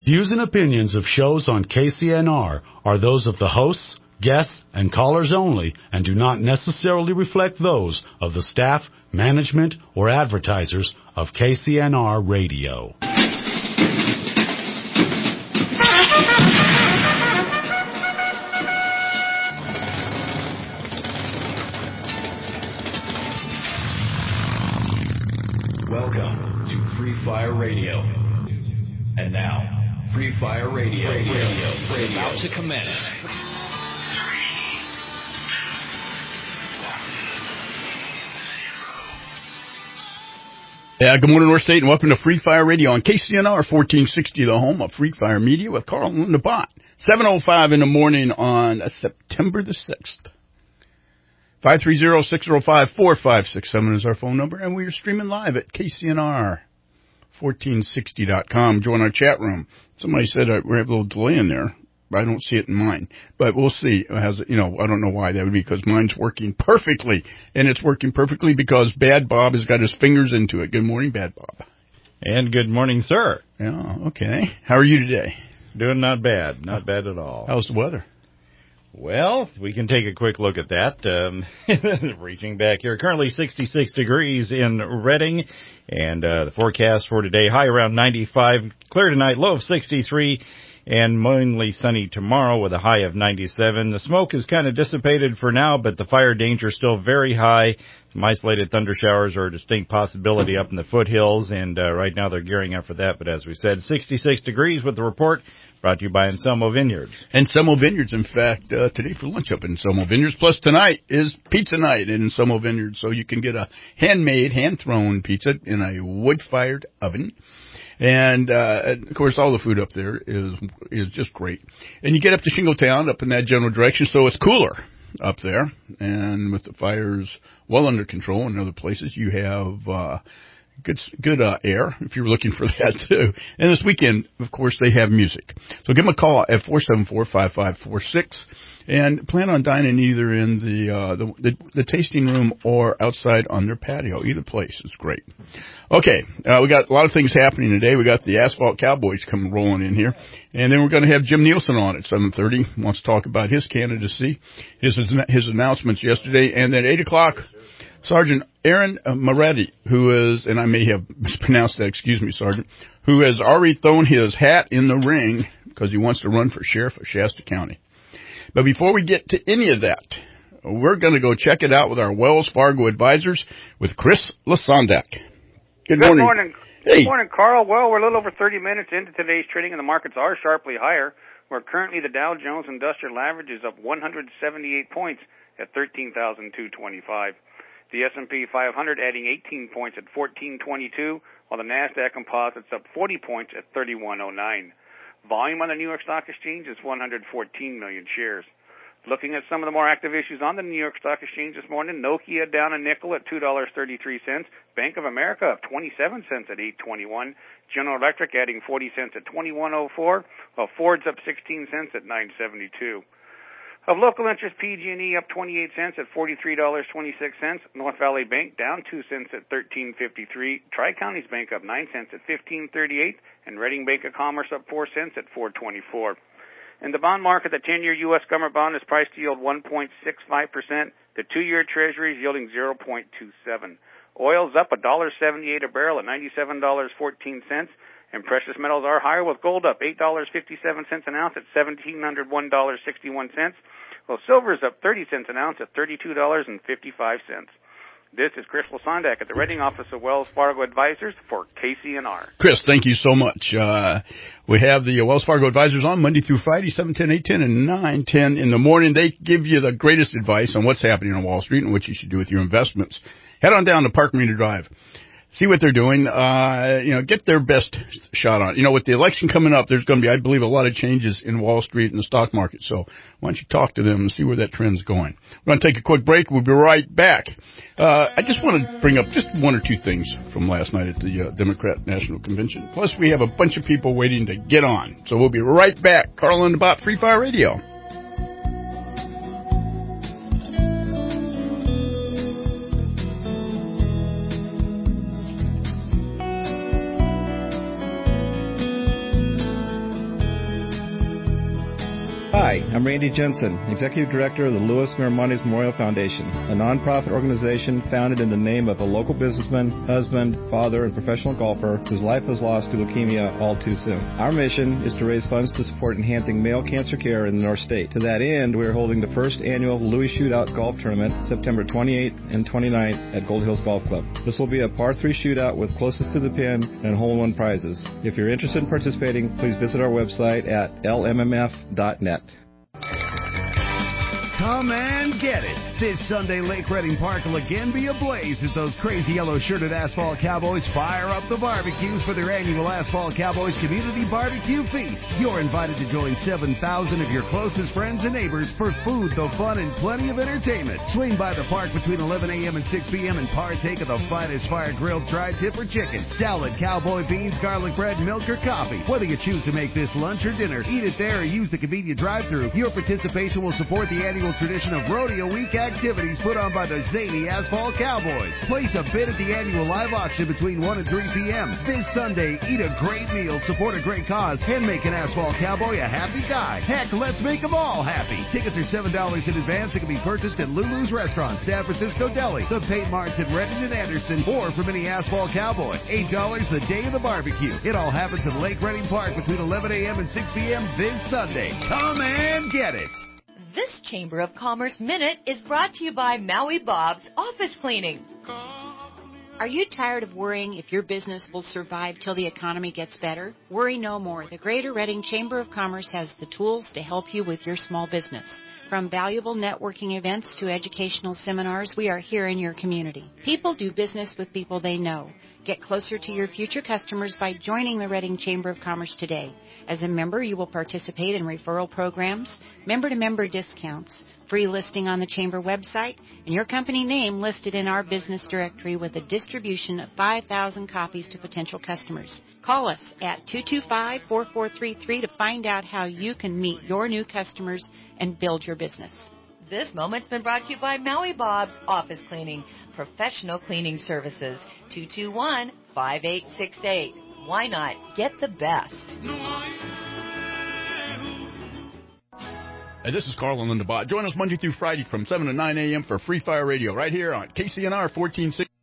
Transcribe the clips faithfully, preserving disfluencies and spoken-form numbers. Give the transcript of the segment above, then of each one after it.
Views and opinions of shows on K C N R are those of the hosts, guests, and callers only and do not necessarily reflect those of the staff, management, or advertisers of K C N R Radio. Welcome to Free Fire Radio. And now, Free Fire Radio, radio, radio is about to commence. Yeah, good morning, North State, and welcome to Free Fire Radio on K C N R fourteen sixty, the home of Free Fire Media with Carl and Linda seven oh five in the morning on September the sixth. five three zero, six zero five, four five six seven is our phone number, and we are streaming live at K C N R fourteen sixty dot com. Join our chat room. Somebody said uh, we have a little delay in there. I don't see it in mine, but we'll see. It has, you know, I don't know why that would be, because mine's working perfectly, and it's working perfectly because Bad Bob has got his fingers into it. Good morning, Bad Bob. And good morning, sir. Yeah, okay. How are you today? Doing not bad. Not bad at all. How's the weather? Well, we can take a quick look at that. Um, reaching back here, currently sixty-six degrees in Redding, and uh, the forecast for today, high around ninety-five, clear tonight, low of sixty-three, and mainly sunny tomorrow with a high of ninety-seven. The smoke is kind of dissipated for now, but the fire danger is still very high. Some isolated thunder showers are a distinct possibility up in the foothills, and uh, right now they're gearing up for that. But as we said, sixty-six degrees with the report. Brought to you by Anselmo Vineyards. Anselmo Vineyards, in fact, uh, today for lunch up in Anselmo Vineyards. Plus tonight is pizza night in Anselmo Vineyards, so you can get a handmade, hand-thrown pizza in a wood-fired oven. And, uh, of course, all the food up there is is just great. And you get up to Shingletown, up in that general direction, so it's cooler up there. And with the fires well under control in other places, you have uh Good, good uh, air, if you're looking for that, too. And this weekend, of course, they have music. So give them a call at four seven four, five five four six and plan on dining either in the, uh, the, the, the tasting room or outside on their patio. Either place is great. Okay, uh, we got a lot of things happening today. We got the Asphalt Cowboys coming rolling in here. And then we're going to have Jim Nielsen on at seven thirty. Wants to talk about his candidacy, his, his announcements yesterday. And then eight o'clock, Sergeant Aaron Moretti, who is, and I may have mispronounced that, excuse me, Sergeant, who has already thrown his hat in the ring because he wants to run for sheriff of Shasta County. But before we get to any of that, we're going to go check it out with our Wells Fargo advisors with Chris Lasondak. Good morning. Good morning. Hey. Good morning, Carl. Well, we're a little over thirty minutes into today's trading, and the markets are sharply higher, where currently the Dow Jones Industrial Average is up one hundred seventy-eight points at thirteen thousand two hundred twenty-five. The S and P five hundred adding eighteen points at fourteen twenty-two, while the NASDAQ Composite's up forty points at thirty-one oh nine. Volume on the New York Stock Exchange is one hundred fourteen million shares. Looking at some of the more active issues on the New York Stock Exchange this morning, Nokia down a nickel at two dollars and thirty-three cents. Bank of America up twenty-seven cents at eight twenty-one. General Electric adding forty cents at twenty-one oh four, while Ford's up sixteen cents at nine seventy-two. Of local interest, P G and E up twenty-eight cents at forty-three dollars and twenty-six cents. North Valley Bank down two cents at thirteen fifty-three. Tri-Counties Bank up nine cents at fifteen thirty-eight. And Reading Bank of Commerce up four cents at four twenty-four. In the bond market, the ten-year U S government bond is priced to yield one point six five percent. The two-year Treasury is yielding zero point two seven. Oil's up one dollar and seventy-eight cents a barrel at ninety-seven dollars and fourteen cents. And precious metals are higher, with gold up eight dollars and fifty-seven cents an ounce at one thousand seven hundred one dollars and sixty-one cents. Well, silver is up thirty cents an ounce at thirty-two dollars and fifty-five cents. This is Chris Lasondak at the Reading office of Wells Fargo Advisors for K C N R. Chris, thank you so much. Uh, we have the Wells Fargo Advisors on Monday through Friday, seven ten, eight ten, and nine ten in the morning. They give you the greatest advice on what's happening on Wall Street and what you should do with your investments. Head on down to Park Marina Drive. See what they're doing, uh, you know, get their best shot on it. You know, with the election coming up, there's going to be, I believe, a lot of changes in Wall Street and the stock market. So why don't you talk to them and see where that trend's going. We're going to take a quick break. We'll be right back. Uh, I just want to bring up just one or two things from last night at the uh, Democrat National Convention. Plus, we have a bunch of people waiting to get on. So we'll be right back. Carl and Bot, Free Fire Radio. Hi, I'm Randy Jensen, Executive Director of the Louis Miramontes Memorial Foundation, a nonprofit organization founded in the name of a local businessman, husband, father, and professional golfer whose life was lost to leukemia all too soon. Our mission is to raise funds to support enhancing male cancer care in the North State. To that end, we are holding the first annual Louis Shootout Golf Tournament September twenty-eighth and twenty-ninth at Gold Hills Golf Club. This will be a par three shootout with closest to the pin and hole-in-one prizes. If you're interested in participating, please visit our website at l m m f dot net. Come and get it. This Sunday, Lake Reading Park will again be ablaze as those crazy yellow-shirted Asphalt Cowboys fire up the barbecues for their annual Asphalt Cowboys Community Barbecue Feast. You're invited to join seven thousand of your closest friends and neighbors for food, the fun, and plenty of entertainment. Swing by the park between eleven a.m. and six p.m. and partake of the finest fire-grilled tri-tip or chicken, salad, cowboy beans, garlic bread, milk, or coffee. Whether you choose to make this lunch or dinner, eat it there or use the convenient drive-thru, your participation will support the annual tradition of Rodeo Week activities put on by the zany Asphalt Cowboys. Place a bid at the annual live auction between one and three p.m. This Sunday, eat a great meal, support a great cause, and make an Asphalt Cowboy a happy guy. Heck, let's make them all happy. Tickets are seven dollars in advance and can be purchased at Lulu's Restaurant, San Francisco Deli, the Paint Marts at Redden and Anderson, or from any Asphalt Cowboy. eight dollars the day of the barbecue. It all happens at Lake Reading Park between eleven a.m. and six p.m. this Sunday. Come and get it. This Chamber of Commerce Minute is brought to you by Maui Bob's Office Cleaning. Are you tired of worrying if your business will survive till the economy gets better? Worry no more. The Greater Reading Chamber of Commerce has the tools to help you with your small business. From valuable networking events to educational seminars, we are here in your community. People do business with people they know. Get closer to your future customers by joining the Reading Chamber of Commerce today. As a member, you will participate in referral programs, member-to-member discounts, free listing on the Chamber website, and your company name listed in our business directory with a distribution of five thousand copies to potential customers. Call us at two two five, four four three three to find out how you can meet your new customers and build your business. This moment's been brought to you by Maui Bob's Office Cleaning, professional cleaning services, two two one, five eight six eight. Why not get the best? Hey, this is Carl and Linda Bott. Join us Monday through Friday from seven to nine a.m. for Free Fire Radio right here on K C N R fourteen sixty.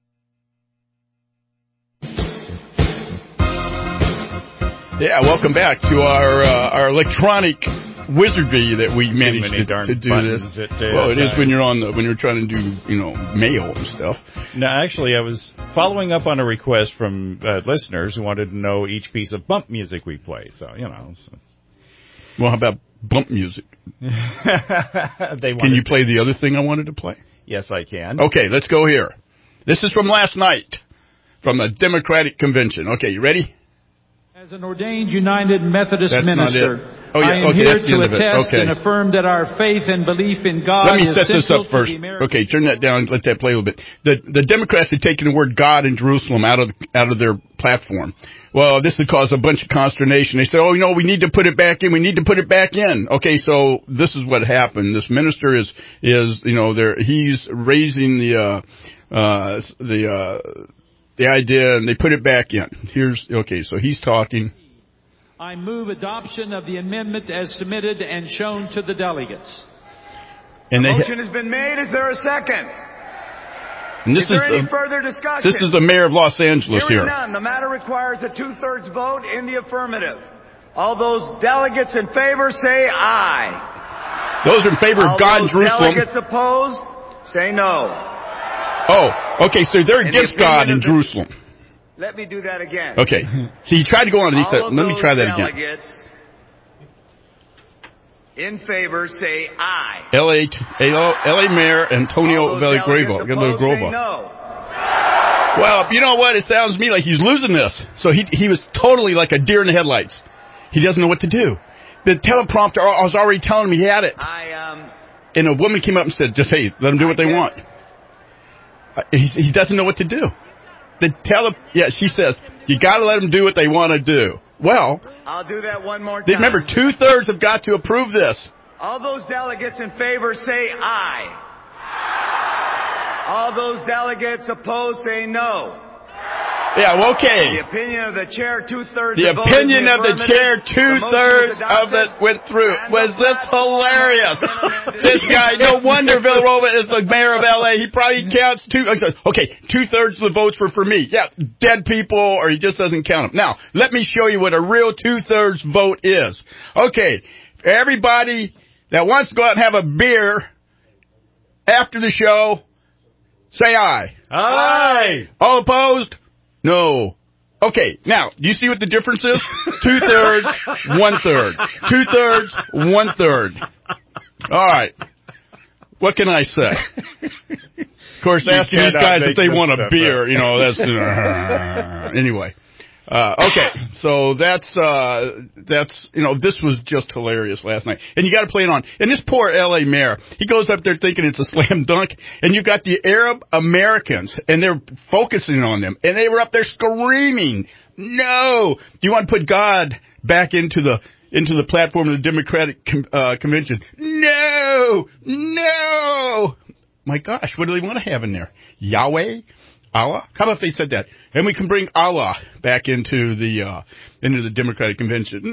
Yeah, welcome back to our uh, our electronic wizardry that we managed to, to do this. It, uh, well, it is when you're on the when you're trying to do you know mail and stuff. No, actually, I was following up on a request from uh, listeners who wanted to know each piece of bump music we play. So you know. So. Well, how about bump music? they can you play the other thing I wanted to play? Yes, I can. Okay, let's go here. This is from last night, from the Democratic Convention. Okay, you ready? As an ordained United Methodist that's minister, oh, yeah. I am okay, here to attest okay. and affirm that our faith and belief in God Let me is set this up first. American- Okay, turn that down. Let that play a little bit. The the Democrats have taken the word God in Jerusalem out of out of their platform. Well, this would cause a bunch of consternation. They said, "Oh, you know, we need to put it back in. We need to put it back in." Okay, so this is what happened. This minister is is you know there he's raising the uh, uh, the uh, the idea, and they put it back in. Here's okay. So he's talking. I move adoption of the amendment as submitted and shown to the delegates. And the they motion has been made. Is there a second? And this is there is any the, further discussion? This is the mayor of Los Angeles Hearing here. none. The matter requires a two-thirds vote in the affirmative. All those delegates in favor say aye. Those in favor of God in Jerusalem. Delegates opposed say no. Oh, okay. So they're in against the God in Jerusalem. Let me do that again. Okay. See, he tried to go on and he said, let me try that again. Delegates in favor say aye. L A L A Mayor Antonio Villagrova. No. Well, you know what? It sounds to me like he's losing this. So he he was totally like a deer in the headlights. He doesn't know what to do. The teleprompter was already telling him he had it. I um. And a woman came up and said, just, hey, let them do what I they guess. want. Uh, he, he doesn't know what to do. The tele, yeah, she says, you got to let them do what they want to do. Well, I'll do that one more time. Remember, two-thirds have got to approve this. All those delegates in favor say aye. All those delegates opposed say no. Yeah, well, okay. The opinion of the chair, two-thirds The of voted opinion in the of the chair, affirmative. two-thirds The motion of it went through. Was this hilarious? This guy, no wonder Villarova is the mayor of L A. He probably counts two. Okay, two-thirds of the votes were for me. Yeah, dead people, or he just doesn't count them. Now, let me show you what a real two-thirds vote is. Okay, everybody that wants to go out and have a beer after the show, say aye. Aye. All opposed? No. Okay, now, do you see what the difference is? Two-thirds, one-third. Two-thirds, one-third. All right. What can I say? Of course, You asking these cannot guys if make they this want a stuff beer, up. you know, that's... Uh, anyway. Uh, okay, so that's, uh, that's, you know, this was just hilarious last night. And you gotta play it on. And this poor L A mayor, he goes up there thinking it's a slam dunk, and you've got the Arab Americans, and they're focusing on them, and they were up there screaming, no! Do you want to put God back into the, into the platform of the Democratic uh, Convention? No! No! My gosh, what do they want to have in there? Yahweh? Allah? How about if they said that? And we can bring Allah back into the uh, into the Democratic Convention.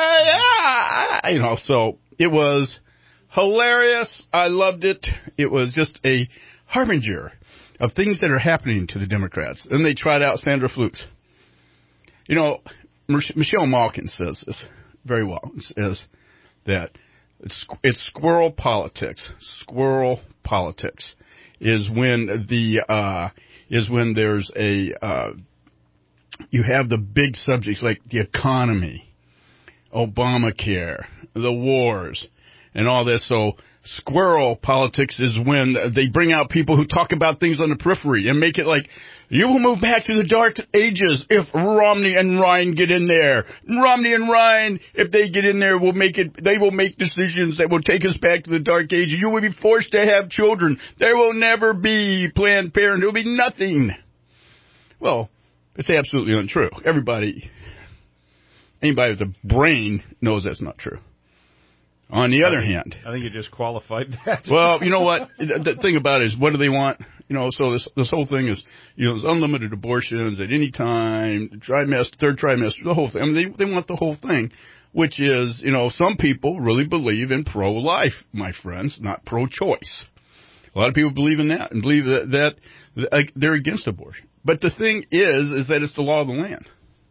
Ah, you know, so it was hilarious. I loved it. It was just a harbinger of things that are happening to the Democrats. And they tried out Sandra Flukes. You know, Michelle Malkin says this very well. Says that it's, it's squirrel politics. Squirrel politics is when the uh, is when there's a, uh, you have the big subjects like the economy, Obamacare, the wars, and all this. So squirrel politics is when they bring out people who talk about things on the periphery and make it like, you will move back to the dark ages if Romney and Ryan get in there. Romney and Ryan, if they get in there, will make it, they will make decisions that will take us back to the dark ages. You will be forced to have children. There will never be Planned Parenthood. There will be nothing. Well, it's absolutely untrue. Everybody, anybody with a brain knows that's not true. On the I other think, hand, I think you just qualified that. Well, you know what? The thing about it is, what do they want? You know, so this this whole thing is, you know, there's unlimited abortions at any time, trimester, third trimester, the whole thing. I mean, they they want the whole thing, which is, you know, some people really believe in pro-life, my friends, not pro-choice. A lot of people believe in that and believe that, that, that they're against abortion. But the thing is, is that it's the law of the land.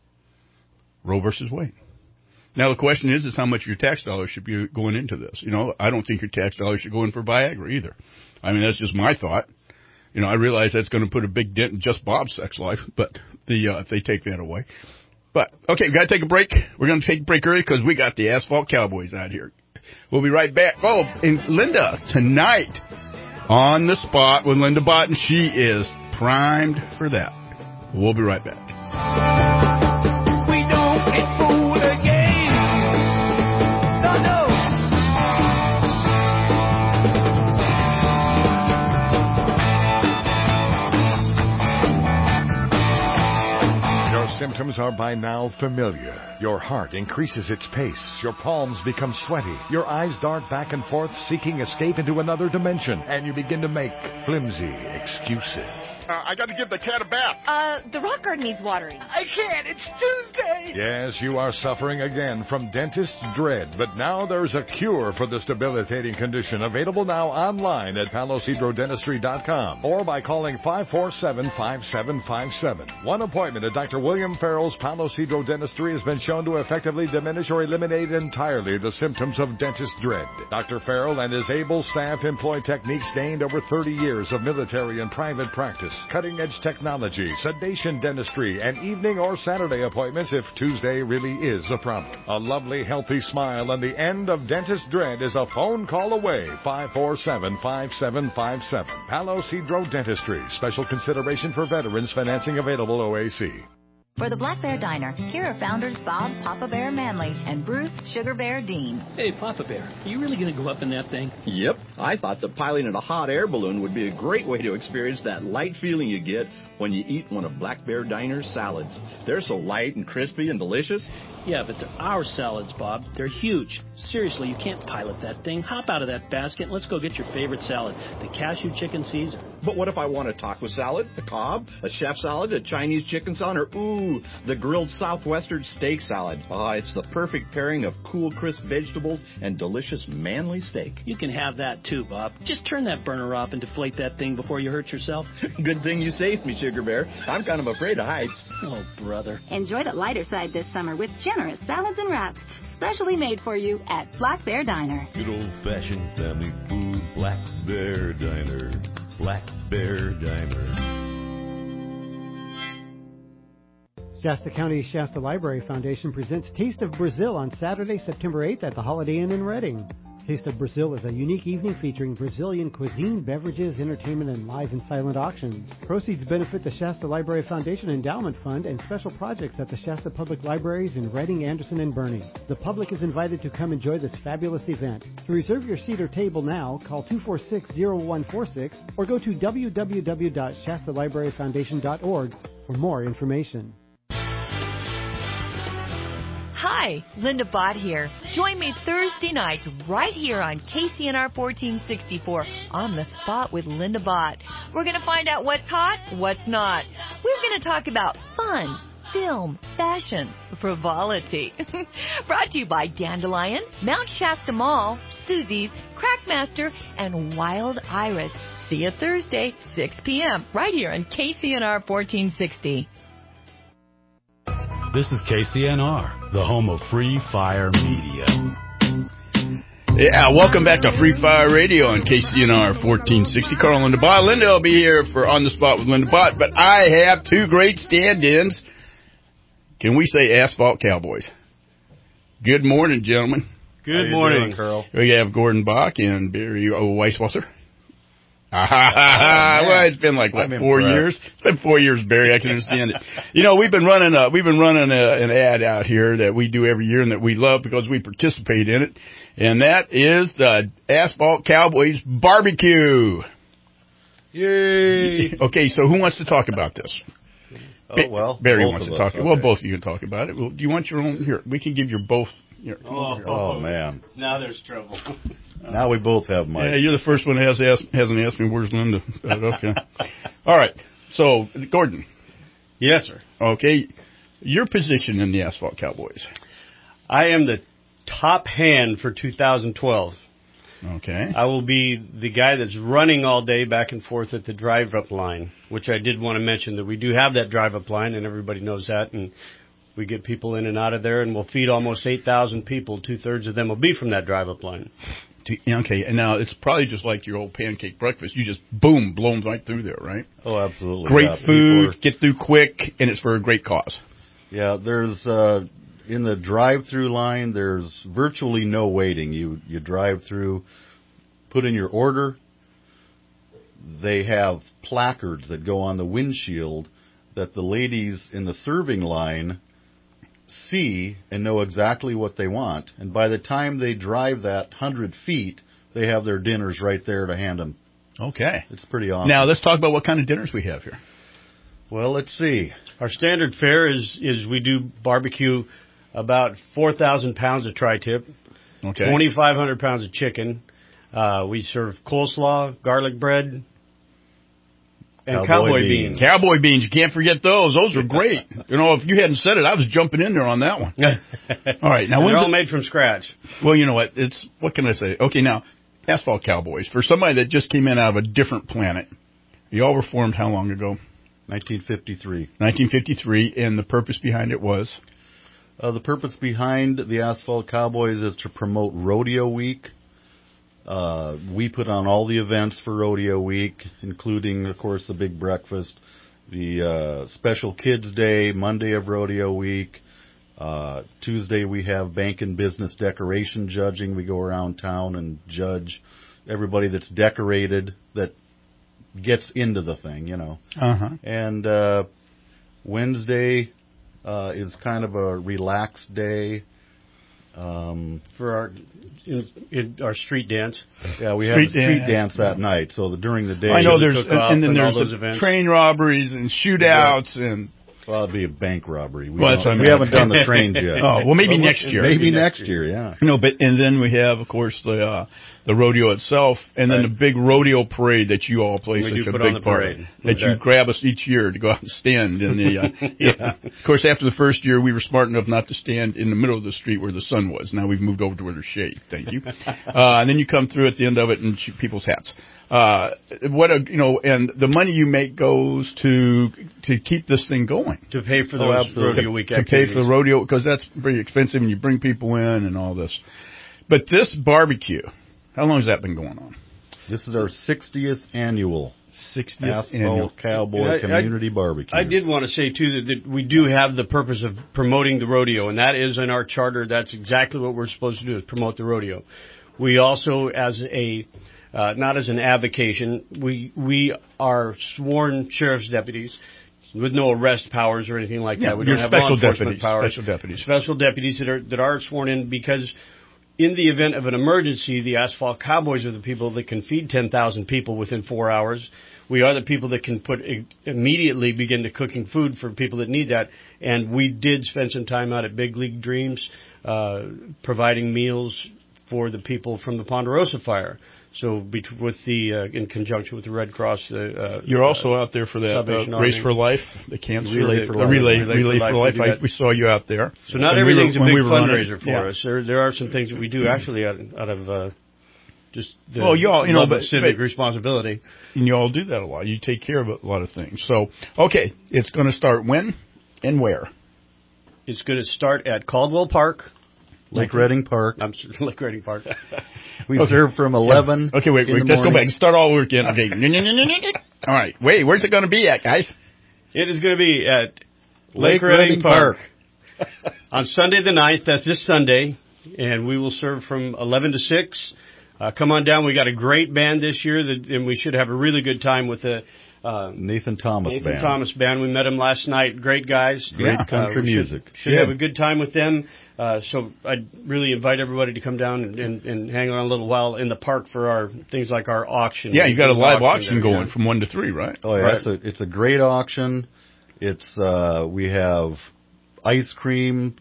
Roe versus Wade. Now, the question is, is how much your tax dollars should be going into this. You know, I don't think your tax dollars should go in for Viagra either. I mean, that's just my thought. You know, I realize that's going to put a big dent in just Bob's sex life, but the uh, if they take that away. But, okay, got to take a break. We're going to take a break early because we got the Asphalt Cowboys out here. We'll be right back. Oh, and Linda, tonight, on the spot with Linda Botten. She is primed for that. We'll be right back. We don't get fooled again. No, no. Your symptoms are by now familiar. Your heart increases its pace. Your palms become sweaty. Your eyes dart back and forth, seeking escape into another dimension. And you begin to make flimsy excuses. Uh, I got to give the cat a bath. Uh, the rock garden needs watering. I can't. It's Tuesday. Yes, you are suffering again from dentist dread. But now there's a cure for this debilitating condition, available now online at palos hydro dentistry dot com or by calling five four seven, five seven five seven. One appointment at Doctor William Farrell's Palos Hydro Dentistry has been shown to effectively diminish or eliminate entirely the symptoms of dentist dread. Doctor Farrell and his able staff employ techniques gained over thirty years of military and private practice, cutting-edge technology, sedation dentistry, and evening or Saturday appointments if Tuesday really is a problem. A lovely, healthy smile and the end of dentist dread is a phone call away. five four seven, five seven five seven. Palos Hydro Dentistry. Special consideration for veterans. Financing available O A C. For the Black Bear Diner, here are founders Bob Papa Bear Manley and Bruce Sugar Bear Dean. Hey, Papa Bear, are you really going to go up in that thing? Yep. I thought that piloting a hot air balloon would be a great way to experience that light feeling you get when you eat one of Black Bear Diner's salads. They're so light and crispy and delicious. Yeah, but they're our salads, Bob. They're huge. Seriously, you can't pilot that thing. Hop out of that basket and let's go get your favorite salad, the Cashew Chicken Caesar. But what if I want a taco salad, a Cobb, a chef salad, a Chinese chicken salad, or, ooh, the grilled Southwestern steak salad? Ah, it's the perfect pairing of cool, crisp vegetables and delicious manly steak. You can have that too, Bob. Just turn that burner off and deflate that thing before you hurt yourself. Good thing you saved me, Sugar Bear. I'm kind of afraid of heights. Oh, brother. Enjoy the lighter side this summer with generous salads and wraps, specially made for you at Black Bear Diner. Good old-fashioned family food, Black Bear Diner. Black Bear Diner. Shasta County Shasta Library Foundation presents Taste of Brazil on Saturday, September eighth at the Holiday Inn in Reading. Taste of Brazil is a unique evening featuring Brazilian cuisine, beverages, entertainment, and live and silent auctions. Proceeds benefit the Shasta Library Foundation Endowment Fund and special projects at the Shasta Public Libraries in Reading, Anderson, and Boerne. The public is invited to come enjoy this fabulous event. To reserve your seat or table now, call two four six, zero one four six or go to w w w dot shasta library foundation dot org for more information. Hi, Linda Bott here. Join me Thursday night right here on K C N R fourteen sixty-four on the spot with Linda Bott. We're going to find out what's hot, what's not. We're going to talk about fun, film, fashion, frivolity. Brought to you by Dandelion, Mount Shasta Mall, Susie's, Crackmaster, and Wild Iris. See you Thursday, six p.m. right here on K C N R fourteen sixty. This is K C N R, the home of Free Fire Media. Yeah, welcome back to Free Fire Radio on K C N R fourteen sixty. Carl and Linda Bott. Linda will be here for On the Spot with Linda Bott, but I have two great stand-ins. Can we say Asphalt Cowboys? Good morning, gentlemen. Good morning, Carl. We have Gordon Bach and Barry O. Weisswasser. Ah, well, it's been like what, four years. It's been four years, Barry. I can understand it. You know, we've been running a we've been running a, an ad out here that we do every year and that we love because we participate in it, and that is the Asphalt Cowboys Barbecue. Yay! Okay, so who wants to talk about this? Oh well, Barry both wants of to us, talk. okay. Well, both of you can talk about it. Well, do you want your own? Here, we can give your both. Your, oh, oh man! Now there's trouble. Now we both have mics. Yeah, you're the first one that has asked, hasn't asked me where's Linda. But okay. All right. So, Gordon. Yes, sir. Okay. Your position in the Asphalt Cowboys. I am the top hand for two thousand twelve. Okay. I will be the guy that's running all day back and forth at the drive-up line, which I did want to mention that we do have that drive-up line, and everybody knows that, and we get people in and out of there, and we'll feed almost eight thousand people. Two-thirds of them will be from that drive-up line. Okay, and now it's probably just like your old pancake breakfast. You just, boom, blow them right through there, right? Oh, absolutely. Great yeah. food, are, get through quick, and it's for a great cause. Yeah, there's, uh, in the drive-through line, there's virtually no waiting. You, you drive through, put in your order. They have placards that go on the windshield that the ladies in the serving line see and know exactly what they want. And by the time they drive that hundred feet, they have their dinners right there to hand them. Okay. It's pretty awesome. Now, let's talk about what kind of dinners we have here. Well, let's see. Our standard fare is, is we do barbecue about four thousand pounds of tri-tip, okay. twenty-five hundred pounds of chicken. Uh, we serve coleslaw, garlic bread, and cowboy, cowboy beans. beans. Cowboy beans, you can't forget those. Those are great. You know, if you hadn't said it, I was jumping in there on that one. All right, now they're all it? made from scratch. Well, you know what? It's what can I say? Okay, now Asphalt Cowboys. For somebody that just came in out of a different planet, you all were formed how long ago? nineteen fifty-three. nineteen fifty-three, and the purpose behind it was? Uh, the purpose behind the Asphalt Cowboys is to promote Rodeo Week. Uh, we put on all the events for Rodeo Week, including, of course, the big breakfast, the uh, special Kids Day, Monday of Rodeo Week. Uh, Tuesday we have bank and business decoration judging. We go around town and judge everybody that's decorated that gets into the thing, you know. Uh-huh. And uh, Wednesday uh, is kind of a relaxed day. Um, for our in, in our street dance. Yeah, we street have a street dance. dance that night. So the, during the day, I know there's and, and then and there's all those the events. train robberies and shootouts yeah. and Well, it'd be a bank robbery. We, well, that's what I mean. we haven't done the trains yet. Oh, well, maybe next year. Maybe, maybe next year, yeah. No, but and then we have, of course, the uh, the rodeo itself, and then right. the big rodeo parade that you all play we such a put big on the part parade. that With you that. grab us each year to go out and stand in the. Uh, yeah. Of course, after the first year, we were smart enough not to stand in the middle of the street where the sun was. Now we've moved over to where there's shade. Thank you. uh, and then you come through at the end of it and shoot people's hats. Uh, what a, you know, and the money you make goes to, to keep this thing going. To pay for those oh, rodeo week to, activities. To pay for the rodeo, because that's pretty expensive and you bring people in and all this. But this barbecue, how long has that been going on? This is our sixtieth annual. sixtieth Asphalt annual Cowboy I, Community I, Barbecue. I did want to say, too, that, that we do have the purpose of promoting the rodeo, and that is in our charter. That's exactly what we're supposed to do, is promote the rodeo. We also, as a... Uh, not as an avocation. We we are sworn sheriff's deputies with no arrest powers or anything like yeah, that. We don't have special law enforcement deputies, powers. Special deputies. Special deputies that are that are sworn in because in the event of an emergency, the Asphalt Cowboys are the people that can feed ten thousand people within four hours. We are the people that can put immediately begin to cooking food for people that need that. And we did spend some time out at Big League Dreams uh, providing meals for the people from the Ponderosa fire. So, with the uh, in conjunction with the Red Cross, the uh, you're also uh, out there for that uh, Race for Life, the cancer relay for the life. relay, relay, relay for for life. life. I, we saw you out there. So not when everything's we were, a big we fundraiser running. for yeah. us. There there are some things that we do actually out, out of uh, just the well, you all you know, but civic but, responsibility. And you all do that a lot. You take care of a lot of things. So okay, it's going to start when and where? It's going to start at Caldwell Park. Lake Redding Park. I'm Lake Redding Park. we okay. serve from eleven. Okay, wait, wait. Let's go back and start all over again. Okay. all right. Wait, where's it going to be at, guys? It is going to be at Lake Lake, Lake Redding, Redding Park, Park. on Sunday the ninth. That's this Sunday, and we will serve from eleven to six. Uh, come on down. We got a great band this year, that, and we should have a really good time with the uh, Nathan Thomas Nathan Band. Thomas Band. We met them last night. Great guys. Great uh, country music. Should, should yeah. have a good time with them. Uh, so I'd really invite everybody to come down and, and, and hang on a little while in the park for our things like our auction. Yeah, you got a live auction, auction going yeah. from one to three, right? Oh yeah, right. it's a it's a great auction. It's uh, we have ice cream,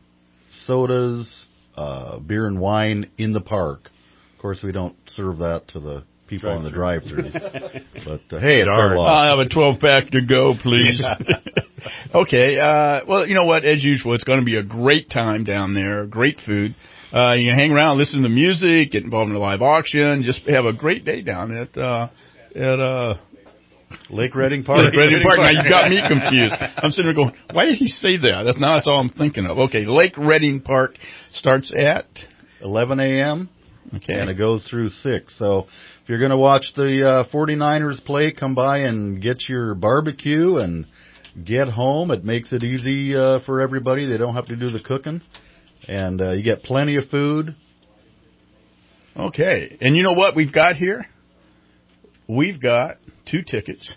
sodas, uh, beer and wine in the park. Of course, we don't serve that to the people on the drive-throughs. But uh, hey, it's our loss. I'll have a twelve pack to go, please. Okay. Uh, well, you know what? As usual, it's going to be a great time down there. Great food. Uh, you can hang around, listen to music, get involved in a live auction. Just have a great day down at uh, at uh, Lake Redding Park. Lake Redding Park. Now you got me confused. I'm sitting there going, why did he say that? That's now that's all I'm thinking of. Okay, Lake Redding Park starts at eleven a.m. Okay, and it goes through six. So if you're going to watch the uh, forty-niners play, come by and get your barbecue and get home. It makes it easy uh, for everybody. They don't have to do the cooking. And uh, you get plenty of food. Okay. And you know what we've got here? We've got two tickets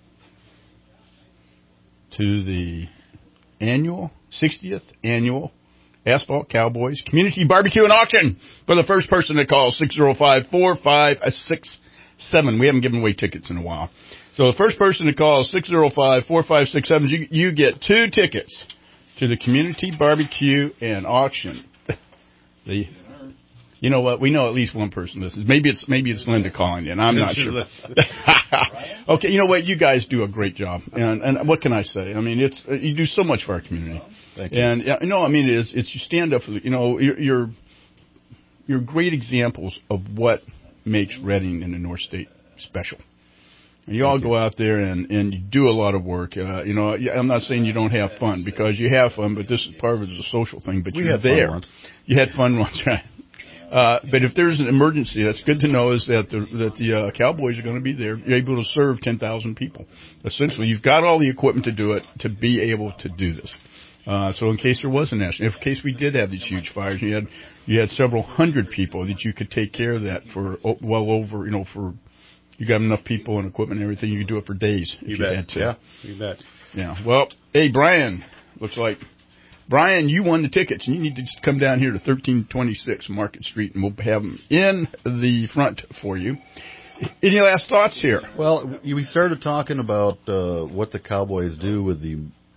to the annual, sixtieth annual Asphalt Cowboys Community Barbecue and Auction for the first person that calls six oh five, four five six seven. We haven't given away tickets in a while. So the first person to call six oh five, four five six seven, you, you get two tickets to the Community Barbecue and Auction. the, you know what? We know at least one person listens. Maybe it's maybe it's Linda calling in. I'm not sure. Okay, you know what? You guys do a great job, and and what can I say? I mean, it's you do so much for our community. Thank you. And you know, I mean, it is it's you stand up for the, you know you're, you're you're great examples of what makes Redding and the North State special. And you all go out there and, and you do a lot of work. Uh, you know, I'm not saying you don't have fun, because you have fun, but this is part of it is a social thing. But we you're had there. Fun once. You had fun once, right? Uh, but if there's an emergency, that's good to know, is that the that the uh, Cowboys are going to be there. You're able to serve ten thousand people. Essentially, you've got all the equipment to do it, to be able to do this. Uh, so in case there was a national, if in case we did have these huge fires, you had you had several hundred people that you could take care of that for oh, well over, you know, for you got enough people and equipment and everything, you could do it for days if you, you bet. had to. Yeah, you bet. Yeah. Well, hey, Brian, looks like, Brian, you won the tickets, and you need to just come down here to thirteen twenty-six Market Street, and we'll have them in the front for you. Any last thoughts here? Well, we started talking about uh, what the Cowboys do with the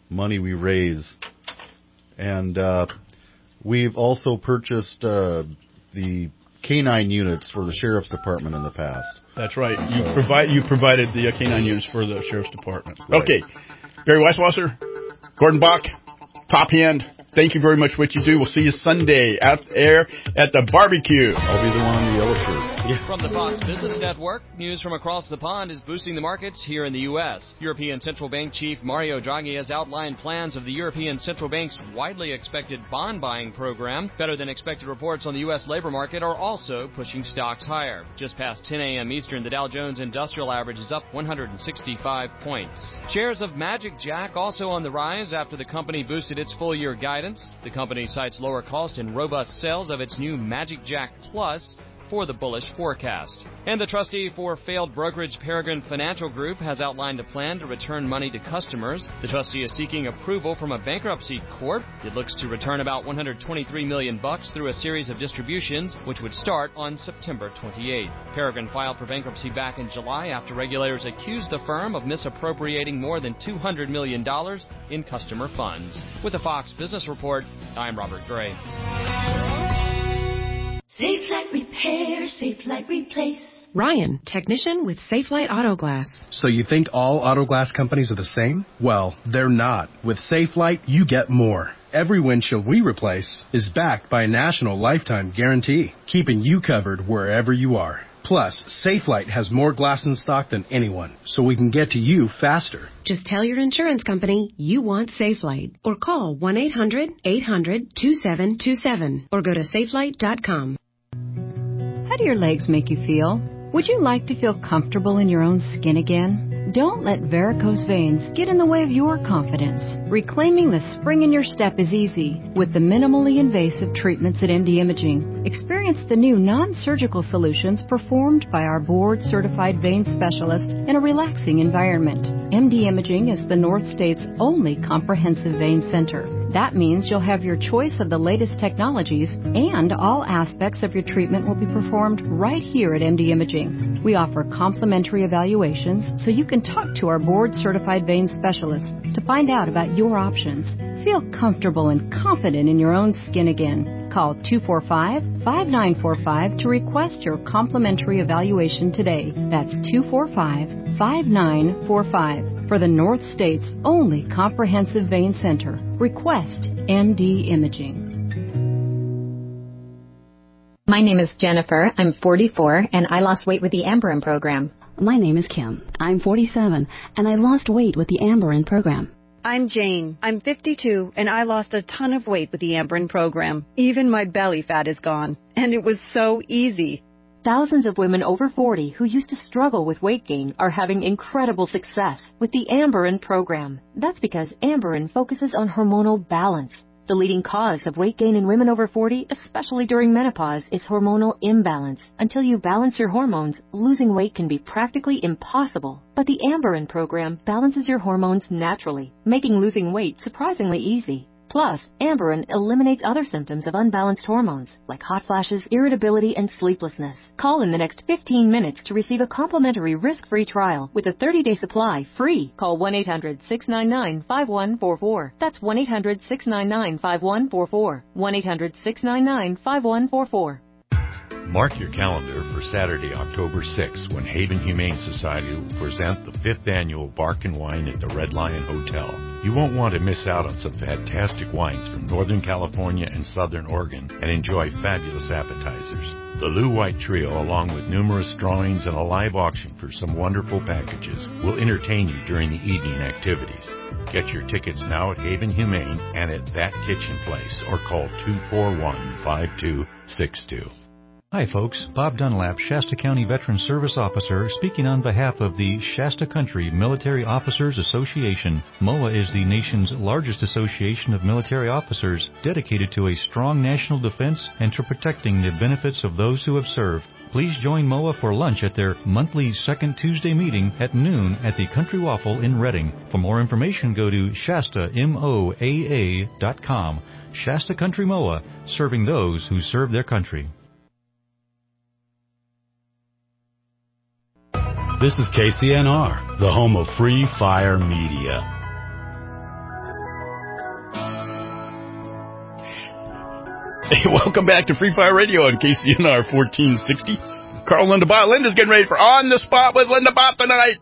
money we raise. And uh, we've also purchased uh, the canine units for the sheriff's department in the past. That's right. You so, provide you provided the uh, canine units for the sheriff's department. Right. Okay, Barry Weiswasser, Gordon Bach, Pop Hand. Thank you very much for what you do. We'll see you Sunday out there at the barbecue. I'll be the one in the yellow shirt. Yeah. From the Fox Business Network, news from across the pond is boosting the markets here in the U S. European Central Bank Chief Mario Draghi has outlined plans of the European Central Bank's widely expected bond buying program. Better than expected reports on the U S labor market are also pushing stocks higher. Just past ten a.m. Eastern, the Dow Jones Industrial Average is up one hundred sixty-five points. Shares of Magic Jack also on the rise after the company boosted its full-year guidance. The company cites lower cost and robust sales of its new Magic Jack Plus for the bullish forecast. And the trustee for failed brokerage Peregrine Financial Group has outlined a plan to return money to customers. The trustee is seeking approval from a bankruptcy court. It looks to return about one hundred twenty-three million dollars bucks through a series of distributions, which would start on September twenty-eighth. Peregrine filed for bankruptcy back in July after regulators accused the firm of misappropriating more than two hundred million dollars in customer funds. With the Fox Business Report, I'm Robert Gray. Safelite Repair, Safelite Replace. Ryan, technician with Safelite Auto Glass. So you think all auto glass companies are the same? Well, they're not. With Safelite, you get more. Every windshield we replace is backed by a national lifetime guarantee, keeping you covered wherever you are. Plus, Safelite has more glass in stock than anyone, so we can get to you faster. Just tell your insurance company you want Safelite, or call one eight hundred eight hundred two seven two seven, or go to safelite dot com. How do your legs make you feel? Would you like to feel comfortable in your own skin again? Don't let varicose veins get in the way of your confidence. Reclaiming the spring in your step is easy with the minimally invasive treatments at M D Imaging. Experience the new non-surgical solutions performed by our board-certified vein specialist in a relaxing environment. M D Imaging is the North State's only comprehensive vein center. That means you'll have your choice of the latest technologies, and all aspects of your treatment will be performed right here at M D Imaging. We offer complimentary evaluations so you can talk to our board-certified vein specialist to find out about your options. Feel comfortable and confident in your own skin again. Call two four five, five nine four five to request your complimentary evaluation today. That's two four five, five nine four five. For the North State's only comprehensive vein center, request M D Imaging. My name is Jennifer. I'm forty-four, and I lost weight with the Amberin program. My name is Kim. I'm forty-seven, and I lost weight with the Amberin program. I'm Jane. I'm fifty-two, and I lost a ton of weight with the Amberin program. Even my belly fat is gone, and it was so easy. Thousands of women over forty who used to struggle with weight gain are having incredible success with the Amberin program. That's because Amberin focuses on hormonal balance. The leading cause of weight gain in women over forty, especially during menopause, is hormonal imbalance. Until you balance your hormones, losing weight can be practically impossible. But the Amberin program balances your hormones naturally, making losing weight surprisingly easy. Plus, Amberin eliminates other symptoms of unbalanced hormones, like hot flashes, irritability, and sleeplessness. Call in the next fifteen minutes to receive a complimentary risk-free trial with a thirty-day supply free. Call one eight hundred six nine nine five one four four. That's one eight hundred six nine nine five one four four. one eight hundred six nine nine five one four four. Mark your calendar for Saturday, October sixth, when Haven Humane Society will present the fifth annual Bark and Wine at the Red Lion Hotel. You won't want to miss out on some fantastic wines from Northern California and Southern Oregon and enjoy fabulous appetizers. The Lou White Trio, along with numerous drawings and a live auction for some wonderful packages, will entertain you during the evening activities. Get your tickets now at Haven Humane and at That Kitchen Place, or call two four one, five two six two. Hi folks, Bob Dunlap, Shasta County Veteran Service Officer, speaking on behalf of the Shasta Country Military Officers Association. M O A is the nation's largest association of military officers dedicated to a strong national defense and to protecting the benefits of those who have served. Please join M O A for lunch at their monthly second Tuesday meeting at noon at the Country Waffle in Reading. For more information, go to Shasta M O A A dot com. Shasta Country M O A, serving those who serve their country. This is K C N R, the home of free fire media. Hey, welcome back to Free Fire Radio on K C N R fourteen sixty. Carl Linda Bott. Linda's getting ready for On the Spot with Linda Bott tonight.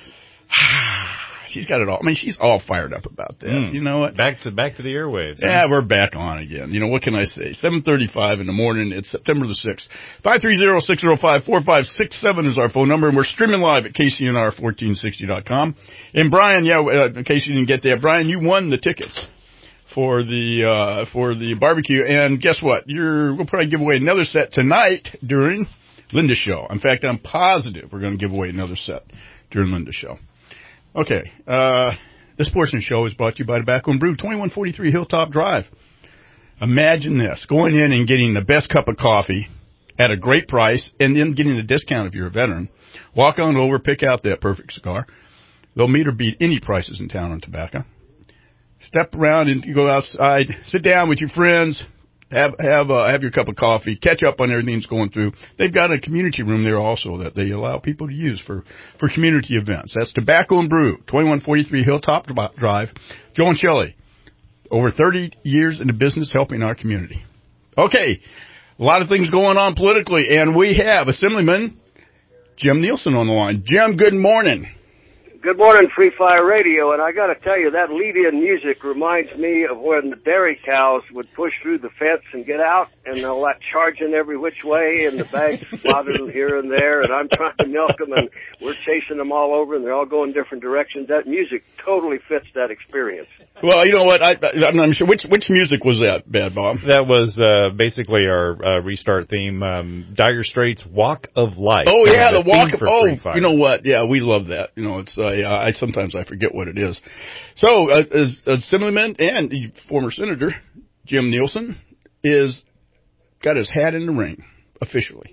She's got it all. I mean, she's all fired up about that. Mm. You know what? Back to back to the airwaves. Yeah, huh? We're back on again. You know, what can I say? seven thirty-five in the morning. It's September the sixth. five three zero, six zero five, four five six seven is our phone number, and we're streaming live at K C N R fourteen sixty dot com. And Brian, yeah, uh, in case you didn't get that, Brian, you won the tickets for the uh for the barbecue. And guess what? You're we'll probably give away another set tonight during Linda's show. In fact, I'm positive we're going to give away another set during Linda's show. Okay, uh, this portion of the show is brought to you by Tobacco and Brew, twenty-one forty-three Hilltop Drive. Imagine this, going in and getting the best cup of coffee at a great price and then getting a discount if you're a veteran. Walk on over, pick out that perfect cigar. They'll meet or beat any prices in town on tobacco. Step around and go outside, sit down with your friends, have have uh, have your cup of coffee, catch up on everything that's going through. They've got a community room there also that they allow people to use for, for community events. That's Tobacco and Brew, twenty-one forty-three Hilltop Drive. Joe and Shelley, over thirty years in the business helping our community. Okay, a lot of things going on politically, and we have Assemblyman Jim Nielsen on the line. Jim, good morning. Good morning, Free Fire Radio, and I got to tell you, that lead-in music reminds me of when the dairy cows would push through the fence and get out, and they'll let charging every which way, and the bags slathered here and there, and I'm trying to milk them, and we're chasing them all over, and they're all going different directions. That music totally fits that experience. Well, you know what? I, I'm not sure. Which which music was that, Bad Bob? That was uh, basically our uh, restart theme, um, Dire Straits' Walk of Life. Oh, yeah, the, the Walk of Oh, you know what? Yeah, we love that. You know, it's uh, I sometimes I forget what it is. So, uh, as Assemblyman and former Senator Jim Nielsen is got his hat in the ring officially.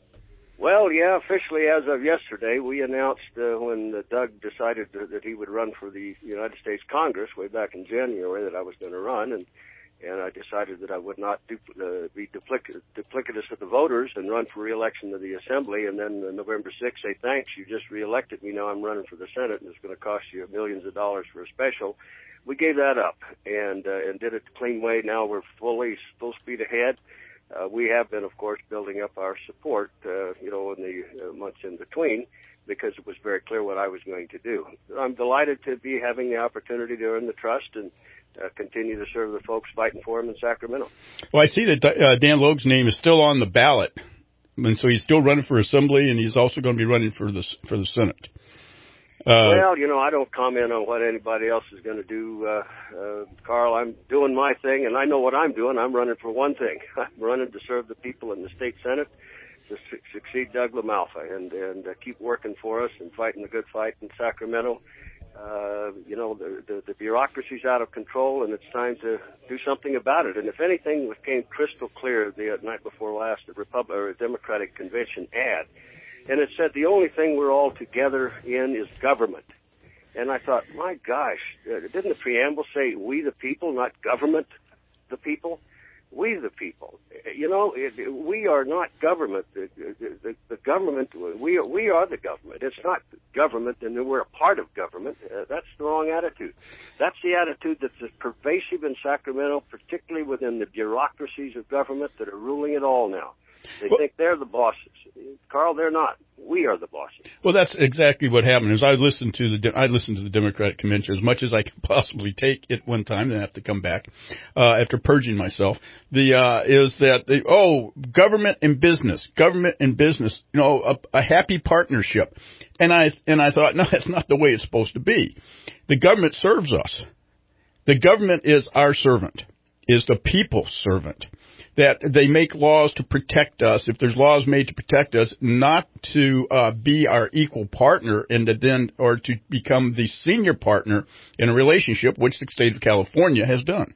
Well, yeah, officially as of yesterday, we announced uh, when uh, Doug decided to, that he would run for the United States Congress way back in January that I was going to run, and and I decided that I would not dupl- uh, be duplic- duplicitous of the voters and run for re-election to the Assembly, and then uh, November sixth say, thanks, you just re-elected me, now I'm running for the Senate, and it's going to cost you millions of dollars for a special. We gave that up and uh, and did it the clean way. Now we're fully full speed ahead. Uh, we have been, of course, building up our support, uh, you know, in the uh, months in between, because it was very clear what I was going to do. I'm delighted to be having the opportunity to earn the trust and uh, continue to serve the folks fighting for him in Sacramento. Well, I see that uh, Dan Logue's name is still on the ballot, and so he's still running for Assembly, and he's also going to be running for the for the Senate. Uh, well, you know, I don't comment on what anybody else is going to do, uh, uh, Carl. I'm doing my thing, and I know what I'm doing. I'm running for one thing. I'm running to serve the people in the state Senate, to su- succeed Doug LaMalfa, and, and uh, keep working for us and fighting the good fight in Sacramento. Uh, you know, the, the, the bureaucracy's out of control, and it's time to do something about it. And if anything became crystal clear the night before last, the Repub- or Democratic Convention ad, and it said the only thing we're all together in is government. And I thought, my gosh, uh, didn't the preamble say we the people, not government the people? We the people. You know, it, it, we are not government. The, the, the government, we are, we are the government. It's not government and we're a part of government. Uh, that's the wrong attitude. That's the attitude that's pervasive in Sacramento, particularly within the bureaucracies of government that are ruling it all now. They well, think they're the bosses. Carl, they're not. We are the bosses. Well, that's exactly what happened. Is I listened to the I listened to the Democratic convention as much as I could possibly take at one time, then I have to come back uh, after purging myself. The uh, is that the, oh, government and business, government and business, you know, a, a happy partnership. And I and I thought, no, that's not the way it's supposed to be. The government serves us. The government is our servant, is the people's servant. That they make laws to protect us, if there's laws made to protect us, not to uh, be our equal partner and to then, or to become the senior partner in a relationship, which the state of California has done.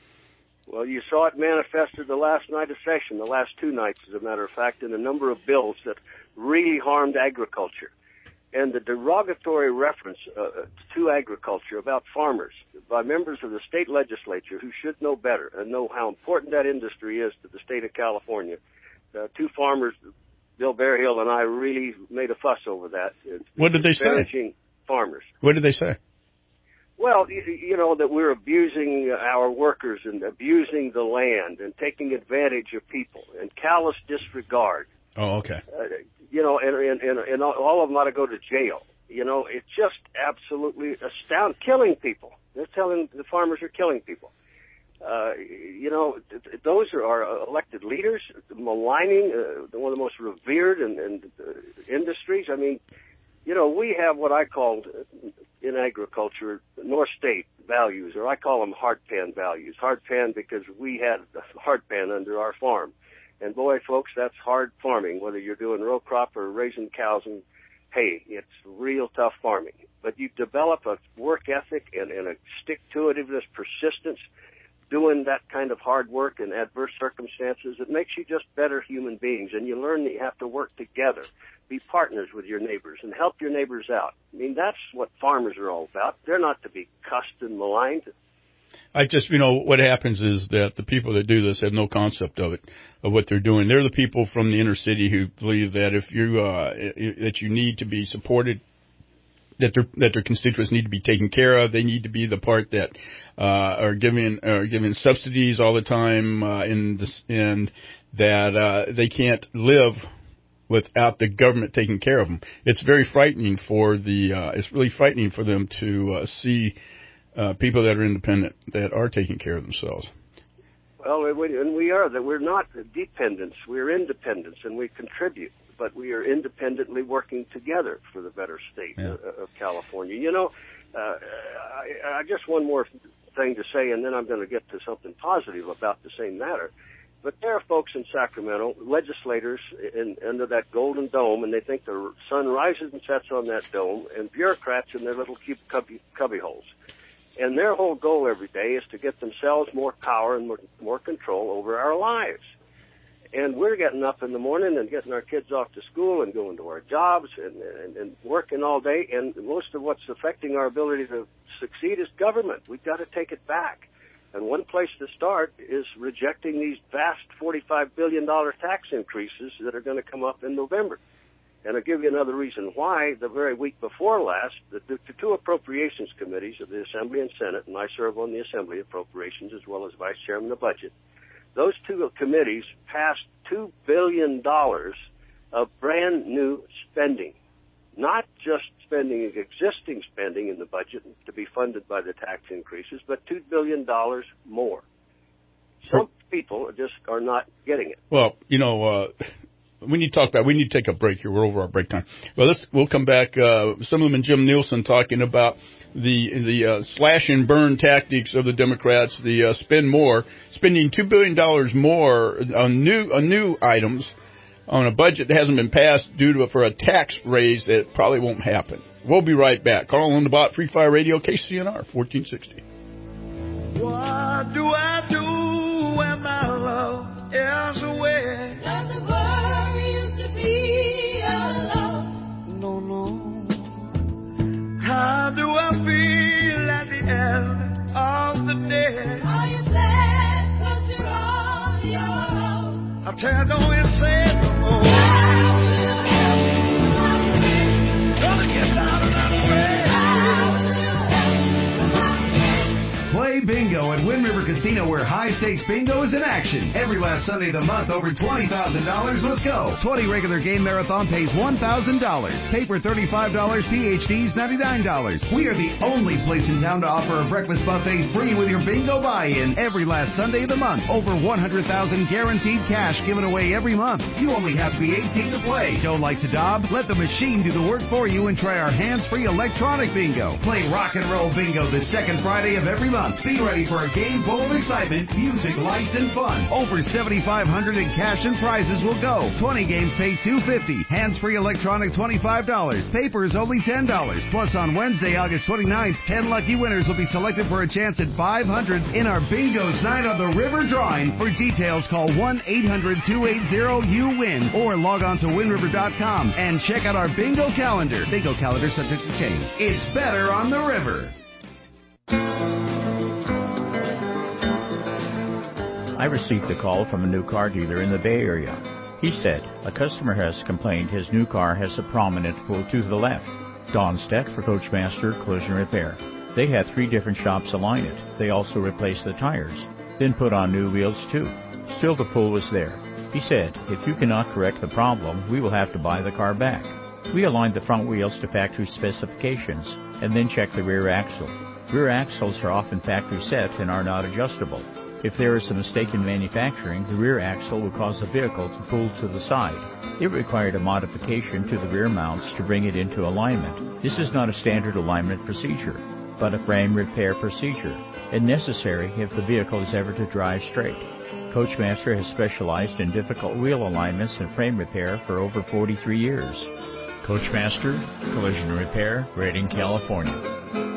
Well, you saw it manifested the last night of session, the last two nights, as a matter of fact, in a number of bills that really harmed agriculture. And the derogatory reference uh, to agriculture about farmers by members of the state legislature who should know better and know how important that industry is to the state of California. Uh, two farmers, Bill Bearhill and I, really made a fuss over that. It's what did they say? Farmers. What did they say? Well, you, you know, that we're abusing our workers and abusing the land and taking advantage of people and callous disregard. Oh, okay. Uh, you know, and, and, and, and all of them ought to go to jail. You know, it's just absolutely astounding. Killing people. They're telling the farmers are killing people. Uh, you know, th- th- those are our elected leaders, maligning uh, one of the most revered in, in uh, industries. I mean, you know, we have what I call in agriculture North State values, or I call them hard pan values. Hard pan because we had the hard pan under our farm. And boy, folks, that's hard farming, whether you're doing row crop or raising cows and hay. It's real tough farming. But you develop a work ethic and, and a stick-to-itiveness, persistence, doing that kind of hard work in adverse circumstances. It makes you just better human beings, and you learn that you have to work together, be partners with your neighbors, and help your neighbors out. I mean, that's what farmers are all about. They're not to be cussed and maligned. I just, you know, what happens is that the people that do this have no concept of it, of what they're doing. They're the people from the inner city who believe that if you, uh, that you need to be supported, that their that their constituents need to be taken care of. They need to be the part that uh, are giving are giving subsidies all the time, uh, in this, and that uh, they can't live without the government taking care of them. It's very frightening for the. Uh, it's really frightening for them to uh, see uh, people that are independent that are taking care of themselves. Well, and we are that we're not dependents. We're independents, and we contribute. But we are independently working together for the better state yeah. uh, of California. You know, uh, I, I just one more thing to say, and then I'm going to get to something positive about the same matter. But there are folks in Sacramento, legislators in, under that golden dome, and they think the sun rises and sets on that dome, and bureaucrats in their little cube cubby, cubby holes. And their whole goal every day is to get themselves more power and more, more control over our lives. And we're getting up in the morning and getting our kids off to school and going to our jobs and, and, and working all day. And most of what's affecting our ability to succeed is government. We've got to take it back. And one place to start is rejecting these vast forty-five billion dollars tax increases that are going to come up in November. And I'll give you another reason why. The very week before last, the, the two appropriations committees of the Assembly and Senate, and I serve on the Assembly Appropriations as well as Vice Chairman of the Budget, those two committees passed two billion dollars of brand new spending, not just spending existing spending in the budget to be funded by the tax increases, but two billion dollars more. Some people just are not getting it. Well, you know, uh, we need to talk about, we need to take a break here. We're over our break time. Well, let's, we'll come back. Uh, some of them and Jim Nielsen talking about the the uh, slash and burn tactics of the Democrats, the uh, spend more, spending two billion dollars more on new on new items on a budget that hasn't been passed due to for a tax raise that probably won't happen. We'll be right back. Carl on the Bot, Free Fire Radio, K C N R, fourteen sixty. What do I do when my love is away? Doesn't worry you to be alone. No, no. How do I feel at the end of the day? Are you glad 'cause you're on your own? I tell you, don't you say no more. Gonna get down and out of way. Play bingo at Wind River Casino, where high-stakes bingo is in action. Every last Sunday of the month, over twenty thousand dollars must go. twenty regular game marathon pays one thousand dollars. Paper thirty-five dollars, P H Ds ninety-nine dollars. We are the only place in town to offer a breakfast buffet free with your bingo buy-in. Every last Sunday of the month, over one hundred thousand dollars guaranteed cash given away every month. You only have to be eighteen to play. Don't like to daub? Let the machine do the work for you and try our hands-free electronic bingo. Play rock and roll bingo the second Friday of every month. Be ready for a game full of excitement, music, lights, and fun. Over seventy-five hundred dollars in cash and prizes will go. twenty games pay two hundred fifty dollars. Hands-free electronic twenty-five dollars. Paper is only ten dollars. Plus on Wednesday, August twenty-ninth, ten lucky winners will be selected for a chance at five hundred dollars in our Bingo's Night on the River drawing. For details, call one eight hundred two eight zero U W I N or log on to wind river dot com and check out our bingo calendar. Bingo calendar subject to change. It's better on the river. I received a call from a new car dealer in the Bay Area. He said a customer has complained his new car has a prominent pull to the left. Don Stett for Coachmaster Collision Repair. They had three different shops align it. They also replaced the tires, then put on new wheels too. Still the pull was there. He said, if you cannot correct the problem, we will have to buy the car back. We aligned the front wheels to factory specifications and then checked the rear axle. Rear axles are often factory set and are not adjustable. If there is a mistake in manufacturing, the rear axle will cause the vehicle to pull to the side. It required a modification to the rear mounts to bring it into alignment. This is not a standard alignment procedure, but a frame repair procedure, and necessary if the vehicle is ever to drive straight. Coachmaster has specialized in difficult wheel alignments and frame repair for over forty-three years. Coachmaster, Collision Repair, Redding, California.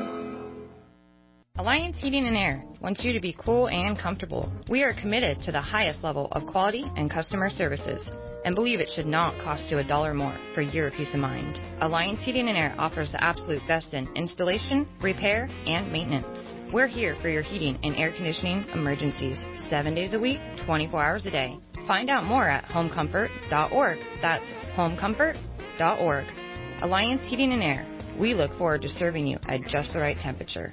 Alliance Heating and Air wants you to be cool and comfortable. We are committed to the highest level of quality and customer services and believe it should not cost you a dollar more for your peace of mind. Alliance Heating and Air offers the absolute best in installation, repair, and maintenance. We're here for your heating and air conditioning emergencies, seven days a week, twenty-four hours a day. Find out more at home comfort dot org. That's home comfort dot org. Alliance Heating and Air. We look forward to serving you at just the right temperature.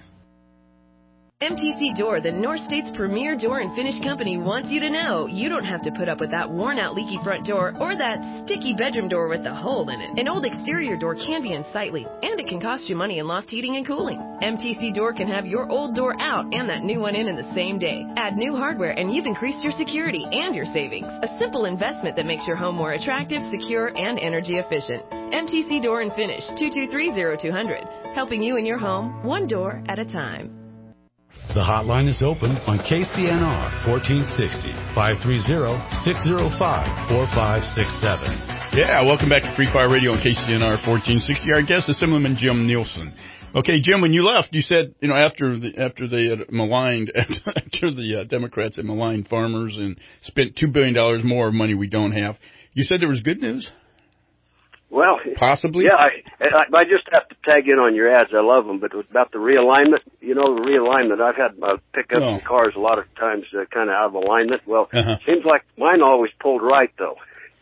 M T C Door, the North State's premier door and finish company, wants you to know you don't have to put up with that worn-out leaky front door or that sticky bedroom door with a hole in it. An old exterior door can be unsightly, and it can cost you money in loft heating and cooling. M T C Door can have your old door out and that new one in in the same day. Add new hardware and you've increased your security and your savings. A simple investment that makes your home more attractive, secure, and energy efficient. M T C Door and Finish, two two three, zero two zero zero, helping you in your home, one door at a time. The hotline is open on K C N R fourteen sixty, five three zero, six zero five, four five six seven. Yeah, welcome back to Free Fire Radio on K C N R fourteen sixty. Our guest is Assemblyman Jim Nielsen. Okay, Jim, when you left, you said, you know, after the, after they had maligned, after the uh, Democrats had maligned farmers and spent two billion dollars more of money we don't have, you said there was good news? Well, possibly. Yeah, I, I, I just have to tag in on your ads. I love them, but it was about the realignment. You know, the realignment. I've had uh, pickups oh. and cars a lot of times uh, kind of out of alignment. Well, uh-huh. seems like mine always pulled right, though.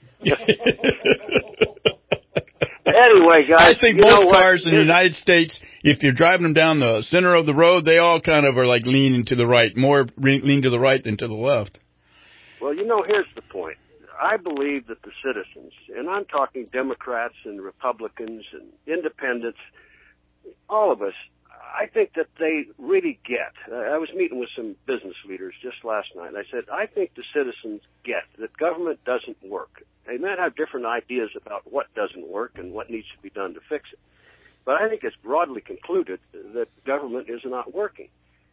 Anyway, guys, I think you most know cars what? in the United States, if you're driving them down the center of the road, they all kind of are like leaning to the right, more re- lean to the right than to the left. Well, you know, here's the point. I believe that the citizens, and I'm talking Democrats and Republicans and independents, all of us, I think that they really get. Uh, I was meeting with some business leaders just last night, and I said, I think the citizens get that government doesn't work. They might have different ideas about what doesn't work and what needs to be done to fix it. But I think it's broadly concluded that government is not working.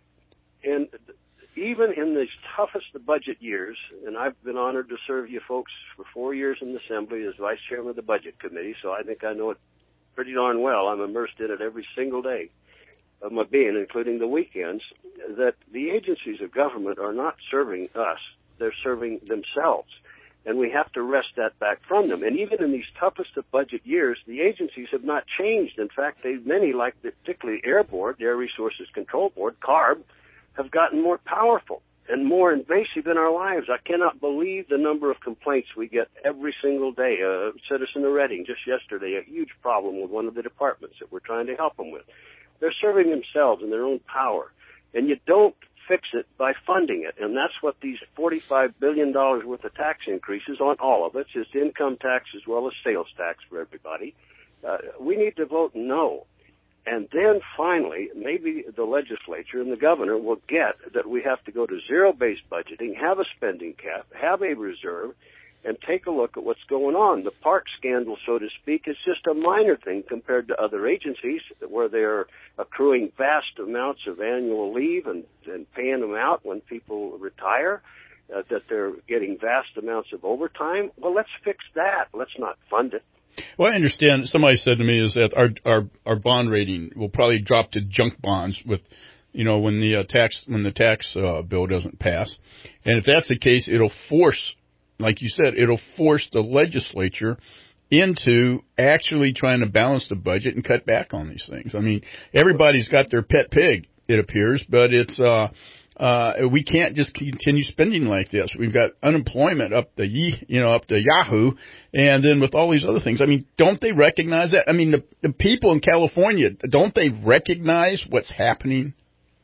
And even in these toughest of budget years, and I've been honored to serve you folks for four years in the Assembly as Vice Chairman of the Budget Committee, so I think I know it pretty darn well. I'm immersed in it every single day of my being, including the weekends, that the agencies of government are not serving us. They're serving themselves. And we have to wrest that back from them. And even in these toughest of budget years, the agencies have not changed. In fact, they many, like the, particularly Air Board, the Air Resources Control Board, CARB, have gotten more powerful and more invasive in our lives. I cannot believe the number of complaints we get every single day. A citizen of Redding just yesterday, a huge problem with one of the departments that we're trying to help them with. They're serving themselves and their own power. And you don't fix it by funding it. And that's what these forty-five billion dollars worth of tax increases on all of us, is income tax as well as sales tax for everybody. Uh, we need to vote no. And then finally, maybe the legislature and the governor will get that we have to go to zero-based budgeting, have a spending cap, have a reserve, and take a look at what's going on. The park scandal, so to speak, is just a minor thing compared to other agencies where they're accruing vast amounts of annual leave and, and paying them out when people retire, uh, that they're getting vast amounts of overtime. Well, let's fix that. Let's not fund it. Well, I understand. Somebody said to me is that our our our bond rating will probably drop to junk bonds with, you know, when the uh, tax when the tax uh, bill doesn't pass, and if that's the case, it'll force, like you said, it'll force the legislature into actually trying to balance the budget and cut back on these things. I mean, everybody's got their pet pig, it appears, but it's uh Uh, we can't just continue spending like this. We've got unemployment up the, you know, up to Yahoo, and then with all these other things. I mean, don't they recognize that? I mean, the, the people in California, don't they recognize what's happening?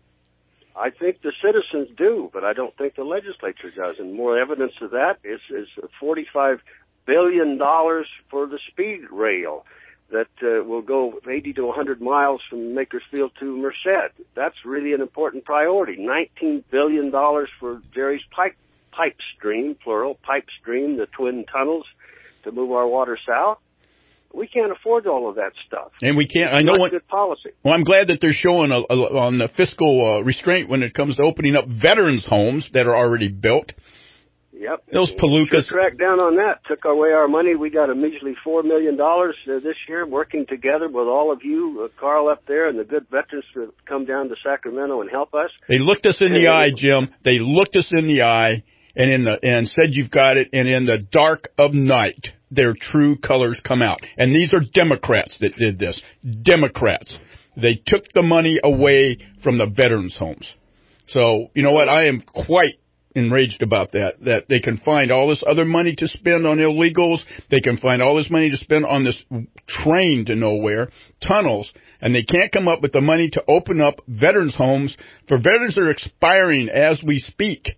I think the citizens do, but I don't think the legislature does. And more evidence of that is, is forty-five billion dollars for the speed rail that uh, will go eighty to one hundred miles from Makersfield to Merced. That's really an important priority. nineteen billion dollars for Jerry's pipe, pipe stream, plural, pipe stream, the twin tunnels to move our water south. We can't afford all of that stuff. And we can't, I it's know not what, good policy. Well, I'm glad that they're showing a, a, on the fiscal uh, restraint when it comes to opening up veterans' homes that are already built. Yep. Those palookas. Sure tracked down on that. Took away our money. We got a measly four million dollars uh, this year, working together with all of you, uh, Carl up there, and the good veterans to come down to Sacramento and help us. They looked us in the eye, Jim. They looked us in the eye and in the and said you've got it. And in the dark of night, their true colors come out. And these are Democrats that did this. Democrats. They took the money away from the veterans' homes. So, you know what? I am quite enraged about that, that they can find all this other money to spend on illegals. They can find all this money to spend on this train to nowhere, tunnels, and they can't come up with the money to open up veterans' homes for veterans that are expiring as we speak.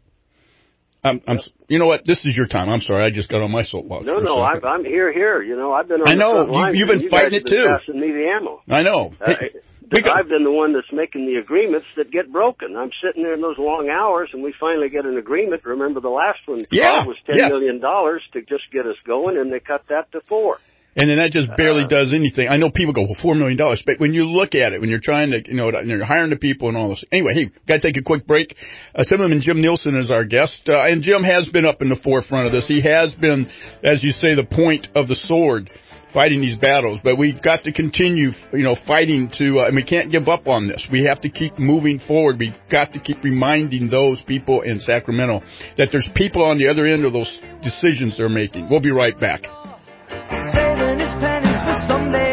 I'm, I'm, you know what? This is your time. I'm sorry. I just got on my soapbox. No, no, I'm, I'm here, here. You know, I've been on I know. the front lines. You, you've been you fighting guys it, have been too. passing me the ammo. I know. Uh, Hey, we got, I've been the one that's making the agreements that get broken. I'm sitting there in those long hours, and we finally get an agreement. Remember the last one? Yeah, It was ten yes. million dollars to just get us going, and they cut that to four. and then that just barely Uh, does anything. I know people go, well, four million dollars, but when you look at it, when you're trying to, you know, you're hiring the people and all this. Anyway, hey, got to take a quick break. Uh, Assemblyman Jim Nielsen is our guest, uh, and Jim has been up in the forefront of this. He has been, as you say, the point of the sword, fighting these battles, but we've got to continue, you know, fighting to, uh, and we can't give up on this. We have to keep moving forward. We've got to keep reminding those people in Sacramento that there's people on the other end of those decisions they're making. We'll be right back. Saving his pennies for someday.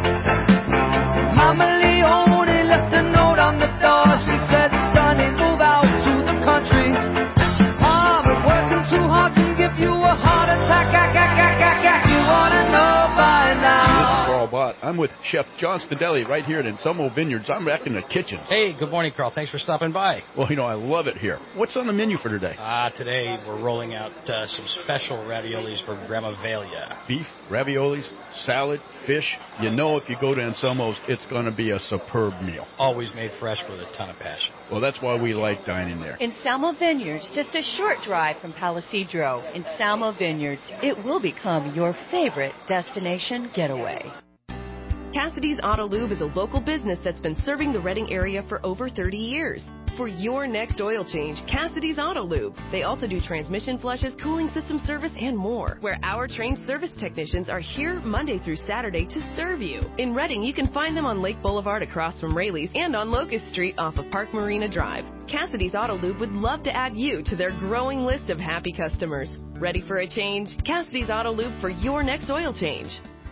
Mama Leone left a note on the door. She said, Sonny, move out to the country. Oh, but working too hard can give you a heart attack. Ah, ah, ah, ah, ah. You ought to know by now. This is Carl Bott. I'm with Chef John Stadelli right here at Anselmo Vineyards. I'm back in the kitchen. Hey, good morning, Carl. Thanks for stopping by. Well, you know, I love it here. What's on the menu for today? Uh, today we're rolling out uh, some special raviolis for Grandma Velia. Beef, raviolis, salad, fish. You know if you go to Anselmo's, it's going to be a superb meal. Always made fresh with a ton of passion. Well, that's why we like dining there. Anselmo Vineyards, just a short drive from Palisadro. Anselmo Vineyards, it will become your favorite destination getaway. Cassidy's Auto Lube is a local business that's been serving the Redding area for over thirty years. For your next oil change, Cassidy's Auto Lube. They also do transmission flushes, cooling system service, and more, where our trained service technicians are here Monday through Saturday to serve you. In Redding, you can find them on Lake Boulevard across from Rayleigh's and on Locust Street off of Park Marina Drive. Cassidy's Auto Lube would love to add you to their growing list of happy customers. Ready for a change? Cassidy's Auto Lube for your next oil change.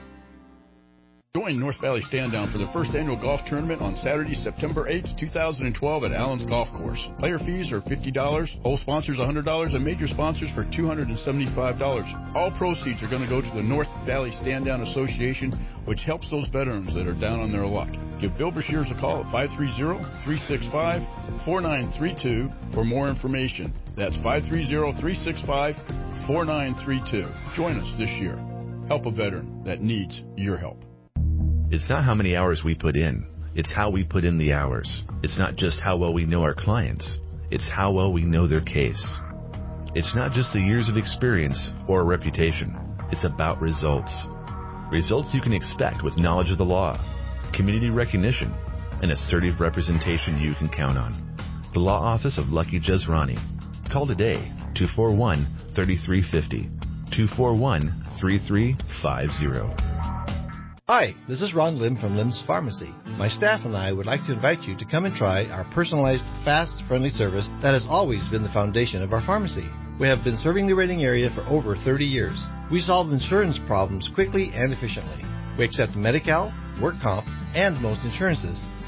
Join North Valley Stand Down for the first annual golf tournament on Saturday, September eighth, twenty twelve at Allen's Golf Course. Player fees are fifty dollars, whole sponsors one hundred dollars, and major sponsors for two hundred seventy-five dollars. All proceeds are going to go to the North Valley Stand Down Association, which helps those veterans that are down on their luck. Give Bill Brashears a call at five three zero, three six five, four nine three two for more information. That's five three zero, three six five, four nine three two. Join us this year. Help a veteran that needs your help. It's not how many hours we put in. It's how we put in the hours. It's not just how well we know our clients. It's how well we know their case. It's not just the years of experience or a reputation. It's about results. Results you can expect with knowledge of the law, community recognition, and assertive representation you can count on. The Law Office of Lucky Jezrani. Call today, two four one, three three five zero, two four one, three three five zero. Hi, this is Ron Lim from Lim's Pharmacy. My staff and I would like to invite you to come and try our personalized, fast, friendly service that has always been the foundation of our pharmacy. We have been serving the Redding area for over thirty years. We solve insurance problems quickly and efficiently. We accept Medi-Cal, work comp, and most insurances.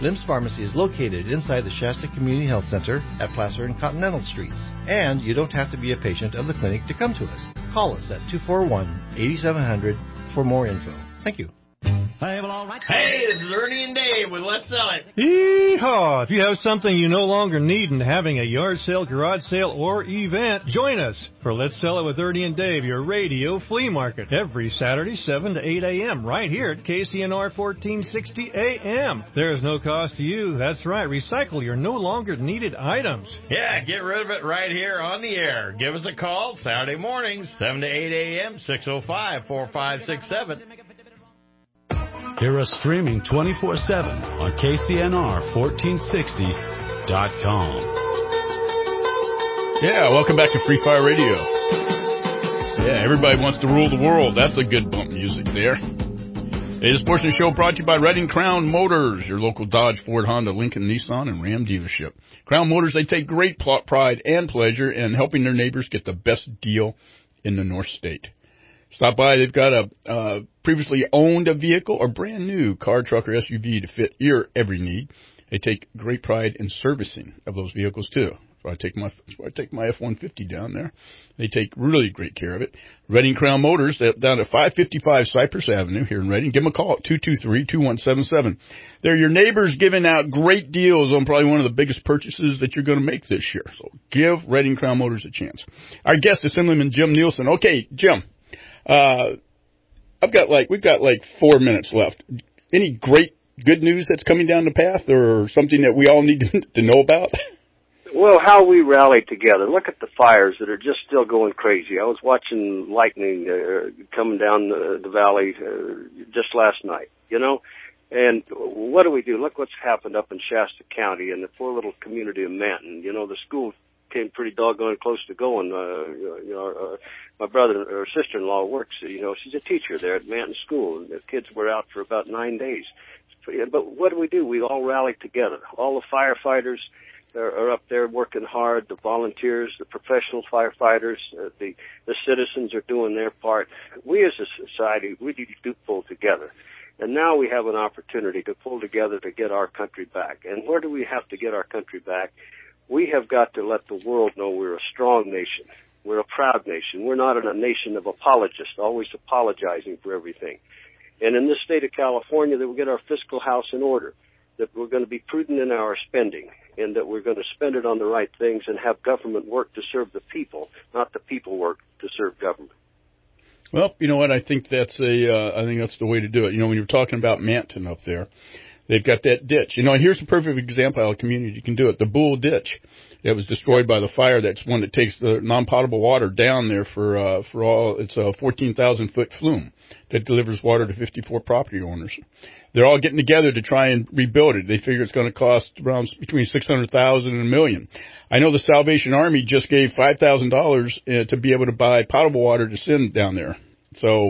Lim's Pharmacy is located inside the Shasta Community Health Center at Placer and Continental Streets. And you don't have to be a patient of the clinic to come to us. Call us at two four one, eight seven zero zero for more info. Thank you. Hey, well, all right. Hey, this is Ernie and Dave with Let's Sell It. Yeehaw! If you have something you no longer need and having a yard sale, garage sale, or event, join us for Let's Sell It with Ernie and Dave, your radio flea market, every Saturday, seven to eight a.m., right here at K C N R fourteen sixty A M. There is no cost to you. That's right. Recycle your no longer needed items. Yeah, get rid of it right here on the air. Give us a call Saturday mornings, seven to eight a.m., six oh five, four five six seven. Hear us streaming twenty-four seven on K C N R fourteen sixty dot com. Yeah, welcome back to Free Fire Radio. Yeah, everybody wants to rule the world. That's a good bump music there. Hey, this portion of the show brought to you by Redding Crown Motors, your local Dodge, Ford, Honda, Lincoln, Nissan, and Ram dealership. Crown Motors, they take great pride and pleasure in helping their neighbors get the best deal in the North State. Stop by. They've got a uh, previously owned a vehicle or brand new car, truck, or S U V to fit your every need. They take great pride in servicing of those vehicles, too. So I take my so I take my F one fifty down there. They take really great care of it. Redding Crown Motors, they're down at five fifty-five Cypress Avenue here in Redding. Give them a call at two two three, two one seven seven. They're your neighbors giving out great deals on probably one of the biggest purchases that you're going to make this year. So give Redding Crown Motors a chance. Our guest, Assemblyman Jim Nielsen. Okay, Jim. Uh, I've got like, we've got like four minutes left. Any great good news that's coming down the path or something that we all need to, to know about? Well, how we rallied together. Look at the fires that are just still going crazy. I was watching lightning uh, coming down the, the valley uh, just last night, you know? And what do we do? Look what's happened up in Shasta County in the poor little community of Manton. You know, the school came pretty doggone close to going. Uh, you know, uh, my brother or sister-in-law works, you know, she's a teacher there at Manton School, and the kids were out for about nine days. But what do we do? We all rallied together. All the firefighters are, are up there working hard, the volunteers, the professional firefighters, uh, the, the citizens are doing their part. We as a society, we need to pull together. And now we have an opportunity to pull together to get our country back. And where do we have to get our country back? We have got to let the world know we're a strong nation. We're a proud nation. We're not a nation of apologists, always apologizing for everything. And in this state of California, that we get our fiscal house in order, that we're going to be prudent in our spending, and that we're going to spend it on the right things and have government work to serve the people, not the people work to serve government. Well, you know what? I think that's a. Uh, I think that's the way to do it. You know, when you're talking about Manton up there, they've got that ditch. You know, here's a perfect example how a community can do it. The Bull Ditch that was destroyed by the fire. That's one that takes the non-potable water down there for uh, for all. It's a fourteen thousand foot flume that delivers water to fifty-four property owners. They're all getting together to try and rebuild it. They figure it's going to cost around between six hundred thousand and a million. I know the Salvation Army just gave five thousand dollars uh, to be able to buy potable water to send down there. So,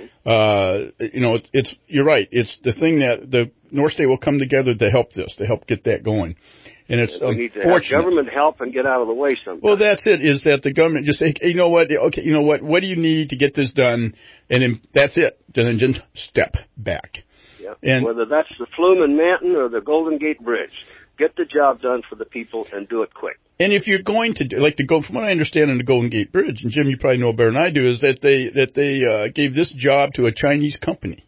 uh, you know, it's, it's you're right. It's the thing that the North State will come together to help this, to help get that going. And it's we need to have government help and get out of the way sometimes. Well, that's it, is that the government just say, hey, you know what, okay, you know what, what do you need to get this done? And then that's it. And then just step back. Yeah. And whether that's the Flume in Manton or the Golden Gate Bridge, get the job done for the people and do it quick. And if you're going to do, like the go, from what I understand in the Golden Gate Bridge, and Jim, you probably know better than I do, is that they that they uh, gave this job to a Chinese company.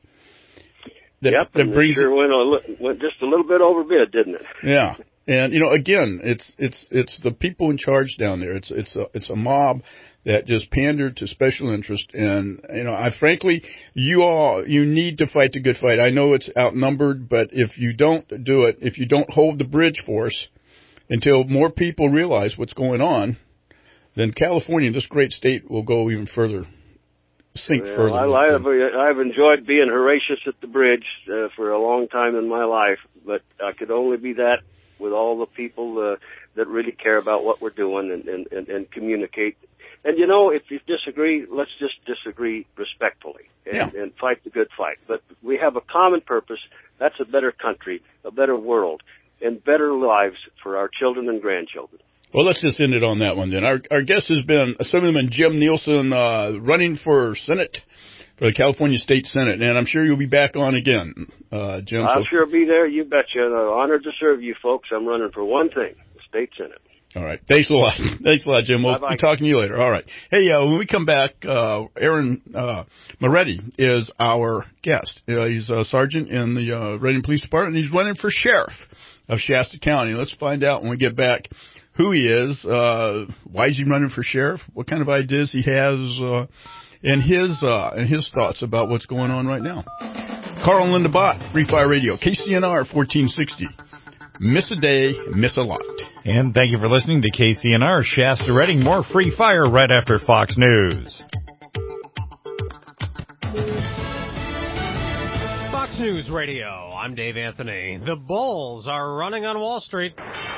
That, yep, that and brings it sure went, a, went just a little bit overbid, didn't it? Yeah. And you know, again, it's it's it's the people in charge down there. It's it's a it's a mob that just pandered to special interest. And you know, I frankly, you all you need to fight the good fight. I know it's outnumbered, but if you don't do it, if you don't hold the bridge for us until more people realize what's going on, then California, this great state, will go even further, sink well, further. I, I've I've enjoyed being Horatius at the bridge uh, for a long time in my life, but I could only be that with all the people uh, that really care about what we're doing and, and, and, and communicate. And, you know, if you disagree, let's just disagree respectfully and, yeah. and fight the good fight. But we have a common purpose. That's a better country, a better world, and better lives for our children and grandchildren. Well, let's just end it on that one then. Our, our guest has been Assemblyman Jim Nielsen, uh, running for Senate for the California State Senate. And I'm sure you'll be back on again, uh, Jim. I'll so. sure be there. You betcha. Uh, honored to serve you folks. I'm running for one thing, the State Senate. All right. Thanks a lot. Thanks a lot, Jim. We'll Bye-bye. be talking to you later. All right. Hey, uh, when we come back, uh, Aaron uh, Moretti is our guest. Uh, he's a sergeant in the uh, Reading Police Department, and he's running for sheriff of Shasta County. Let's find out when we get back who he is, uh, why is he running for sheriff, what kind of ideas he has, uh, and his uh, and his thoughts about what's going on right now. Carl and Linda Bott, Free Fire Radio, K C N R fourteen sixty. Miss a day, miss a lot. And thank you for listening to K C N R Shasta Reading. More Free Fire right after Fox News. Fox News Radio, I'm Dave Anthony. The bulls are running on Wall Street.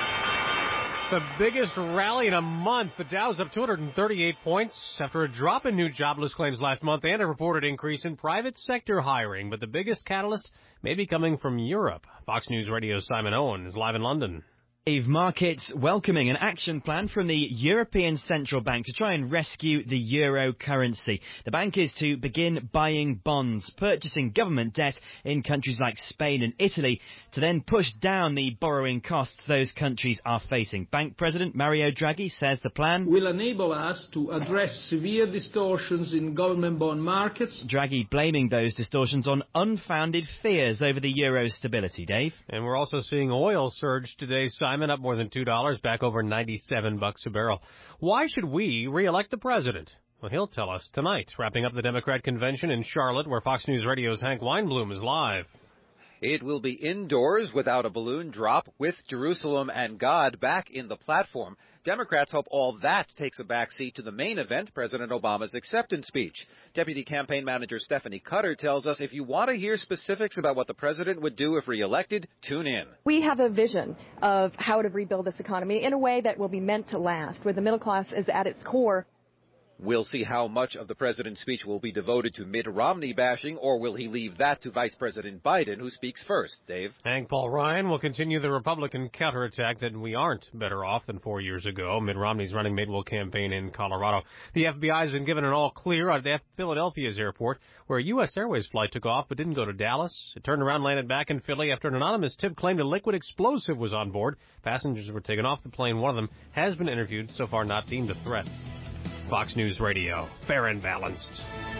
The biggest rally in a month. The Dow's up two hundred thirty-eight points after a drop in new jobless claims last month and a reported increase in private sector hiring. But the biggest catalyst may be coming from Europe. Fox News Radio's Simon Owen is live in London. Eve markets welcoming an action plan from the European Central Bank to try and rescue the euro currency. The bank is to begin buying bonds, purchasing government debt in countries like Spain and Italy to then push down the borrowing costs those countries are facing. Bank President Mario Draghi says the plan will enable us to address severe distortions in government bond markets. Draghi blaming those distortions on unfounded fears over the euro's stability. Dave? And we're also seeing oil surge today, Simon, up more than two dollars, back over ninety-seven bucks a barrel. Why should we re-elect the president? Well, he'll tell us tonight, wrapping up the Democrat convention in Charlotte, where Fox News Radio's Hank Weinblum is live. It will be indoors without a balloon drop, with Jerusalem and God back in the platform. Democrats hope all that takes a backseat to the main event, President Obama's acceptance speech. Deputy Campaign Manager Stephanie Cutter tells us if you want to hear specifics about what the president would do if reelected, tune in. We have a vision of how to rebuild this economy in a way that will be meant to last, where the middle class is at its core. We'll see how much of the president's speech will be devoted to Mitt Romney bashing, or will he leave that to Vice President Biden, who speaks first. Dave? Hank Paul Ryan will continue the Republican counterattack that we aren't better off than four years ago. Mitt Romney's running mate will campaign in Colorado. The F B I has been given an all-clear at Philadelphia's airport, where a U S Airways flight took off but didn't go to Dallas. It turned around, landed back in Philly after an anonymous tip claimed a liquid explosive was on board. Passengers were taken off the plane. One of them has been interviewed, so far not deemed a threat. Fox News Radio, fair and balanced.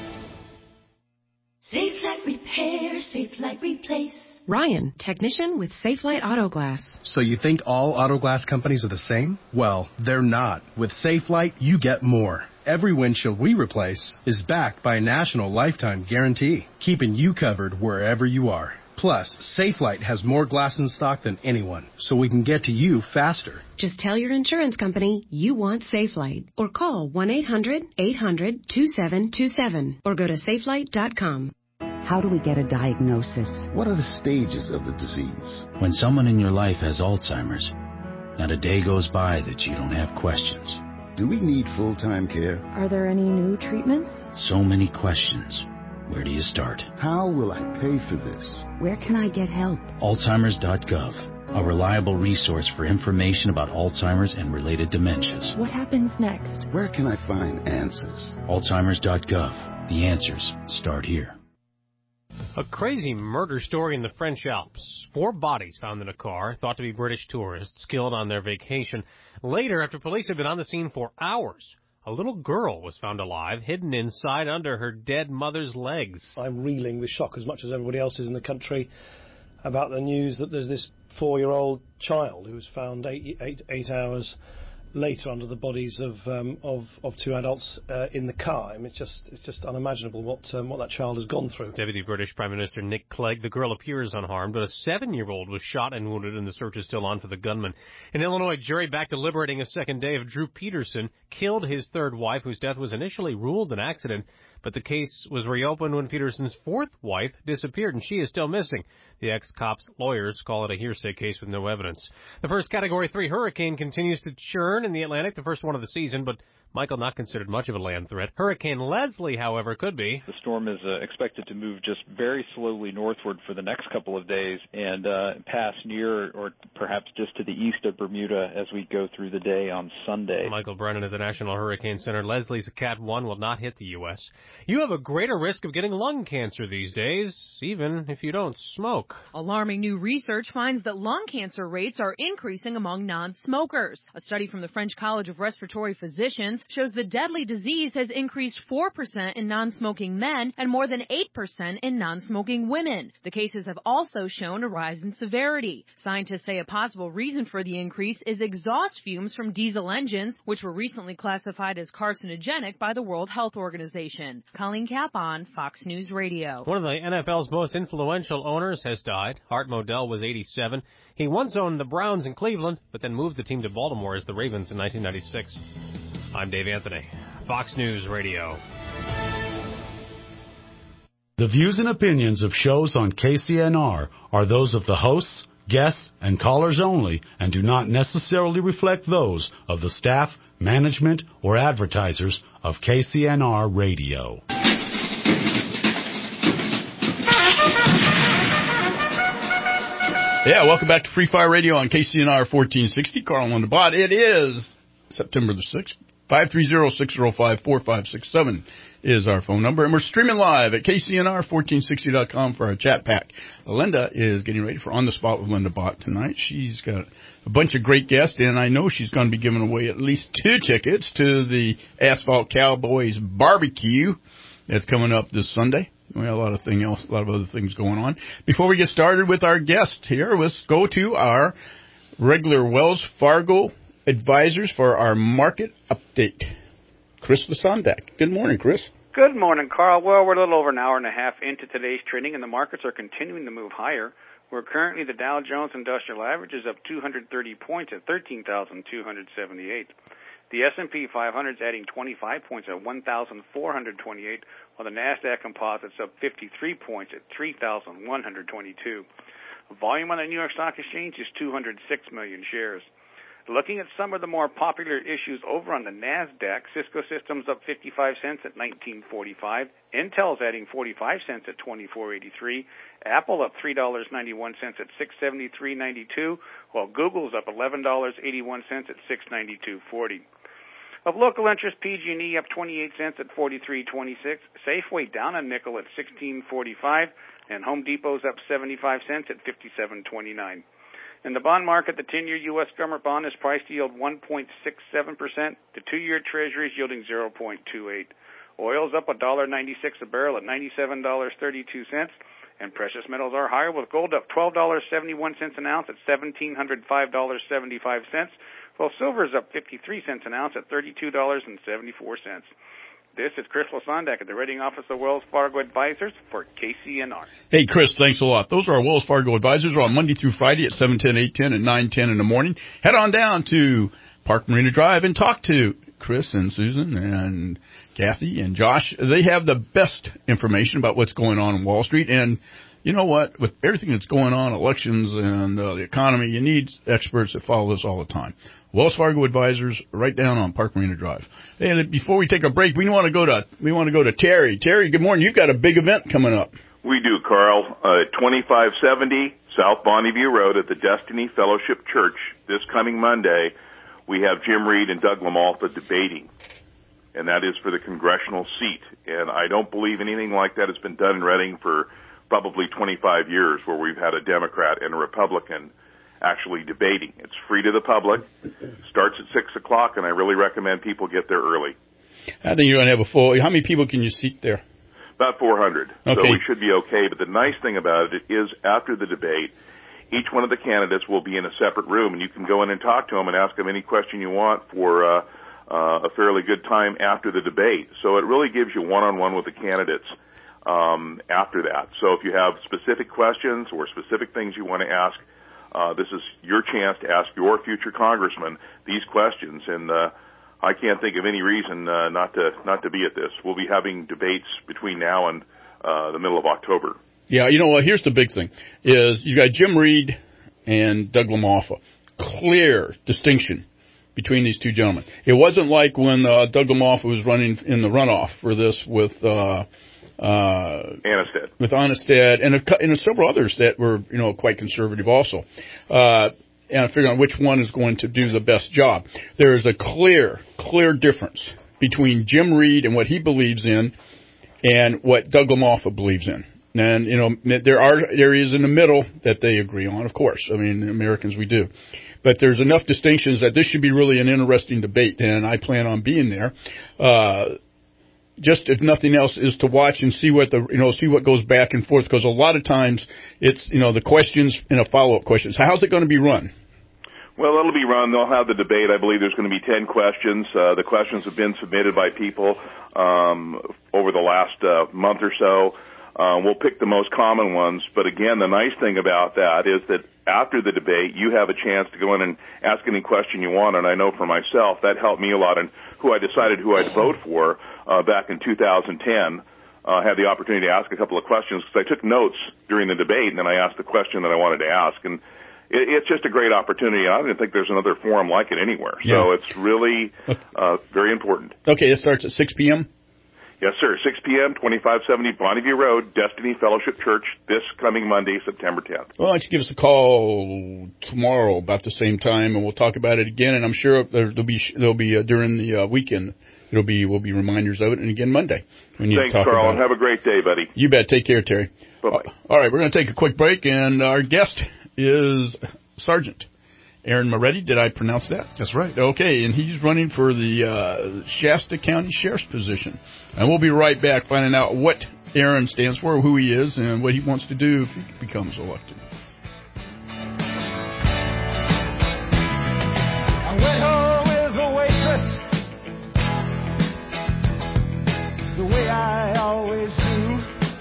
Safe Light Repair, Safe Light Replace. Ryan, technician with Safe Light Auto Glass. So you think all auto glass companies are the same? Well, they're not. With Safe Light, you get more. Every windshield we replace is backed by a national lifetime guarantee, keeping you covered wherever you are. Plus, Safe Light has more glass in stock than anyone, so we can get to you faster. Just tell your insurance company you want Safe Light, or call one eight hundred eight hundred two seven two seven, or go to safe light dot com. How do we get a diagnosis? What are the stages of the disease? When someone in your life has Alzheimer's, not a day goes by that you don't have questions. Do we need full-time care? Are there any new treatments? So many questions. Where do you start? How will I pay for this? Where can I get help? Alzheimer's dot gov, a reliable resource for information about Alzheimer's and related dementias. What happens next? Where can I find answers? Alzheimer's dot gov. The answers start here. A crazy murder story in the French Alps. Four bodies found in a car, thought to be British tourists, killed on their vacation. Later, after police had been on the scene for hours, a little girl was found alive, hidden inside under her dead mother's legs. I'm reeling with shock as much as everybody else is in the country about the news that there's this four-year-old child who was found eight, eight, eight hours later under the bodies of um, of, of two adults uh, in the car. I mean, it's just it's just unimaginable what um, what that child has gone through. Deputy British Prime Minister Nick Clegg. The girl appears unharmed, but a seven-year-old was shot and wounded, and the search is still on for the gunman. An Illinois jury back deliberating a second day of Drew Peterson killed his third wife, whose death was initially ruled an accident, but the case was reopened when Peterson's fourth wife disappeared, and she is still missing. The ex-cop's lawyers call it a hearsay case with no evidence. The first Category three hurricane continues to churn in the Atlantic, the first one of the season, but Michael not considered much of a land threat. Hurricane Leslie, however, could be. The storm is uh, expected to move just very slowly northward for the next couple of days and uh, pass near or perhaps just to the east of Bermuda as we go through the day on Sunday. Michael Brennan at the National Hurricane Center. Leslie's a Cat one, will not hit the U S. You have a greater risk of getting lung cancer these days, even if you don't smoke. Alarming new research finds that lung cancer rates are increasing among non-smokers. A study from the French College of Respiratory Physicians shows the deadly disease has increased four percent in non-smoking men and more than eight percent in non-smoking women. The cases have also shown a rise in severity. Scientists say a possible reason for the increase is exhaust fumes from diesel engines, which were recently classified as carcinogenic by the World Health Organization. Colleen Capon, Fox News Radio. One of the N F L's most influential owners has died. Art Modell was eighty-seven. He once owned the Browns in Cleveland, but then moved the team to Baltimore as the Ravens in nineteen ninety-six. I'm Dave Anthony, Fox News Radio. The views and opinions of shows on K C N R are those of the hosts, guests, and callers only, and do not necessarily reflect those of the staff, management, or advertisers of K C N R Radio. Yeah, welcome back to Free Fire Radio on K C N R fourteen sixty. Carl on the bot. It is September the sixth. five three zero, six zero five, four five six seven is our phone number. And we're streaming live at K C N R fourteen sixty dot com for our chat pack. Linda is getting ready for On the Spot with Linda Bott tonight. She's got a bunch of great guests, and I know she's going to be giving away at least two tickets to the Asphalt Cowboys barbecue that's coming up this Sunday. We have a lot of thing else, a lot of other things going on. Before we get started with our guest here, let's go to our regular Wells Fargo advisors for our market update. Chris Lasandak. Good morning, Chris. Good morning, Carl. Well, we're a little over an hour and a half into today's trading, and the markets are continuing to move higher. We're currently the Dow Jones Industrial Average is up two hundred thirty points at thirteen thousand two hundred seventy-eight. The S and P five hundred is adding twenty-five points at one thousand four hundred twenty-eight, while the NASDAQ Composite's up fifty-three points at three thousand one hundred twenty-two. Volume on the New York Stock Exchange is two hundred six million shares. Looking at some of the more popular issues over on the NASDAQ, Cisco Systems up fifty-five cents at nineteen forty-five. Intel's adding forty-five cents at twenty-four eighty-three. Apple up three dollars and ninety-one cents at six seventy-three ninety-two, while Google's up eleven dollars and eighty-one cents at six ninety-two forty. Of local interest, P G and E up twenty-eight cents at forty-three twenty-six. Safeway down a nickel at sixteen forty-five, and Home Depot's up seventy-five cents at fifty-seven twenty-nine. In the bond market, the ten-year U S government bond is priced to yield one point six seven percent. The two-year Treasury is yielding zero point two eight. Oil's up one dollar ninety-six a barrel at ninety-seven dollars and thirty-two cents. And precious metals are higher, with gold up twelve dollars and seventy-one cents an ounce at one thousand seven hundred five dollars and seventy-five cents, while silver is up fifty-three cents an ounce at thirty-two dollars and seventy-four cents. This is Chris Lasandak at the Rating Office of Wells Fargo Advisors for K C N R. Hey, Chris, thanks a lot. Those are our Wells Fargo Advisors. We're on Monday through Friday at seven ten, eight ten, and nine ten in the morning. Head on down to Park Marina Drive and talk to Chris and Susan and Kathy and Josh. They have the best information about what's going on in Wall Street. And you know what? With everything that's going on, elections and uh, the economy, you need experts that follow this all the time. Wells Fargo Advisors, right down on Park Marina Drive. Hey, before we take a break, we want to go to we want to go to Terry. Terry, good morning. You've got a big event coming up. We do, Carl. Uh, twenty-five seventy South Bonneview Road at the Destiny Fellowship Church. This coming Monday, we have Jim Reed and Doug LaMalfa debating, and that is for the congressional seat. And I don't believe anything like that has been done in Reading for probably twenty-five years, where we've had a Democrat and a Republican actually debating. It's free to the public. Starts at six o'clock, and I really recommend people get there early. I think you're going to have a full. How many people can you seat there? About four hundred. Okay. So we should be okay. But the nice thing about it is, after the debate, each one of the candidates will be in a separate room, and you can go in and talk to them and ask them any question you want for uh, uh, a fairly good time after the debate. So it really gives you one-on-one with the candidates um, after that. So if you have specific questions or specific things you want to ask, Uh, this is your chance to ask your future congressman these questions, and uh, I can't think of any reason uh, not to not to be at this. We'll be having debates between now and uh, the middle of October. Yeah, you know what? Here's the big thing: is you got Jim Reed and Doug LaMalfa. Clear distinction between these two gentlemen. It wasn't like when uh, Doug Lamothe was running in the runoff for this with uh, uh, Anistad, with Anistad, and, a, and several others that were, you know, quite conservative also. Uh, and figuring out which one is going to do the best job. There is a clear, clear difference between Jim Reed and what he believes in, and what Doug Lamothe believes in. And, you know, there are areas in the middle that they agree on, of course. I mean, Americans, we do. But there's enough distinctions that this should be really an interesting debate, and I plan on being there. Uh, just, if nothing else, is to watch and see what the, you know, see what goes back and forth, because a lot of times it's, you know, the questions and a follow-up question. So how's it going to be run? Well, it'll be run. They'll have the debate. I believe there's going to be ten questions. Uh, the questions have been submitted by people um, over the last uh, month or so. Uh, we'll pick the most common ones. But again, the nice thing about that is that after the debate, you have a chance to go in and ask any question you want. And I know for myself, that helped me a lot in who I decided who I'd vote for uh, back in two thousand ten. I uh, had the opportunity to ask a couple of questions because I took notes during the debate, and then I asked the question that I wanted to ask. And it's just a great opportunity. I don't think there's another forum like it anywhere. Yeah. So it's really uh, very important. Okay, it starts at six p.m.? Yes, sir. six p.m., twenty-five seventy Bonneview Road, Destiny Fellowship Church, this coming Monday, September tenth. Well, why don't you give us a call tomorrow about the same time, and we'll talk about it again. And I'm sure there'll be there'll be uh, during the uh, weekend. It'll be will be reminders of it, and again Monday. We need Thanks, to talk Carl, about and it. have a great day, buddy. You bet. Take care, Terry. Bye-bye. Uh, all right, we're going to take a quick break, and our guest is Sergeant Aaron Moretti. Did I pronounce that? That's right. Okay, and he's running for the uh, Shasta County Sheriff's position. And we'll be right back finding out what Aaron stands for, who he is, and what he wants to do if he becomes elected. I went home with a waitress, the way I always do.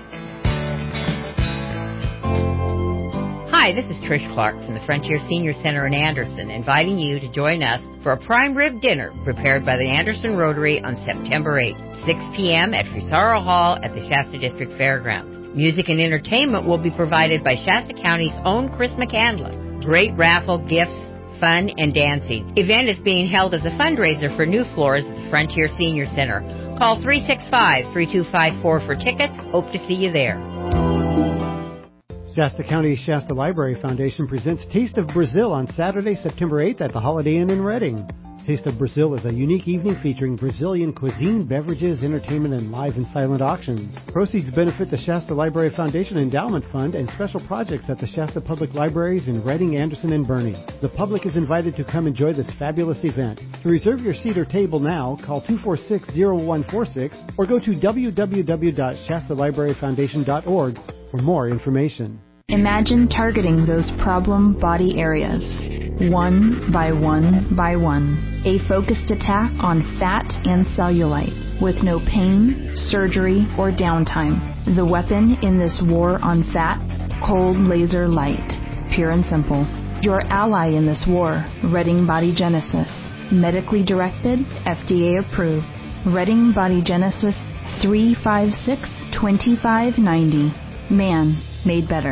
Hi, this is Trish Clark from the Frontier Senior Center in Anderson, inviting you to join us for a prime rib dinner prepared by the Anderson Rotary on September eighth, six p.m. at Fusaro Hall at the Shasta District Fairgrounds. Music and entertainment will be provided by Shasta County's own Chris McCandless. Great raffle, gifts, fun, and dancing. Event is being held as a fundraiser for new floors at the Frontier Senior Center. Call three six five, three two five four for tickets. Hope to see you there. Shasta County Shasta Library Foundation presents Taste of Brazil on Saturday, September eighth at the Holiday Inn in Reading. Taste of Brazil is a unique evening featuring Brazilian cuisine, beverages, entertainment, and live and silent auctions. Proceeds benefit the Shasta Library Foundation Endowment Fund and special projects at the Shasta Public Libraries in Reading, Anderson, and Boerne. The public is invited to come enjoy this fabulous event. To reserve your seat or table now, call two four six, zero one four six or go to w w w dot shasta library foundation dot org for more information. Imagine targeting those problem body areas, one by one by one. A focused attack on fat and cellulite, with no pain, surgery, or downtime. The weapon in this war on fat? Cold laser light. Pure and simple. Your ally in this war, Reading Body Genesis. Medically directed, F D A approved. Reading Body Genesis three five six, two five nine zero. Man made better.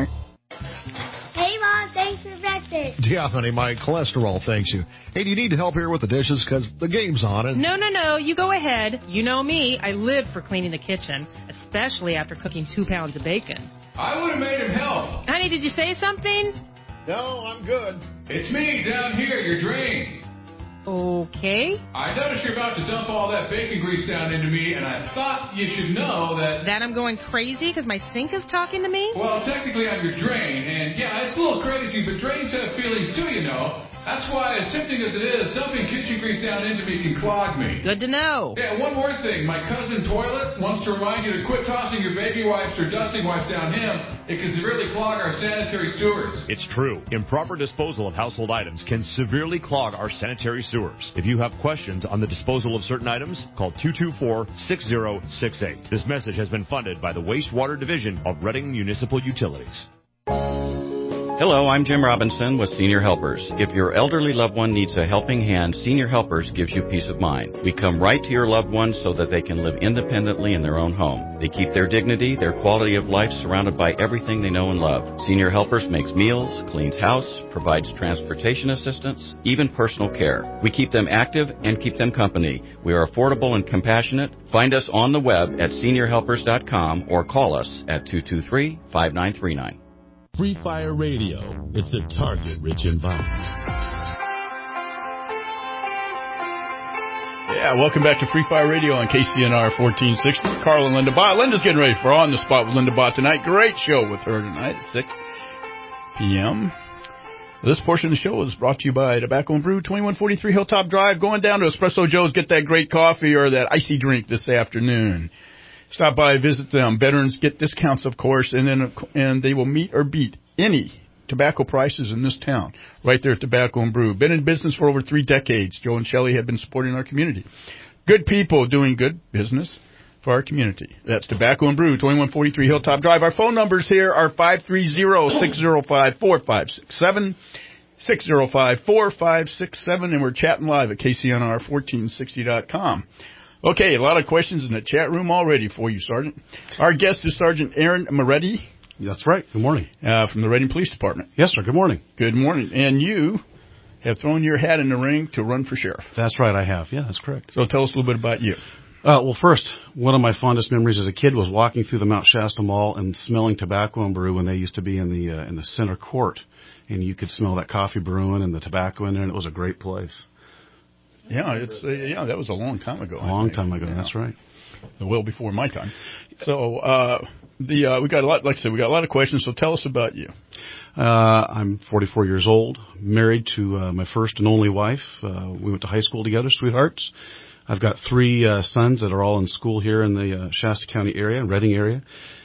Hey, Mom, thanks for breakfast. Yeah, honey, my cholesterol thanks you. Hey, do you need help here with the dishes? Because the game's on. And No, no, no. You go ahead. You know me. I live for cleaning the kitchen, especially after cooking two pounds of bacon. I would have made him help. Honey, did you say something? No, I'm good. It's me down here, your drain. Okay. I noticed you're about to dump all that bacon grease down into me, and I thought you should know that... That I'm going crazy because my sink is talking to me? Well, technically I'm your drain, and yeah, it's a little crazy, but drains have feelings too, you know. That's why, as tempting as it is, dumping kitchen grease down into me can clog me. Good to know. Yeah, one more thing. My cousin Toilet wants to remind you to quit tossing your baby wipes or dusting wipes down him. It can severely clog our sanitary sewers. It's true. Improper disposal of household items can severely clog our sanitary sewers. If you have questions on the disposal of certain items, call two two four, six zero six eight. This message has been funded by the Wastewater Division of Reading Municipal Utilities. Hello, I'm Jim Robinson with Senior Helpers. If your elderly loved one needs a helping hand, Senior Helpers gives you peace of mind. We come right to your loved ones so that they can live independently in their own home. They keep their dignity, their quality of life surrounded by everything they know and love. Senior Helpers makes meals, cleans house, provides transportation assistance, even personal care. We keep them active and keep them company. We are affordable and compassionate. Find us on the web at senior helpers dot com or call us at two two three, five nine three nine. Free Fire Radio. It's a target-rich environment. Yeah, welcome back to Free Fire Radio on K C N R fourteen sixty. Carl and Linda Bott. Linda's getting ready for On the Spot with Linda Bott tonight. Great show with her tonight at six p.m. This portion of the show is brought to you by Tobacco and Brew, twenty-one forty-three Hilltop Drive. Going down to Espresso Joe's, get that great coffee or that icy drink this afternoon. Stop by, visit them. Veterans get discounts, of course, and then and they will meet or beat any tobacco prices in this town right there at Tobacco and Brew. Been in business for over three decades. Joe and Shelley have been supporting our community. Good people doing good business for our community. That's Tobacco and Brew, twenty-one forty-three Hilltop Drive. Our phone numbers here are five three zero, six zero five, four five six seven, six zero five, four five six seven, and we're chatting live at K C N R fourteen sixty dot com. Okay, a lot of questions in the chat room already for you, Sergeant. Our guest is Sergeant Aaron Moretti. That's right. Good morning. Uh, from the Reading Police Department. Yes, sir. Good morning. Good morning. And you have thrown your hat in the ring to run for sheriff. That's right, I have. Yeah, that's correct. So tell us a little bit about you. Uh, well, first, one of my fondest memories as a kid was walking through the Mount Shasta Mall and smelling Tobacco and Brew when they used to be in the uh, in the center court. And you could smell that coffee brewing and the tobacco in there, and it was a great place. Yeah, it's uh, yeah, that was a long time ago. A long time ago, yeah. That's right. Well before my time. So uh, the uh, we got a lot, like I said, we got a lot of questions. So tell us about you. Uh, I'm forty-four years old, married to uh, my first and only wife. Uh, we went to high school together, sweethearts. I've got three uh, sons that are all in school here in the uh, Shasta County area, Reading area,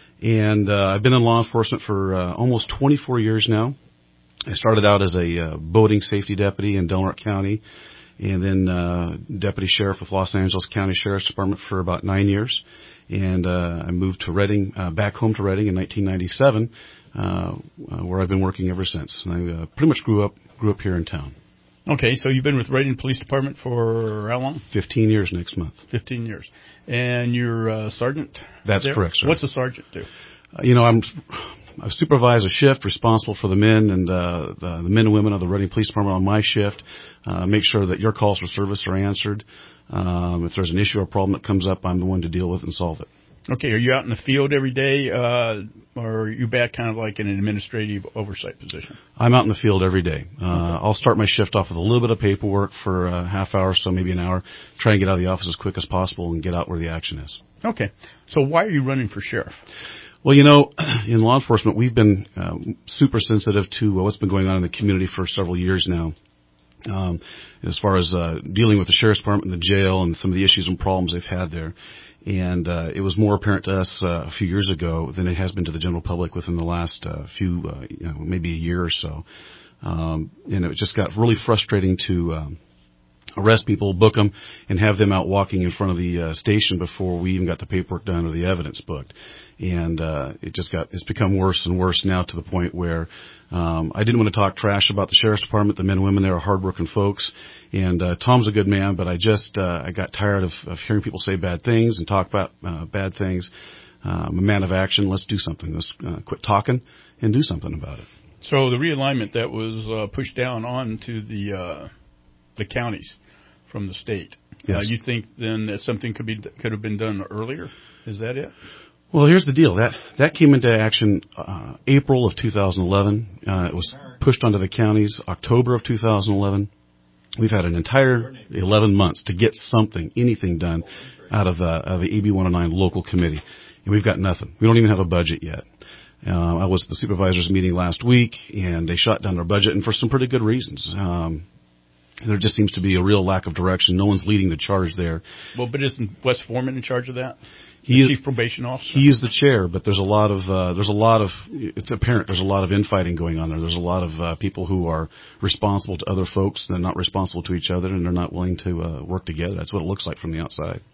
and uh, I've been in law enforcement for uh, almost twenty-four years now. I started out as a uh, boating safety deputy in Del Norte County, and then uh, deputy sheriff with Los Angeles County Sheriff's Department for about nine years. And uh, I moved to Reading, uh, back home to Reading in nineteen ninety-seven, uh, where I've been working ever since. And I uh, pretty much grew up grew up here in town. Okay, so you've been with Reading Police Department for how long? Fifteen years next month. Fifteen years, and you're a sergeant. That's there? correct, sir. What's a sergeant do? Uh, you know, I'm. I supervise a shift responsible for the men and uh, the, the men and women of the Reading Police Department on my shift. Uh, make sure that your calls for service are answered. Um, if there's an issue or problem that comes up, I'm the one to deal with and solve it. Okay, are you out in the field every day, uh, or are you back kind of like in an administrative oversight position? I'm out in the field every day. Uh, okay. I'll start my shift off with a little bit of paperwork for a half hour, so maybe an hour. Try and get out of the office as quick as possible and get out where the action is. Okay, so why are you running for sheriff? Well, you know, in law enforcement, we've been uh, super sensitive to uh, what's been going on in the community for several years now. Um, as far as uh, dealing with the sheriff's department and the jail and some of the issues and problems they've had there. And uh, it was more apparent to us uh, a few years ago than it has been to the general public within the last uh, few, uh, you know, maybe a year or so. Um, and it just got really frustrating to um, arrest people, book them, and have them out walking in front of the uh, station before we even got the paperwork done or the evidence booked. And uh, it just got, it's become worse and worse now to the point where um, I didn't want to talk trash about the sheriff's department. The men and women there are hardworking folks. And uh, Tom's a good man, but I just, uh, I got tired of, of hearing people say bad things and talk about uh, bad things. Uh, I'm a man of action. Let's do something. Let's uh, quit talking and do something about it. So the realignment that was uh, pushed down onto the uh, the counties from the state, yes. uh, you think then that something could be could have been done earlier? Is that it? Well, here's the deal. That that came into action uh, April of two thousand eleven. Uh, it was pushed onto the counties October of two thousand eleven. We've had an entire eleven months to get something, anything done out of, uh, of the A B one oh nine local committee, and we've got nothing. We don't even have a budget yet. Uh, I was at the supervisors meeting last week, and they shot down their budget, and for some pretty good reasons. Um, there just seems to be a real lack of direction. No one's leading the charge there. Well, but isn't Wes Foreman in charge of that? He the chief probation officer. He is the chair, but there's a lot of uh, there's a lot of it's apparent there's a lot of infighting going on there. There's a lot of uh, people who are responsible to other folks, and they're not responsible to each other, and they're not willing to uh, work together. That's what it looks like from the outside.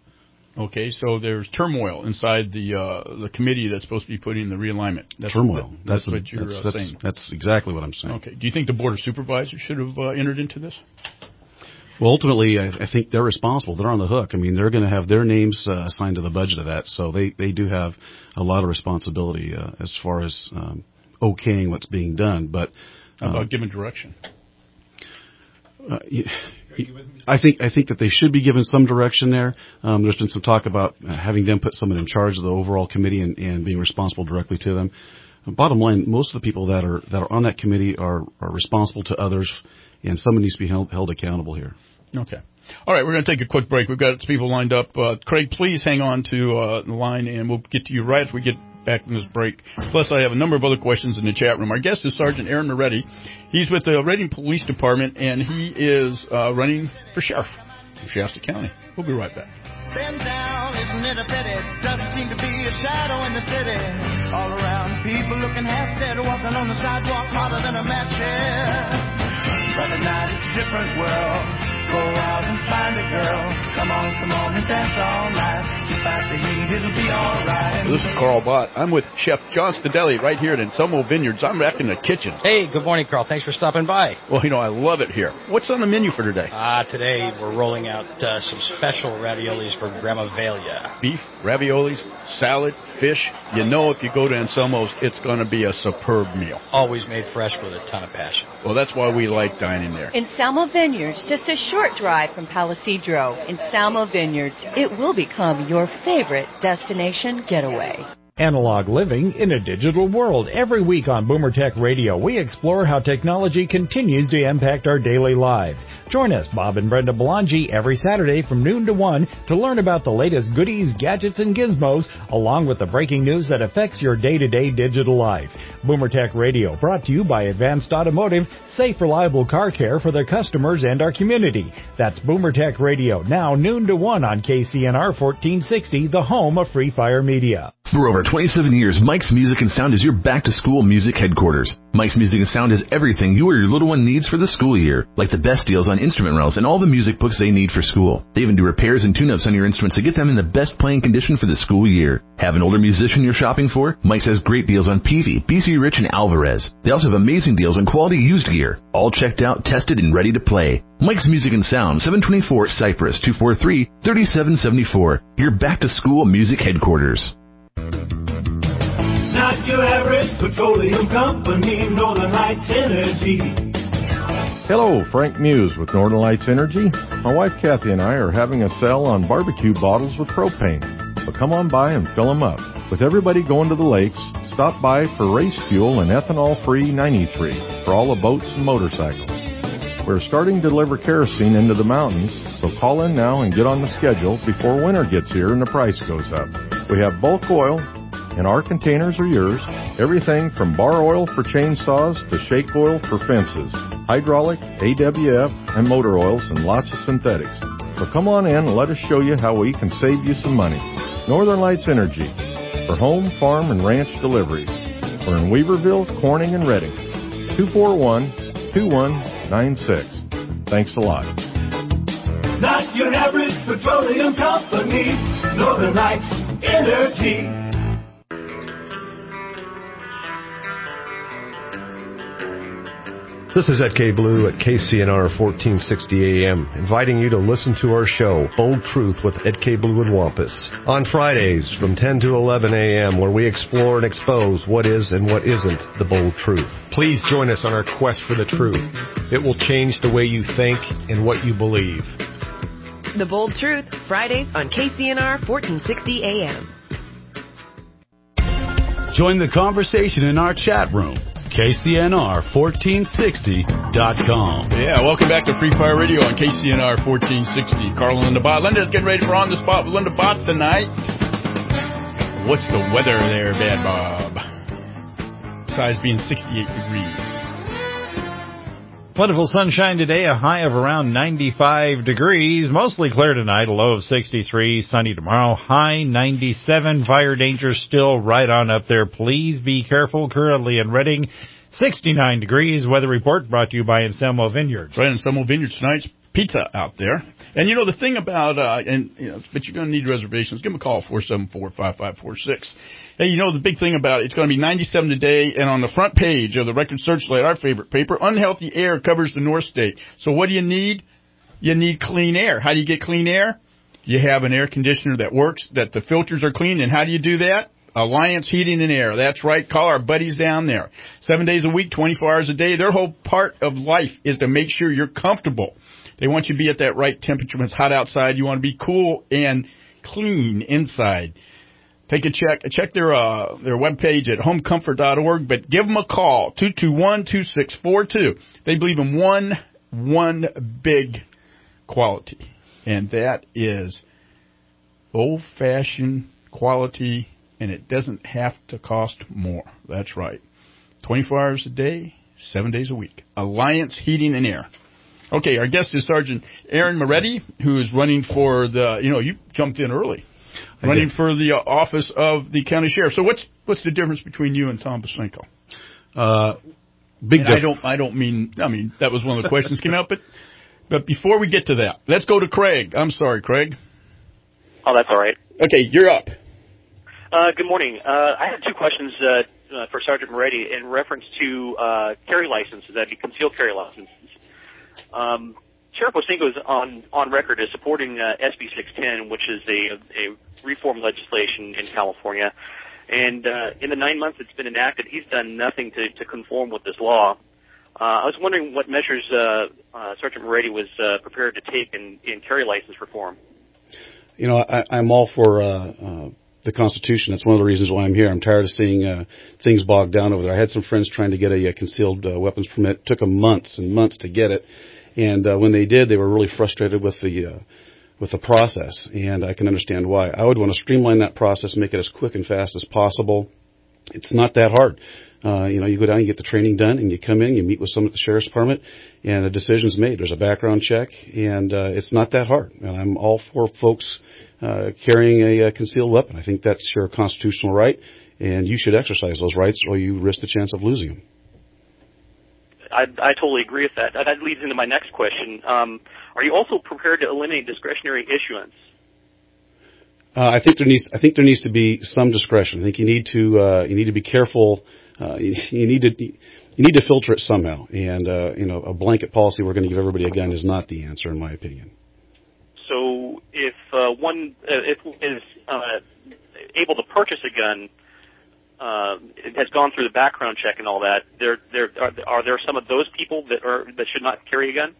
Okay, so there's turmoil inside the uh, the committee that's supposed to be putting the realignment. That's turmoil. What, that's, that's what you're that's, uh, that's, saying. That's exactly what I'm saying. Okay. Do you think the Board of Supervisors should have uh, entered into this? Well, ultimately, I, I think they're responsible. They're on the hook. I mean, they're going to have their names uh, assigned to the budget of that, so they, they do have a lot of responsibility uh, as far as um, okaying what's being done. But How about um, giving direction? Uh, I think I think that they should be given some direction there. Um, there's been some talk about having them put someone in charge of the overall committee and, and being responsible directly to them. Bottom line, most of the people that are that are on that committee are, are responsible to others, and someone needs to be held, held accountable here. Okay. All right, we're going to take a quick break. We've got people lined up. Uh, Craig, please hang on to uh, the line, and we'll get to you right as we get back from this break. Plus, I have a number of other questions in the chat room. Our guest is Sergeant Aaron Moretti. He's with the Reading Police Department, and he is uh, running for sheriff in Shasta County. We'll be right back. Been down, isn't it a pity? Doesn't seem to be a shadow in the city. All around, people looking half dead, walking on the sidewalk harder than a match here. But at night it's a different world. Go out and find a girl. Come on, come on and dance all night. Despite the heat, it'll be all right. This is Carl Bott. I'm with Chef John Stadelli right here at Anselmo Vineyards. I'm back in the kitchen. Hey, good morning, Carl. Thanks for stopping by. Well, you know, I love it here. What's on the menu for today? Ah, uh, today we're rolling out uh, some special raviolis for Grandma Velia. Beef, raviolis, salad, fish. You know, if you go to Anselmo's, it's going to be a superb meal. Always made fresh with a ton of passion. Well, that's why we like dining there. Anselmo Vineyards, just a short drive from Palisadro. Anselmo Vineyards, it will become your favorite destination getaway. Analog living in a digital world. Every week on Boomer Tech Radio, we explore how technology continues to impact our daily lives. Join us, Bob and Brenda Belangi, every Saturday from noon to one to learn about the latest goodies, gadgets, and gizmos, along with the breaking news that affects your day-to-day digital life. Boomer Tech Radio, brought to you by Advanced Automotive, safe, reliable car care for their customers and our community. That's Boomer Tech Radio, now noon to one on K C N R fourteen sixty, the home of Free Fire Media. For over twenty-seven years, Mike's Music and Sound is your back-to-school music headquarters. Mike's Music and Sound has everything you or your little one needs for the school year, like the best deals on instrument rentals and all the music books they need for school. They even do repairs and tune-ups on your instruments to get them in the best playing condition for the school year. Have an older musician you're shopping for? Mike's has great deals on Peavey, B C Rich, and Alvarez. They also have amazing deals on quality used gear, all checked out, tested, and ready to play. Mike's Music and Sound, seven twenty-four Cypress, two four three, three seven seven four. Your back-to-school music headquarters. Not your average petroleum company, Northern Lights Energy. Hello, Frank Muse with Northern Lights Energy. My wife Kathy and I are having a sale on barbecue bottles with propane. So come on by and fill them up. With everybody going to the lakes, stop by for race fuel and ethanol-free ninety-three for all the boats and motorcycles. We're starting to deliver kerosene into the mountains, so call in now and get on the schedule before winter gets here and the price goes up. We have bulk oil, and our containers are yours. Everything from bar oil for chainsaws to shake oil for fences, hydraulic, A W F, and motor oils, and lots of synthetics. So come on in and let us show you how we can save you some money. Northern Lights Energy, for home, farm, and ranch deliveries. We're in Weaverville, Corning, and Reading. two four one, two one nine six. Thanks a lot. Not your average petroleum company, Northern Lights Energy. This is Ed K. Blue at K C N R fourteen sixty A M, inviting you to listen to our show, Bold Truth with Ed K. Blue and Wampus, on Fridays from ten to eleven A M, where we explore and expose what is and what isn't the bold truth. Please join us on our quest for the truth. It will change the way you think and what you believe. The Bold Truth, Fridays on K C N R fourteen sixty A M. Join the conversation in our chat room. K C N R fourteen sixty dot com. Yeah, welcome back to Free Fire Radio on K C N R fourteen sixty. Carl and Linda Bott. Linda's getting ready for On the Spot with Linda Bott tonight. What's the weather there, Bad Bob? Besides being sixty-eight degrees. Plentiful sunshine today, a high of around ninety-five degrees. Mostly clear tonight, a low of sixty-three. Sunny tomorrow, high ninety-seven. Fire danger still right on up there. Please be careful. Currently in Reading, sixty-nine degrees. Weather report brought to you by Anselmo Vineyards. Right, Anselmo Vineyards tonight's Pizza out there. And, you know, the thing about, uh, and you know, but you're going to need reservations. Give them a call, four seven four, five five four six. Hey, you know, the big thing about it, it's going to be ninety-seven today, and on the front page of the Record Searchlight, our favorite paper, unhealthy air covers the North State. So what do you need? You need clean air. How do you get clean air? You have an air conditioner that works, that the filters are clean, and how do you do that? Alliance Heating and Air. That's right. Call our buddies down there. Seven days a week, twenty-four hours a day. Their whole part of life is to make sure you're comfortable. They want you to be at that right temperature when it's hot outside. You want to be cool and clean inside. Take a check. Check their uh, their webpage at home comfort dot org, but give them a call, two two one, two six four two. They believe in one, one big quality, and that is old-fashioned quality, and it doesn't have to cost more. That's right. twenty-four hours a day, seven days a week. Alliance Heating and Air. Okay, our guest is Sergeant Aaron Moretti, who is running for the, you know, you jumped in early, I running did. for the uh, office of the county sheriff. So what's what's the difference between you and Tom Bosenko? Uh, big difference. I don't, I don't mean, I mean, that was one of the questions came out, but, but before we get to that, let's go to Craig. I'm sorry, Craig. Oh, that's all right. Okay, you're up. Uh, good morning. Uh, I had two questions uh, uh, for Sergeant Moretti in reference to uh, carry licenses, that'd be concealed carry licenses. Um, Sheriff Bosenko is on, on record as supporting uh, S B six ten, which is a, a reform legislation in California. And uh, in the nine months it's been enacted, he's done nothing to, to conform with this law. Uh, I was wondering what measures uh, uh, Sergeant Moretti was uh, prepared to take in, in carry license reform. You know, I, I'm all for uh, uh, the Constitution. That's one of the reasons why I'm here. I'm tired of seeing uh, things bogged down over there. I had some friends trying to get a, a concealed uh, weapons permit. It took them months and months to get it. And uh, when they did, they were really frustrated with the uh, with the process, and I can understand why. I would want to streamline that process, make it as quick and fast as possible. It's not that hard. Uh, you know, you go down, you get the training done, and you come in, you meet with someone at the sheriff's department, and a decision's made. There's a background check, and uh, it's not that hard. And I'm all for folks uh, carrying a, a concealed weapon. I think that's your constitutional right, and you should exercise those rights, or you risk the chance of losing them. I, I totally agree with that. That leads into my next question. Um, are you also prepared to eliminate discretionary issuance? Uh, I think there needs. I think there needs to be some discretion. I think you need to. Uh, you need to be careful. Uh, you, you need to. You need to filter it somehow. And uh, you know, a blanket policy we're going to give everybody a gun is not the answer, in my opinion. So, if uh, one uh, if is uh, able to purchase a gun. Uh, it has gone through the background check and all that. There, there are, are there some of those people that are that should not carry a gun?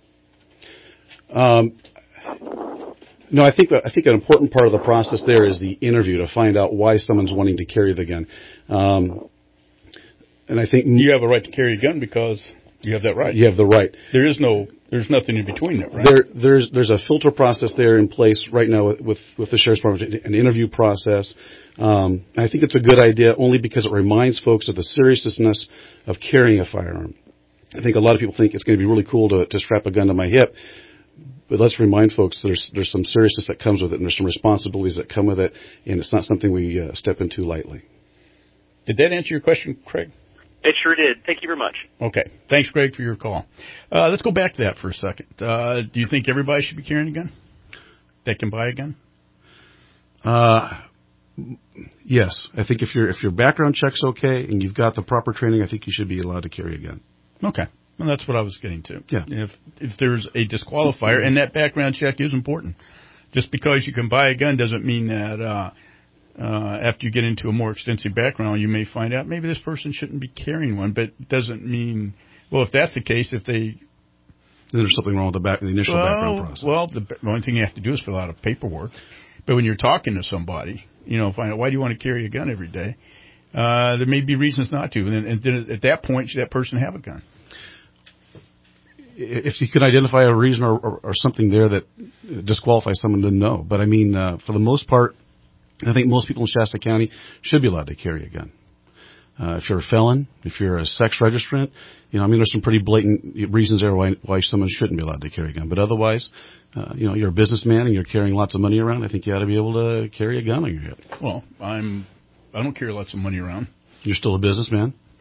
Um, no, I think I think an important part of the process there is the interview to find out why someone's wanting to carry the gun. Um, and I think you have a right to carry a gun because you have that right. You have the right. There is no. There's nothing in between that, right? There, there's there's a filter process there in place right now with with, with the sheriff's department, an interview process. Um, I think it's a good idea only because it reminds folks of the seriousness of carrying a firearm. I think a lot of people think it's going to be really cool to, to strap a gun to my hip, but let's remind folks there's there's some seriousness that comes with it, and there's some responsibilities that come with it, and it's not something we uh, step into lightly. Did that answer your question, Craig? It sure did. Thank you very much. Okay. Thanks, Greg, for your call. Uh, let's go back to that for a second. Uh, do you think everybody should be carrying a gun? That can buy a gun? Uh, yes. I think if your if your background check's okay and you've got the proper training, I think you should be allowed to carry a gun. Okay. Well, that's what I was getting to. Yeah. If if there's a disqualifier, and that background check is important. Just because you can buy a gun doesn't mean that uh, uh, after you get into a more extensive background, you may find out maybe this person shouldn't be carrying one, but it doesn't mean, well, if that's the case, if they... Then there's something wrong with the, back, the initial well, background process. Well, the, the only thing you have to do is fill out a paperwork. But when you're talking to somebody, you know, find out why do you want to carry a gun every day, uh, there may be reasons not to. And then, and then at that point, should that person have a gun? If you can identify a reason or, or, or something there that disqualifies someone, to know. But I mean, uh, for the most part, I think most people in Shasta County should be allowed to carry a gun. Uh, if you're a felon, if you're a sex registrant, you know, I mean, there's some pretty blatant reasons there why, why someone shouldn't be allowed to carry a gun. But otherwise, uh, you know, you're a businessman and you're carrying lots of money around. I think you ought to be able to carry a gun on your hip. Well, I'm, I don't carry lots of money around. You're still a businessman?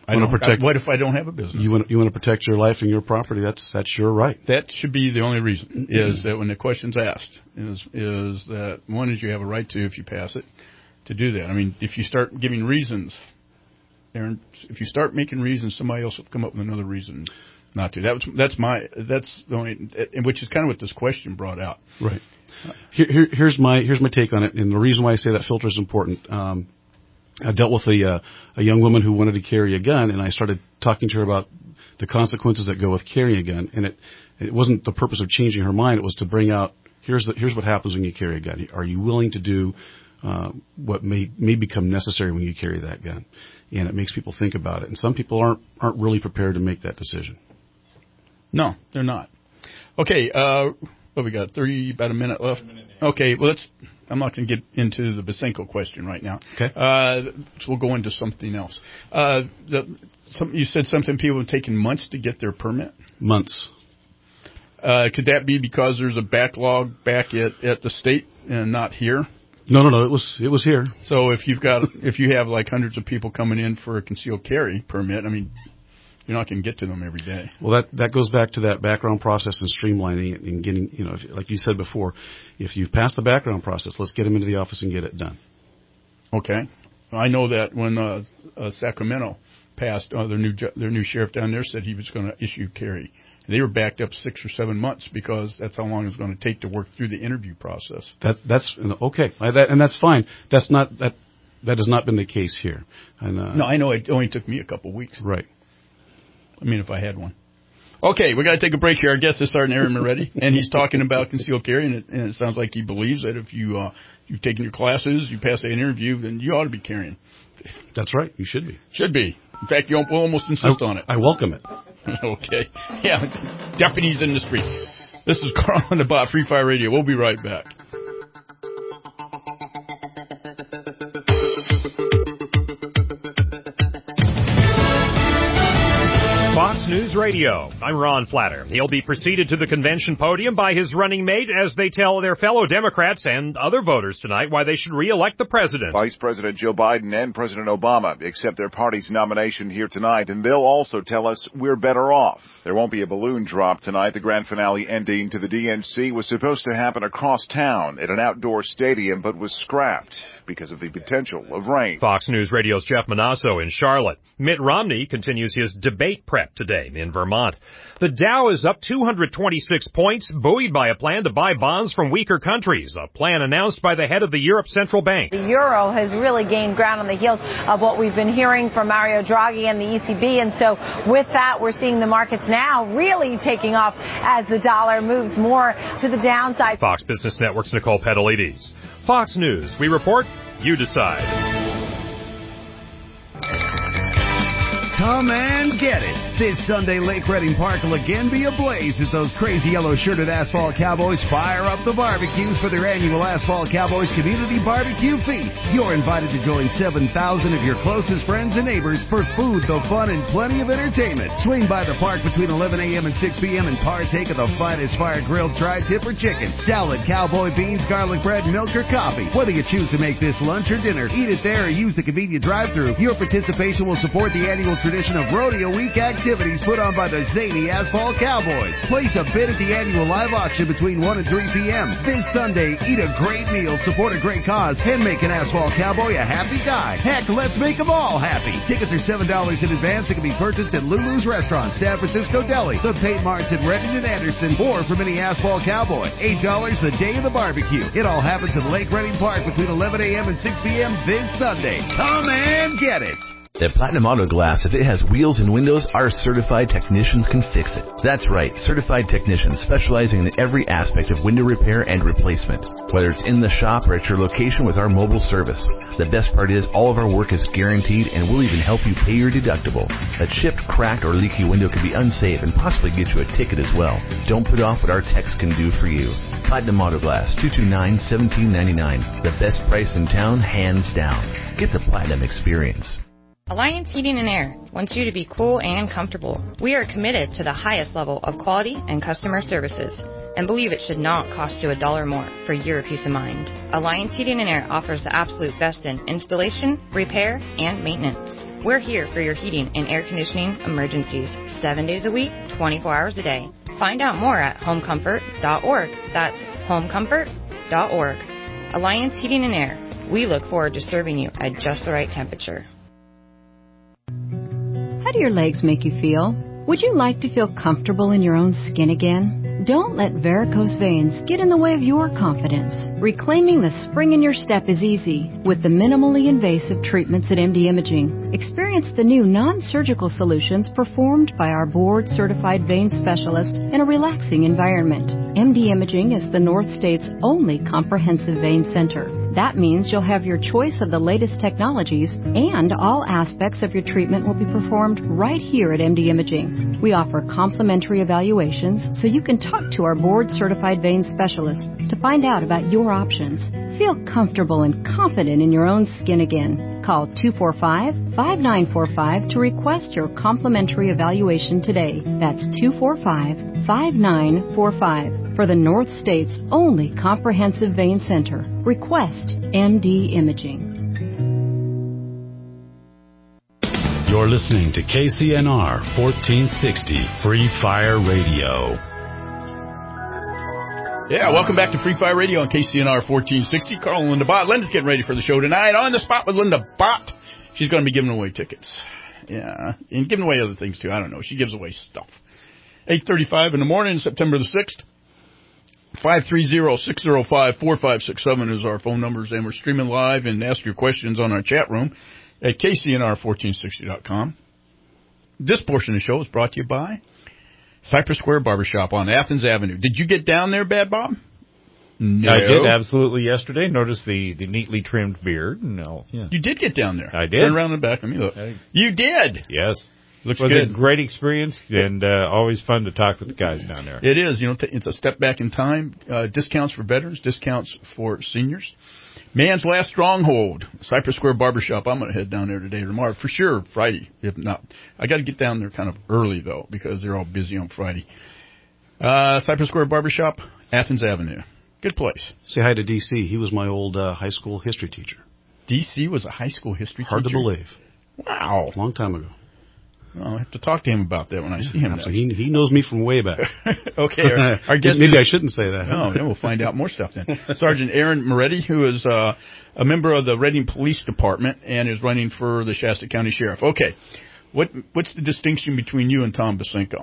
I don't, protect, I, what if I don't have a business? You want you want to protect your life and your property. That's that's your right. That should be the only reason. Is that when the question's asked is is that one is you have a right to, if you pass it, to do that. I mean, if you start giving reasons, Aaron, if you start making reasons, somebody else will come up with another reason not to. That was, that's my that's the only, which is kind of what this question brought out. Right. Here, here, here's my here's my take on it, and the reason why I say that filter is important. Um, I dealt with a uh, a young woman who wanted to carry a gun, and I started talking to her about the consequences that go with carrying a gun. And it it wasn't the purpose of changing her mind; it was to bring out here's the, here's what happens when you carry a gun. Are you willing to do uh, what may may become necessary when you carry that gun? And it makes people think about it. And some people aren't aren't really prepared to make that decision. No, they're not. Okay, uh, what we got? Thirty about a minute left. Okay, well let's. I'm not going to get into the Basenko question right now. Okay. Uh, so we'll go into something else. Uh, the, some, you said something people have taken months to get their permit? Months. Uh, could that be because there's a backlog back at, at the state and not here? No, no, no. It was it was here. So if you've got if you have like hundreds of people coming in for a concealed carry permit, I mean, you're not going to get to them every day. Well, that, that goes back to that background process and streamlining it and getting, you know, if, like you said before, if you've passed the background process, let's get them into the office and get it done. Okay. I know that when uh, uh, Sacramento passed, uh, their new ju- their new sheriff down there said he was going to issue carry. They were backed up six or seven months because that's how long it was going to take to work through the interview process. That, that's okay, I, that, and that's fine. That's not that that has not been the case here. And, uh, no, I know it only took me a couple of weeks. Right. I mean, if I had one. Okay, we got to take a break here. Our guest is Sergeant Aaron Moretti, and he's talking about concealed carry, and it, and it sounds like he believes that if you uh, you've taken your classes, you pass an interview, then you ought to be carrying. That's right. You should be. Should be. In fact, you will almost insist I, on it. I welcome it. Okay. Yeah. Deputies in the street. This is Carl and the Bot, Free Fire Radio. We'll be right back. Fox News Radio. I'm Ron Flatter. He'll be preceded to the convention podium by his running mate as they tell their fellow Democrats and other voters tonight why they should re-elect the president. Vice President Joe Biden and President Obama accept their party's nomination here tonight, and they'll also tell us we're better off. There won't be a balloon drop tonight. The grand finale ending to the D N C was supposed to happen across town at an outdoor stadium, but was scrapped because of the potential of rain. Fox News Radio's Jeff Manasso in Charlotte. Mitt Romney continues his debate prep today in Vermont. The Dow is up two hundred twenty-six points, buoyed by a plan to buy bonds from weaker countries, a plan announced by the head of the Europe Central Bank. The euro has really gained ground on the heels of what we've been hearing from Mario Draghi and the E C B, and so with that, we're seeing the markets now really taking off as the dollar moves more to the downside. Fox Business Network's Nicole Petalides. Fox News. We report, you decide. Come and get it. This Sunday, Lake Reading Park will again be ablaze as those crazy yellow-shirted Asphalt Cowboys fire up the barbecues for their annual Asphalt Cowboys Community Barbecue Feast. You're invited to join seven thousand of your closest friends and neighbors for food, the fun, and plenty of entertainment. Swing by the park between eleven a.m. and six p.m. and partake of the finest fire-grilled tri-tip or chicken, salad, cowboy beans, garlic bread, milk, or coffee. Whether you choose to make this lunch or dinner, eat it there, or use the convenient drive-thru, your participation will support the annual tradition of Rodeo Week activities put on by the zany Asphalt Cowboys. Place a bid at the annual live auction between one and three p.m. This Sunday, eat a great meal, support a great cause, and make an Asphalt Cowboy a happy guy. Heck, let's make them all happy. Tickets are seven dollars in advance and can be purchased at Lulu's Restaurant, San Francisco Deli, the Paint Marts at Redden and Anderson, or from any Asphalt Cowboy. eight dollars the day of the barbecue. It all happens at Lake Reading Park between eleven a.m. and six p.m. this Sunday. Come and get it. At Platinum Auto Glass, if it has wheels and windows, our certified technicians can fix it. That's right, certified technicians specializing in every aspect of window repair and replacement, whether it's in the shop or at your location with our mobile service. The best part is all of our work is guaranteed and we'll even help you pay your deductible. A chipped, cracked, or leaky window can be unsafe and possibly get you a ticket as well. Don't put off what our techs can do for you. Platinum Auto Glass, two two nine, one seven nine nine. The best price in town, hands down. Get the Platinum experience. Alliance Heating and Air wants you to be cool and comfortable. We are committed to the highest level of quality and customer services and believe it should not cost you a dollar more for your peace of mind. Alliance Heating and Air offers the absolute best in installation, repair, and maintenance. We're here for your heating and air conditioning emergencies, seven days a week, twenty-four hours a day. Find out more at home comfort dot org. That's home comfort dot org. Alliance Heating and Air. We look forward to serving you at just the right temperature. How do your legs make you feel? Would you like to feel comfortable in your own skin again? Don't let varicose veins get in the way of your confidence. Reclaiming the spring in your step is easy with the minimally invasive treatments at M D Imaging. Experience the new non-surgical solutions performed by our board-certified vein specialist in a relaxing environment. M D Imaging is the North State's only comprehensive vein center. That means you'll have your choice of the latest technologies, and all aspects of your treatment will be performed right here at M D Imaging. We offer complimentary evaluations so you can talk to our board-certified vein specialist to find out about your options. Feel comfortable and confident in your own skin again. Call two four five, five nine four five to request your complimentary evaluation today. That's two four five, five nine four five. For the North State's only comprehensive vein center. Request M D Imaging. You're listening to K C N R fourteen sixty Free Fire Radio. Yeah, welcome back to Free Fire Radio on K C N R fourteen sixty. Carl and Linda Bott. Linda's getting ready for the show tonight. On the spot with Linda Bott. She's going to be giving away tickets. Yeah, and giving away other things too. I don't know. She gives away stuff. eight thirty-five in the morning, September the sixth. five three zero, six zero five, four five six seven is our phone numbers, and we're streaming live and ask your questions on our chat room at K C N R fourteen sixty dot com. This portion of the show is brought to you by Cypress Square Barbershop on Athens Avenue. Did you get down there, Bad Bob? No. I did, absolutely, yesterday. Noticed the, the neatly trimmed beard. No, yeah. You did get down there. I did. Turn around in the back. Let me look. I, you did? Yes. Looks it was good. a great experience, and uh, always fun to talk with the guys down there. It is. You know, it's a step back in time. Uh, discounts for veterans, discounts for seniors. Man's Last Stronghold, Cypress Square Barbershop. I'm going to head down there today or tomorrow. For sure, Friday, if not. I got to get down there kind of early, though, because they're all busy on Friday. Uh, Cypress Square Barbershop, Athens Avenue. Good place. Say hi to D C. He was my old uh, high school history teacher. D C was a high school history Hard teacher? Hard to believe. Wow. Long time ago. Well, I'll have to talk to him about that when I see him. So he, he knows me from way back. Okay. Our, our guest Maybe is, I shouldn't say that. No, then we'll find out more stuff then. Sergeant Aaron Moretti, who is uh, a member of the Reading Police Department and is running for the Shasta County Sheriff. Okay. What What's the distinction between you and Tom Basenko?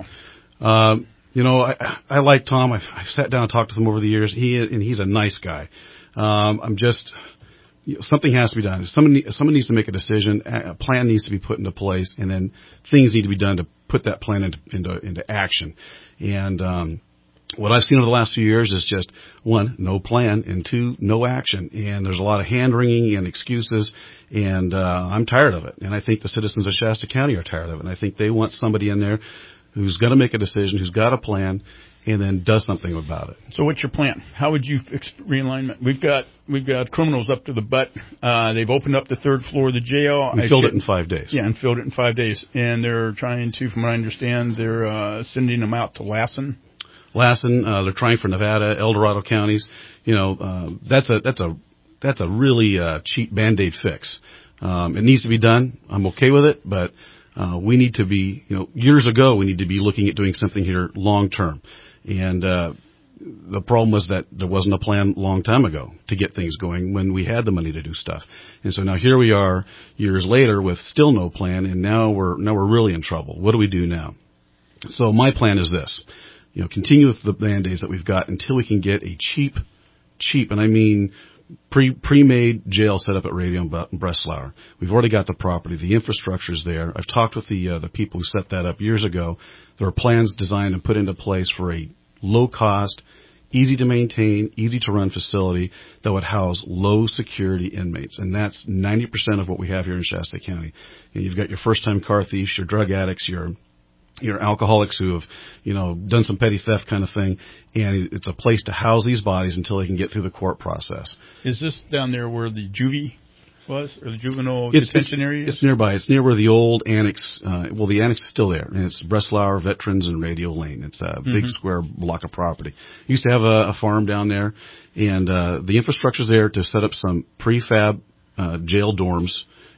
Um, you know, I, I like Tom. I've, I've sat down and talked with him over the years. He and he's a nice guy. Um, I'm just... You know, something has to be done. Someone, someone needs to make a decision. A plan needs to be put into place, and then things need to be done to put that plan into into, into action. And um, what I've seen over the last few years is just one, no plan, and two, no action. And there's a lot of hand wringing and excuses, and uh, I'm tired of it. And I think the citizens of Shasta County are tired of it. And I think they want somebody in there who's going to make a decision, who's got a plan, and then does something about it. So what's your plan? How would you fix realignment? We've got we've got criminals up to the butt. Uh, they've opened up the third floor of the jail. We I filled should, it in five days. Yeah, and filled it in five days. And they're trying to, from what I understand, they're uh, sending them out to Lassen. Lassen. Uh, they're trying for Nevada, El Dorado counties. You know, uh, that's a that's a that's a really uh, cheap Band-Aid fix. Um, it needs to be done. I'm okay with it, but uh, we need to be, you know, years ago we need to be looking at doing something here long term. And uh, the problem was that there wasn't a plan a long time ago to get things going when we had the money to do stuff. And so now here we are years later with still no plan, and now we're now we're really in trouble. What do we do now? So my plan is this. You know, continue with the Band-Aids that we've got until we can get a cheap, cheap, and I mean pre, pre-made jail set up at Radio in Breslau. We've already got the property. The infrastructure's there. I've talked with the uh, the people who set that up years ago. There are plans designed and put into place for a low-cost, easy-to-maintain, easy-to-run facility that would house low-security inmates, and that's ninety percent of what we have here in Shasta County. And you've got your first-time car thieves, your drug addicts, your your alcoholics who have, you know, done some petty theft kind of thing, and it's a place to house these bodies until they can get through the court process. Is this down there where the juvie was, or the juvenile it's, detention it's, area? It's nearby. It's near where the old annex, uh, well, the annex is still there, and it's Breslau Veterans and Radio Lane. It's a mm-hmm. big square block of property. Used to have a, a farm down there, and uh, the infrastructure's there to set up some prefab uh, jail dorms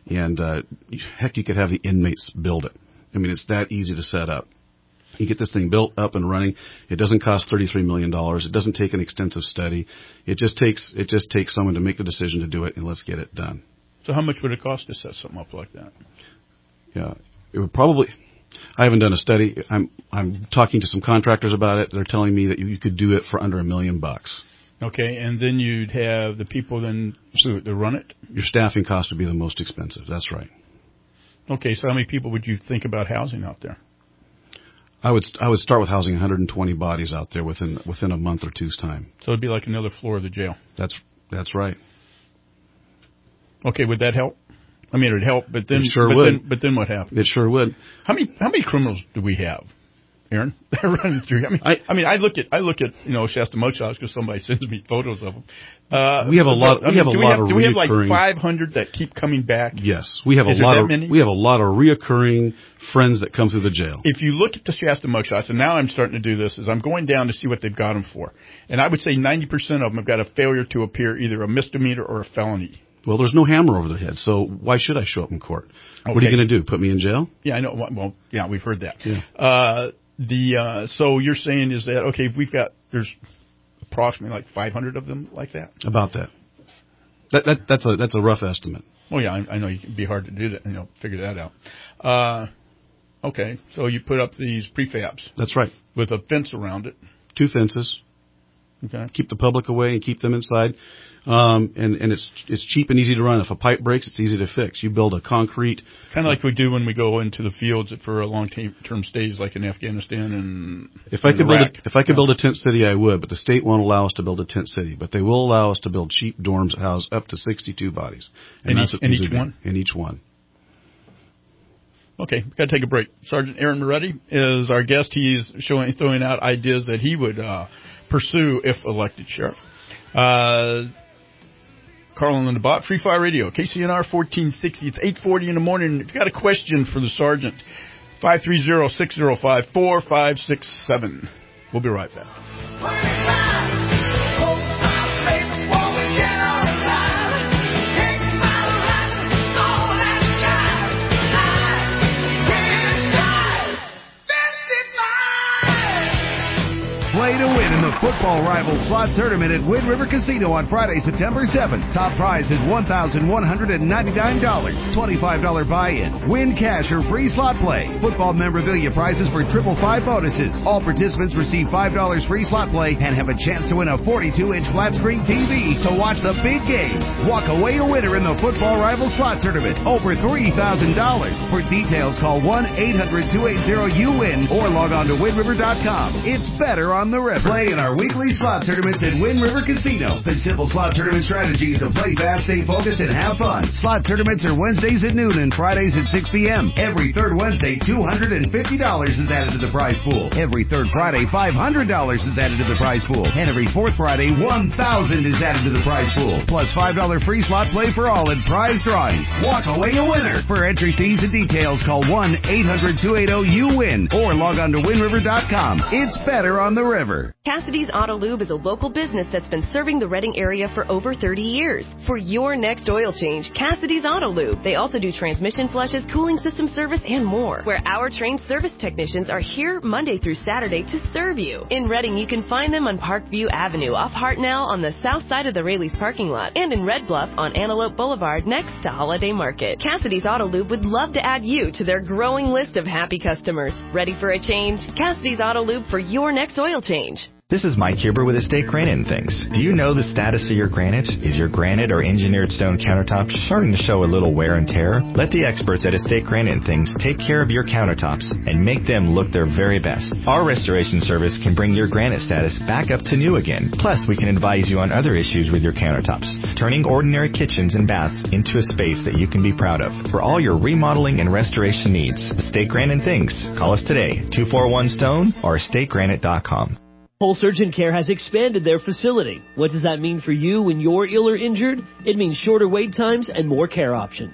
And, uh, heck, you could have the inmates build it. I mean, it's that easy to set up. You get this thing built up and running. It doesn't cost thirty-three million dollars. It doesn't take an extensive study. It just takes, it just takes someone to make the decision to do it, and let's get it done. So how much would it cost to set something up like that? Yeah, it would probably, I haven't done a study. I'm, I'm talking to some contractors about it. They're telling me that you, you could do it for under a million bucks. Okay, and then you'd have the people then so to run it? Your staffing cost would be the most expensive. That's right. Okay, so how many people would you think about housing out there? I would I would start with housing one hundred twenty bodies out there within within a month or two's time. So it'd be like another floor of the jail. That's that's right. Okay, would that help? I mean, it would help, but then it sure but would. Then, but then what happens? It sure would. How many how many criminals do we have, Aaron? They're running through. I mean, I, I mean, I look at I look at you know Shasta mugshots because somebody sends me photos of them. Uh, we have a lot. I mean, we have a do lot we have, of do we have like reoccurring- five hundred that keep coming back? Yes, we have Is a lot there of that many? we have a lot of reoccurring friends that come through the jail. If you look at the Shasta mugshots, and now I'm starting to do this, is I'm going down to see what they've got them for, and I would say ninety percent of them have got a failure to appear, either a misdemeanor or a felony. Well, there's no hammer over their head, so why should I show up in court? Okay. What are you going to do? Put me in jail? Yeah, I know. Well, yeah, we've heard that. Yeah. Uh, the uh, so you're saying is that okay? If we've got there's approximately like five hundred of them like that. About that. That, that that's a that's a rough estimate. Oh yeah, I, I know it can be hard to do that. You know, figure that out. Uh, okay, so you put up these prefabs. That's right. With a fence around it. Two fences. Okay. Keep the public away and keep them inside. Um, and, and it's it's cheap and easy to run. If a pipe breaks, it's easy to fix. You build a concrete. Kind of like we do when we go into the fields for a long-term stays, like in Afghanistan and if I and could Iraq. build a, if I could build a tent city, I would. But the state won't allow us to build a tent city. But they will allow us to build cheap dorms that house up to sixty-two bodies. And in that's each, what in these each would be. one. In each one. Okay, we've got to take a break. Sergeant Aaron Moretti is our guest. He's showing, throwing out ideas that he would uh, pursue if elected sheriff. Uh, Carl and the Bot, Free Fire Radio, K C N R fourteen sixty. It's eight forty in the morning. If you've got a question for the sergeant, five three zero, six zero five, four five six seven. We'll be right back. Play to win in the Football Rivals Slot Tournament at Wind River Casino on Friday, September seventh. Top prize is one thousand one hundred ninety-nine dollars. twenty-five dollars buy-in. Win cash or free slot play. Football memorabilia prizes for triple five bonuses. All participants receive five dollars free slot play and have a chance to win a forty-two inch flat screen T V to watch the big games. Walk away a winner in the Football Rivals Slot Tournament. Over three thousand dollars. For details, call one eight hundred two eight zero U W I N or log on to wind river dot com. It's better on the river. Play in our weekly slot tournaments at Wind River Casino. The simple slot tournament strategy is to play fast, stay focused, and have fun. Slot tournaments are Wednesdays at noon and Fridays at six p.m. Every third Wednesday, two hundred fifty dollars is added to the prize pool. Every third Friday, five hundred dollars is added to the prize pool. And every fourth Friday, one thousand dollars is added to the prize pool. Plus five dollars free slot play for all and prize drawings. Walk away a winner. For entry fees and details, call one eight hundred two eight zero U W I N or log on to wind river dot com. It's better on the river. Cassidy's Auto Lube is a local business that's been serving the Reading area for over thirty years. For your next oil change, Cassidy's Auto Lube. They also do transmission flushes, cooling system service, and more. Where our trained service technicians are here Monday through Saturday to serve you. In Reading, you can find them on Parkview Avenue off Hartnell on the south side of the Raley's parking lot and in Red Bluff on Antelope Boulevard next to Holiday Market. Cassidy's Auto Lube would love to add you to their growing list of happy customers. Ready for a change? Cassidy's Auto Lube for your next oil change. This is Mike Huber with Estate Granite and Things. Do you know the status of your granite? Is your granite or engineered stone countertops starting to show a little wear and tear? Let the experts at Estate Granite and Things take care of your countertops and make them look their very best. Our restoration service can bring your granite status back up to new again. Plus, we can advise you on other issues with your countertops, turning ordinary kitchens and baths into a space that you can be proud of. For all your remodeling and restoration needs, Estate Granite and Things. Call us today, two four one stone or estate granite dot com. Pulse Urgent Care has expanded their facility. What does that mean for you when you're ill or injured? It means shorter wait times and more care options.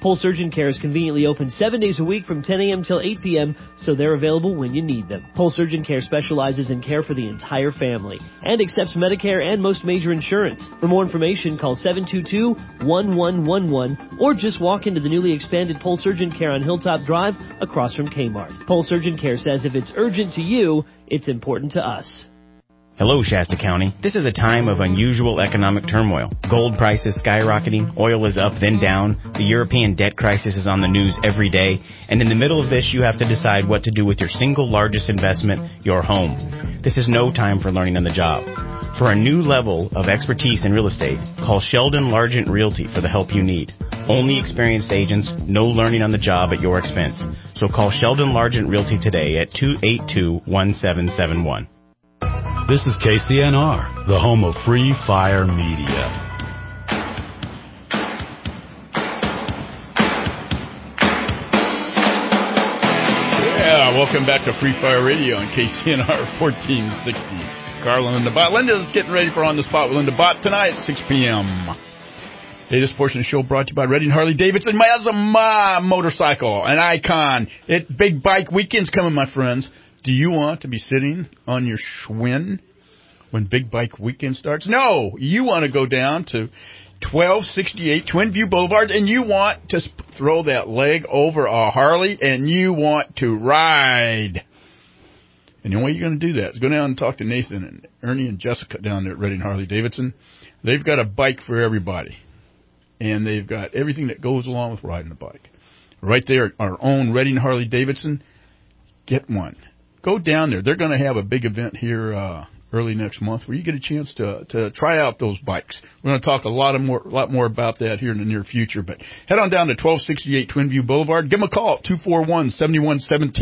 Pole Surgeon Care is conveniently open seven days a week from ten a.m. till eight p.m., so they're available when you need them. Pole Surgeon Care specializes in care for the entire family and accepts Medicare and most major insurance. For more information, call seven two two, one one one one or just walk into the newly expanded Pole Surgeon Care on Hilltop Drive across from Kmart. Pole Surgeon Care says if it's urgent to you, it's important to us. Hello, Shasta County. This is a time of unusual economic turmoil. Gold prices skyrocketing, oil is up then down, the European debt crisis is on the news every day, and in the middle of this you have to decide what to do with your single largest investment, your home. This is no time for learning on the job. For a new level of expertise in real estate, call Sheldon Largent Realty for the help you need. Only experienced agents, no learning on the job at your expense. So call Sheldon Largent Realty today at two eight two, one seven seven one. This is K C N R, the home of Free Fire Media. Yeah, welcome back to Free Fire Radio on K C N R fourteen sixty. Carl and Linda Bott. Linda's getting ready for On the Spot with Linda Bott tonight at six p.m. Hey, this portion of the show brought to you by Redding Harley Davidson. Mazda motorcycle, an icon. It big bike weekend's coming, my friends. Do you want to be sitting on your Schwinn when Big Bike Weekend starts? No, you want to go down to twelve sixty-eight Twin View Boulevard, and you want to throw that leg over a Harley, and you want to ride. And the only way you're going to do that is go down and talk to Nathan and Ernie and Jessica down there at Redding Harley Davidson. They've got a bike for everybody, and they've got everything that goes along with riding a bike. Right there, our own Redding Harley Davidson. Get one. Go down there. They're going to have a big event here uh, early next month where you get a chance to to try out those bikes. We're going to talk a lot of more, lot more about that here in the near future. But head on down to twelve sixty-eight Twin View Boulevard. Give them a call at two four one, seven one one seven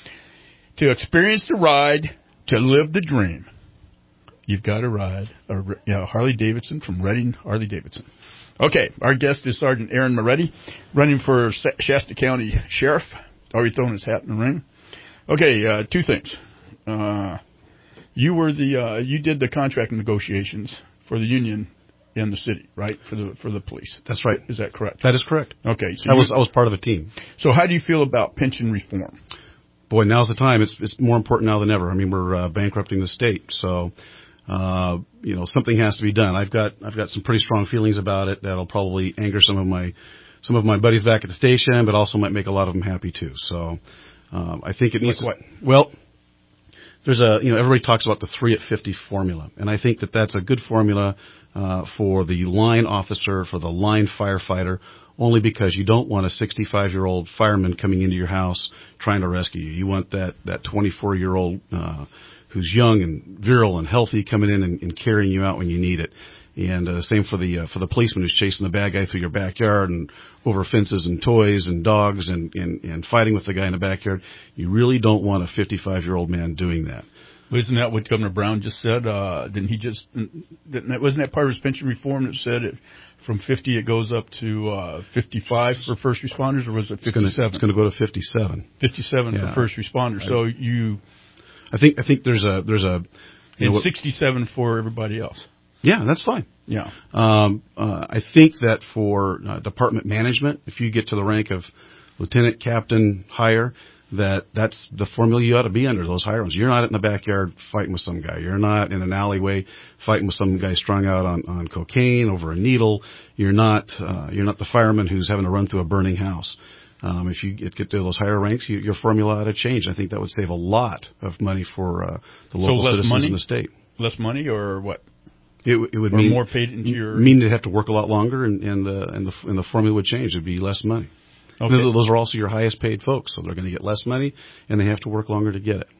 to experience the ride, to live the dream. You've got to ride a you know, Harley Davidson from Redding Harley Davidson. Okay, our guest is Sergeant Aaron Moretti, running for Shasta County Sheriff. Already throwing his hat in the ring. Okay, uh, two things. Uh, you were the uh, you did the contract negotiations for the union in the city, right? For the for the police. That's right. Is that correct? That is correct. Okay, so I was I was part of a team. So how do you feel about pension reform? Boy, now's the time. It's it's more important now than ever. I mean, we're uh, bankrupting the state, so uh, you know something has to be done. I've got I've got some pretty strong feelings about it that'll probably anger some of my some of my buddies back at the station, but also might make a lot of them happy too. So. Um, I think it needs like to, well, there's a, you know, everybody talks about the three at fifty formula, and I think that that's a good formula, uh, for the line officer, for the line firefighter, only because you don't want a sixty-five year old fireman coming into your house trying to rescue you. You want that, that twenty-four year old, uh, who's young and virile and healthy coming in and, and carrying you out when you need it. And uh, same for the uh, for the policeman who's chasing the bad guy through your backyard and over fences and toys and dogs and, and, and fighting with the guy in the backyard. You really don't want a fifty-five year old man doing that. Wasn't that what Governor Brown just said? Uh, didn't he just didn't that, wasn't that part of his pension reform that said it, from fifty it goes up to uh, fifty-five for first responders, or was it fifty-seven? It's going to go to fifty-seven. fifty-seven yeah. for first responders. So you, I think I think there's a there's a you and know, sixty-seven for everybody else. Yeah, that's fine. Yeah. Um, uh, I think that for uh, department management, if you get to the rank of lieutenant, captain, higher, that that's the formula you ought to be under, those higher ones. You're not in the backyard fighting with some guy. You're not in an alleyway fighting with some guy strung out on, on cocaine over a needle. You're not uh, you're not the fireman who's having to run through a burning house. Um, if you get, get to those higher ranks, you, your formula ought to change. I think that would save a lot of money for uh, the local so citizens money? in the state. Less money, or what? It, it would or mean more paid into your mean they'd have to work a lot longer, and, and the and the and the formula would change. It'd be less money. Okay. Those are also your highest paid folks, so they're going to get less money, and they have to work longer to get it.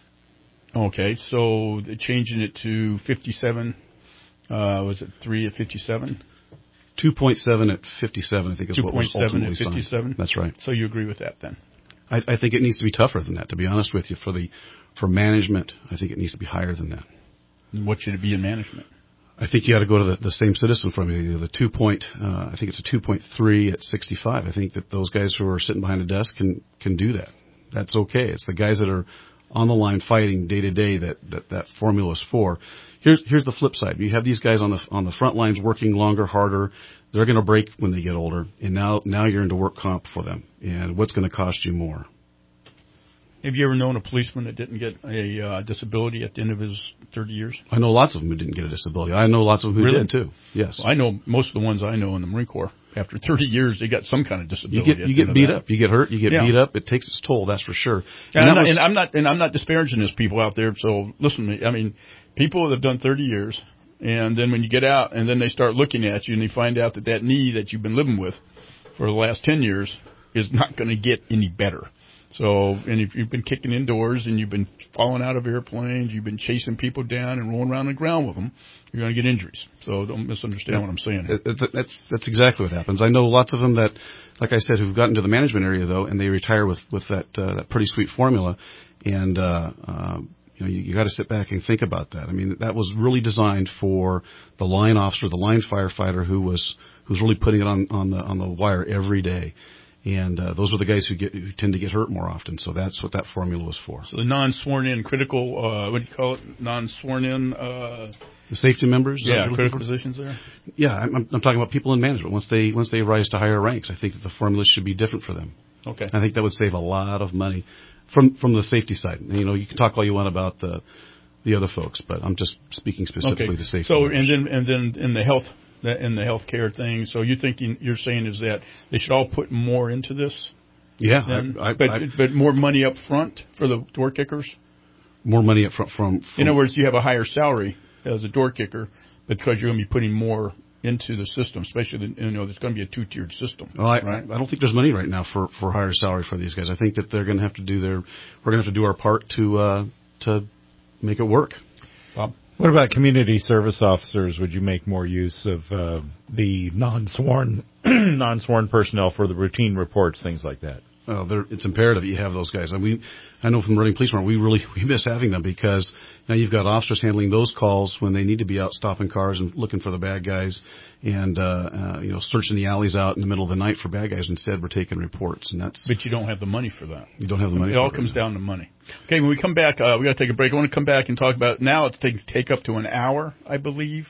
Okay, so changing it to fifty-seven, uh, was it three at fifty-seven? Two point seven at fifty-seven, I think is what was ultimately signed. two point seven at fifty-seven? That's right. So you agree with that then? I, I think it needs to be tougher than that. To be honest with you, for the for management, I think it needs to be higher than that. And what should it be in management? I think you got to go to the, the same citizen formula. The two point, uh, I think it's a two point three at sixty-five. I think that those guys who are sitting behind a desk can can do that. That's okay. It's the guys that are on the line fighting day to day that, that that formula is for. Here's here's the flip side. You have these guys on the on the front lines working longer, harder. They're going to break when they get older, and now now you're into work comp for them. And what's going to cost you more? Have you ever known a policeman that didn't get a uh, disability at the end of his thirty years? I know lots of them who didn't get a disability. I know lots of them who really? did too. Yes, well, I know most of the ones I know in the Marine Corps. After thirty years, they got some kind of disability. You get you get beat up, you get hurt, you get yeah. beat up. It takes its toll, that's for sure. And, and, I'm not, was, and I'm not and I'm not disparaging these people out there. So listen to me. I mean, people that have done thirty years, and then when you get out, and then they start looking at you, and they find out that that knee that you've been living with for the last ten years is not going to get any better. So, and if you've been kicking indoors and you've been falling out of airplanes, you've been chasing people down and rolling around the ground with them, you're going to get injuries. So don't misunderstand yeah. what I'm saying. It, it, that's that's exactly what happens. I know lots of them that, like I said, who've gotten to the management area though, and they retire with with that uh, that pretty sweet formula, and uh, uh, you know you, you got to sit back and think about that. I mean, that was really designed for the line officer, the line firefighter who was who's really putting it on on the on the wire every day. And uh, those are the guys who get who tend to get hurt more often. So that's what that formula was for. So the non-sworn-in critical, uh, what do you call it? Non-sworn-in. Uh, the safety members. Yeah, critical positions there. Yeah, I'm, I'm talking about people in management. Once they once they rise to higher ranks, I think that the formula should be different for them. Okay. I think that would save a lot of money from from the safety side. You know, you can talk all you want about the the other folks, but I'm just speaking specifically okay. to safety. So members. and then and then in the health. That in the healthcare thing, so you're thinking you're saying is that they should all put more into this? Yeah, than, I, I, but I, but more money up front for the door kickers. More money up front from, from. In other words, you have a higher salary as a door kicker because you're going to be putting more into the system, especially the, you know there's going to be a two-tiered system. Well, I, right? I don't think there's money right now for for higher salary for these guys. I think that they're going to have to do their we're going to have to do our part to uh, to make it work. Bob? What about community service officers? Would you make more use of uh, the non-sworn non-sworn personnel for the routine reports, things like that? Oh, it's imperative that you have those guys. And we, I know from the Reading Police Department, we really we miss having them because now you've got officers handling those calls when they need to be out stopping cars and looking for the bad guys, and uh, uh, you know searching the alleys out in the middle of the night for bad guys. Instead, we're taking reports, and that's. But you don't have the money for that. You don't have the money. It for all it comes right down to money. Okay, when we come back, uh, we got to take a break. I want to come back and talk about now. It's take take up to an hour, I believe.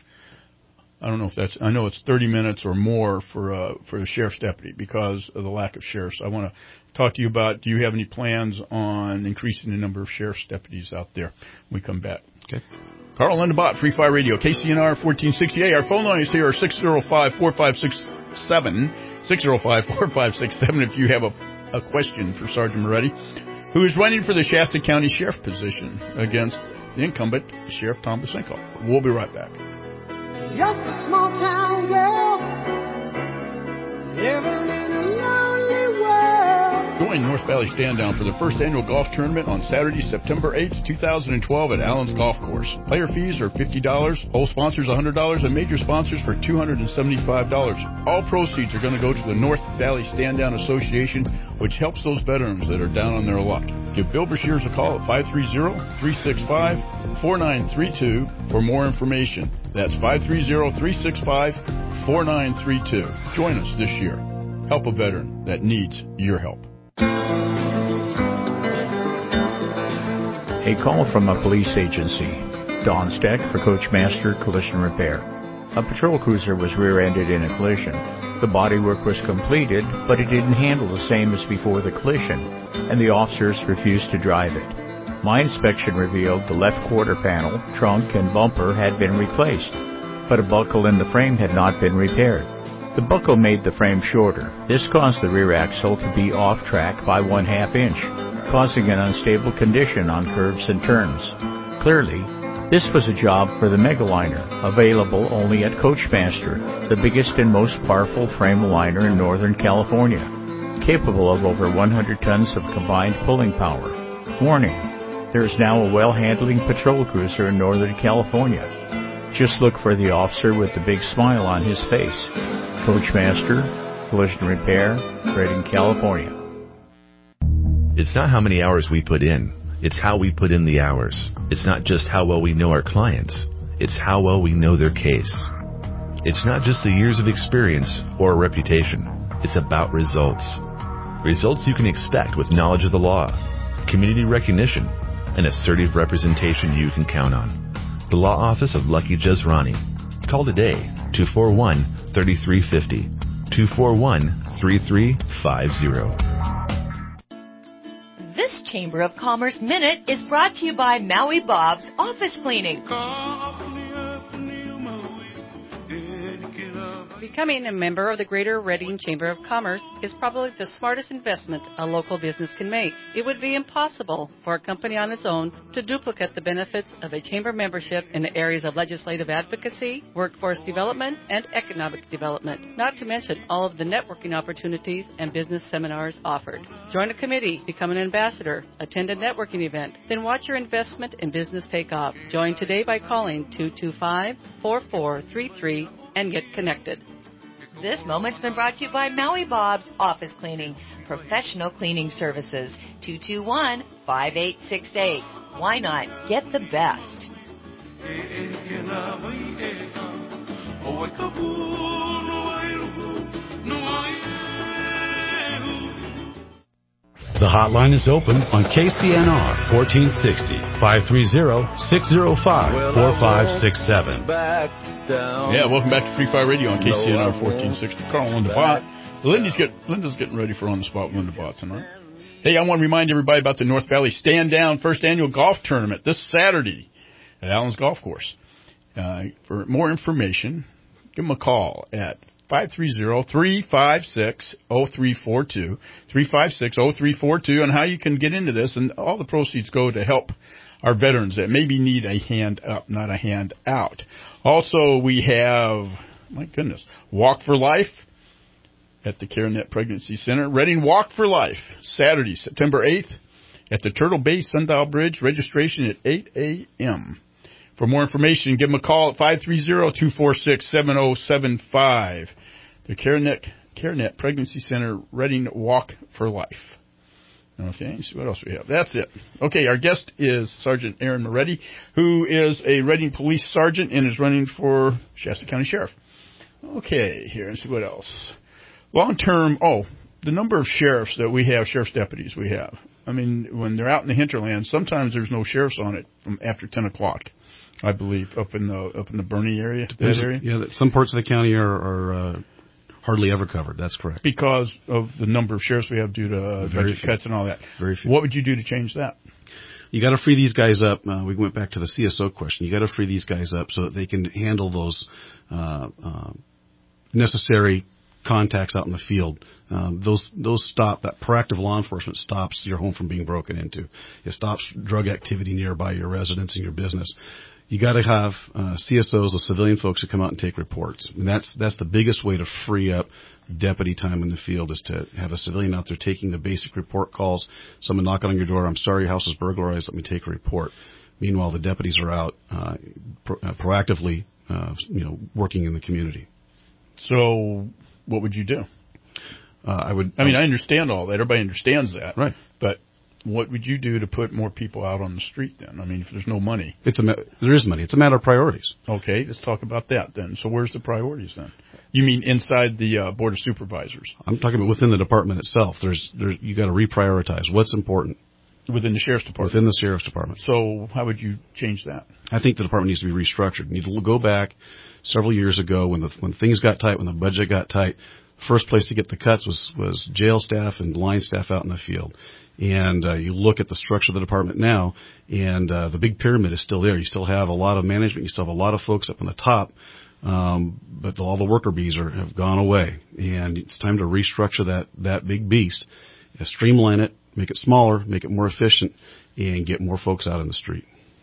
I don't know if that's. I know it's thirty minutes or more for uh, for the sheriff's deputy because of the lack of sheriffs. I want to talk to you about. Do you have any plans on increasing the number of sheriff's deputies out there? When we come back. Okay. Carl Underbot, Free Fire Radio, K C N R fourteen sixty A. Our phone lines here are six zero five, four five six seven, six zero five, four five six seven. If you have a, a question for Sergeant Moretti, who is running for the Shasta County Sheriff position against the incumbent Sheriff Tom Basenko. We'll be right back. Just a small town girl living in a lonely world. Join North Valley Stand Down for the first annual golf tournament on Saturday, September eighth, twenty twelve at Allen's Golf Course. Player fees are fifty dollars, whole sponsors one hundred dollars, and major sponsors for two hundred seventy-five dollars. All proceeds are going to go to the North Valley Stand Down Association, which helps those veterans that are down on their luck. Give Bill Brashears a call at five three zero, three six five, four nine three two for more information. That's five three zero, three six five, four nine three two. Join us this year. Help a veteran that needs your help. A call from a police agency. Don Steck for Coachmaster Collision Repair. A patrol cruiser was rear-ended in a collision. The bodywork was completed, but it didn't handle the same as before the collision, and the officers refused to drive it. My inspection revealed the left quarter panel, trunk, and bumper had been replaced, but a buckle in the frame had not been repaired. The buckle made the frame shorter. This caused the rear axle to be off track by one half inch, causing an unstable condition on curves and turns. Clearly, this was a job for the Megaliner, available only at Coachmaster, the biggest and most powerful frame aligner in Northern California, capable of over one hundred tons of combined pulling power. Warning, there is now a well-handling patrol cruiser in Northern California. Just look for the officer with the big smile on his face. Coachmaster, Collision Repair, Redding, California. It's not how many hours we put in. It's how we put in the hours. It's not just how well we know our clients. It's how well we know their case. It's not just the years of experience or a reputation. It's about results. Results you can expect with knowledge of the law, community recognition, and assertive representation you can count on. The Law Office of Lucky Jezrani. Call today, two four one, three three five zero, two four one, three three five zero. This Chamber of Commerce Minute is brought to you by Maui Bob's Office Cleaning. Becoming a member of the Greater Reading Chamber of Commerce is probably the smartest investment a local business can make. It would be impossible for a company on its own to duplicate the benefits of a chamber membership in the areas of legislative advocacy, workforce development, and economic development, not to mention all of the networking opportunities and business seminars offered. Join a committee, become an ambassador, attend a networking event, then watch your investment in business take off. Join today by calling two two five, four four three three and get connected. This moment's been brought to you by Maui Bob's Office Cleaning, professional cleaning services, two two one, five eight six eight. Why not get the best? The hotline is open on K C N R fourteen sixty, five three zero, six zero five, four five six seven. Yeah, welcome back to Free Fire Radio on K C N R fourteen sixty. Carl Linda Bott. Linda's, get, Linda's getting ready for On the Spot with Linda Bott tonight. Hey, I want to remind everybody about the North Valley Stand Down First Annual Golf Tournament this Saturday at Allen's Golf Course. Uh, for more information, give them a call at five three zero, three five six, zero three four two, three five six, zero three four two, and how you can get into this. And all the proceeds go to help our veterans that maybe need a hand up, not a hand out. Also, we have, my goodness, Walk for Life at the CareNet Pregnancy Center. Reading Walk for Life, Saturday, September eighth at the Turtle Bay Sundial Bridge. Registration at eight a.m. For more information, give them a call at five three zero, two four six, seven zero seven five. The CareNet, CareNet Pregnancy Center, Reading Walk for Life. Okay, let's see what else we have. That's it. Okay, our guest is Sergeant Aaron Moretti, who is a Reading Police Sergeant and is running for Shasta County Sheriff. Okay, here, let's see what else. Long-term, oh, the number of sheriffs that we have, sheriff's deputies we have. I mean, when they're out in the hinterland, sometimes there's no sheriffs on it from after ten o'clock, I believe, up in the up in the Bernie area, that area. Yeah, some parts of the county are, are uh, hardly ever covered. That's correct. Because of the number of sheriffs we have due to uh, budget cuts and all that. Very few. What would you do to change that? You got to free these guys up. Uh, we went back to the C S O question. You got to free these guys up so that they can handle those uh, uh, necessary contacts out in the field. Um, those those stop that proactive law enforcement stops your home from being broken into. It stops drug activity nearby your residence and your business. You got to have uh, C S Os, the civilian folks, who come out and take reports. And that's that's the biggest way to free up deputy time in the field, is to have a civilian out there taking the basic report calls. Someone knocking on your door, I'm sorry, your house is burglarized, let me take a report. Meanwhile, the deputies are out uh, pro- uh, proactively, uh, you know, working in the community. So, what would you do? Uh, I would. I mean, I understand all that. Everybody understands that, right? But what would you do to put more people out on the street then? I mean, if there's no money. It's a ma- there is money. It's a matter of priorities. Okay, let's talk about that then. So where's the priorities then? You mean inside the uh, Board of Supervisors? I'm talking about within the department itself. There's, there's you got to reprioritize what's important. Within the Sheriff's Department? Within the Sheriff's Department. So how would you change that? I think the department needs to be restructured. You need to go back several years ago when the when things got tight, when the budget got tight. First place to get the cuts was, was jail staff and line staff out in the field. And uh, you look at the structure of the department now, and uh, the big pyramid is still there. You still have a lot of management. You still have a lot of folks up on the top, um, but all the worker bees are, have gone away. And it's time to restructure that, that big beast, uh, streamline it, make it smaller, make it more efficient, and get more folks out in the street.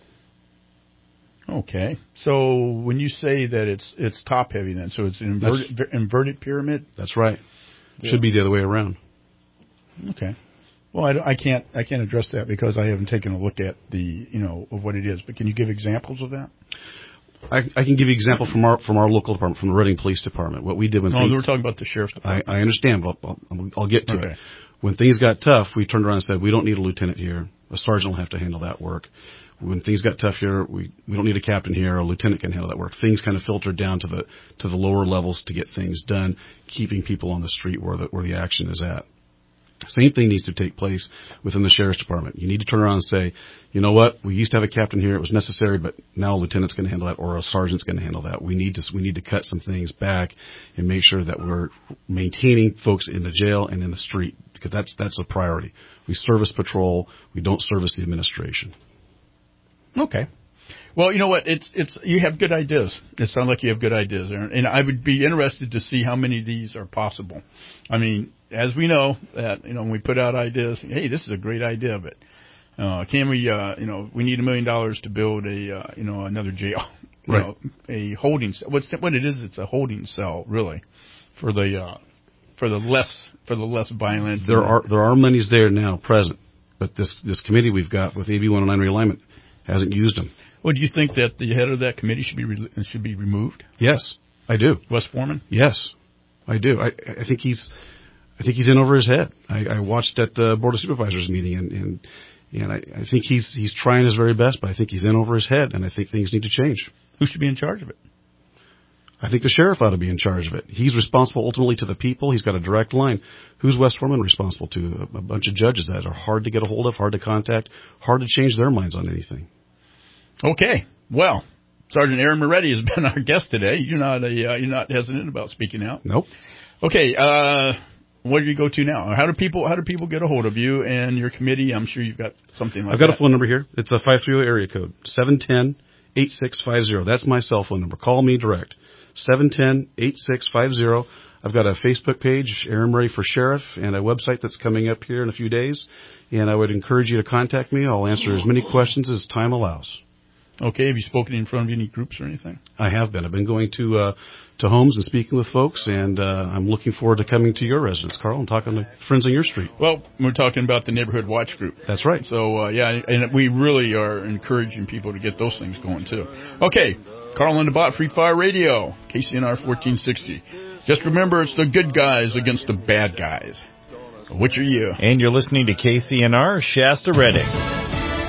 Okay. So when you say that it's it's top heavy then, so it's an inverted, v- inverted pyramid? That's right. It Yeah. should be the other way around. Okay. Well, I, I can't I can't address that because I haven't taken a look at the, you know, of what it is. But can you give examples of that? I, I can give you an example from our from our local department, from the Reading Police Department. What we did when No, things, we're talking about the Sheriff's Department. I, I understand, but I'll, I'll, I'll get to Okay. it. When things got tough, we turned around and said, we don't need a lieutenant here. A sergeant will have to handle that work. When things got tough here, we, we don't need a captain here. A lieutenant can handle that work. Things kind of filtered down to the to the lower levels to get things done, keeping people on the street where the where the action is at. Same thing needs to take place within the Sheriff's Department. You need to turn around and say, you know what, we used to have a captain here, it was necessary, but now a lieutenant's going to handle that or a sergeant's going to handle that. We need to we need to cut some things back and make sure that we're maintaining folks in the jail and in the street, because that's that's a priority. We service patrol, we don't service the administration. Okay. Well, you know what? It's it's you have good ideas. It sounds like you have good ideas, Aaron. And I would be interested to see how many of these are possible. I mean, as we know that you know when we put out ideas, hey, this is a great idea, but uh, can we? Uh, you know, we need a million dollars to build a uh, you know another jail, you right? Know, a holding. What's what it is? It's a holding cell, really, for the uh, for the less for the less violent. There are there are monies there now present, but this this committee we've got with A B one oh nine realignment hasn't used them. Well, do you think that the head of that committee should be re- should be removed? Yes, I do. Wes Foreman? Yes, I do. I, I think he's, I think he's in over his head. I, I watched at the Board of Supervisors meeting, and and, and I, I think he's he's trying his very best, but I think he's in over his head, and I think things need to change. Who should be in charge of it? I think the sheriff ought to be in charge of it. He's responsible ultimately to the people. He's got a direct line. Who's Wes Foreman responsible to? A, a bunch of judges that are hard to get a hold of, hard to contact, hard to change their minds on anything. Okay. Well, Sergeant Aaron Moretti has been our guest today. You're not a uh, you're not hesitant about speaking out. Nope. Okay. Uh, where do you go to now? How do people how do people get a hold of you and your committee? I'm sure you've got something like that. I've got that. A phone number here. It's a five three zero area code seven one zero, eight six five zero. That's my cell phone number. Call me direct. seven one zero, eight six five zero. I've got a Facebook page, Aaron Moretti for Sheriff, and a website that's coming up here in a few days. And I would encourage you to contact me. I'll answer as many questions as time allows. Okay, have you spoken in front of any groups or anything? I have been. I've been going to uh, to homes and speaking with folks, and uh, I'm looking forward to coming to your residence, Carl, and talking to friends on your street. Well, we're talking about the Neighborhood Watch Group. That's right. So, uh, yeah, and we really are encouraging people to get those things going, too. Okay, Carl and the Bot, Free Fire Radio, K C N R fourteen sixty. Just remember, it's the good guys against the bad guys. Which are you? And you're listening to K C N R, Shasta Redding.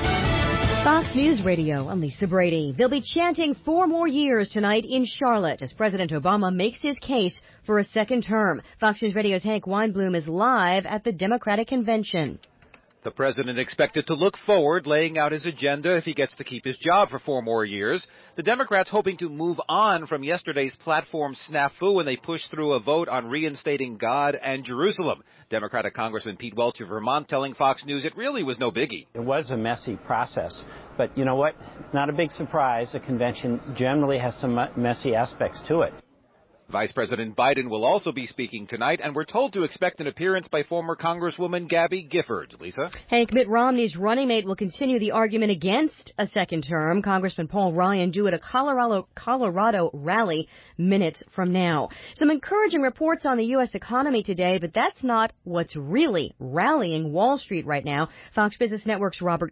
Fox News Radio, I'm Lisa Brady. They'll be chanting four more years tonight in Charlotte as President Obama makes his case for a second term. Fox News Radio's Hank Weinblum is live at the Democratic Convention. The president expected to look forward, laying out his agenda if he gets to keep his job for four more years. The Democrats hoping to move on from yesterday's platform snafu when they push through a vote on reinstating God and Jerusalem. Democratic Congressman Pete Welch of Vermont telling Fox News it really was no biggie. It was a messy process, but you know what? It's not a big surprise. A convention generally has some messy aspects to it. Vice President Biden will also be speaking tonight, and we're told to expect an appearance by former Congresswoman Gabby Giffords. Lisa? Hank, Mitt Romney's running mate will continue the argument against a second term. Congressman Paul Ryan due at a Colorado, Colorado rally minutes from now. Some encouraging reports on the U S economy today, but that's not what's really rallying Wall Street right now. Fox Business Network's Robert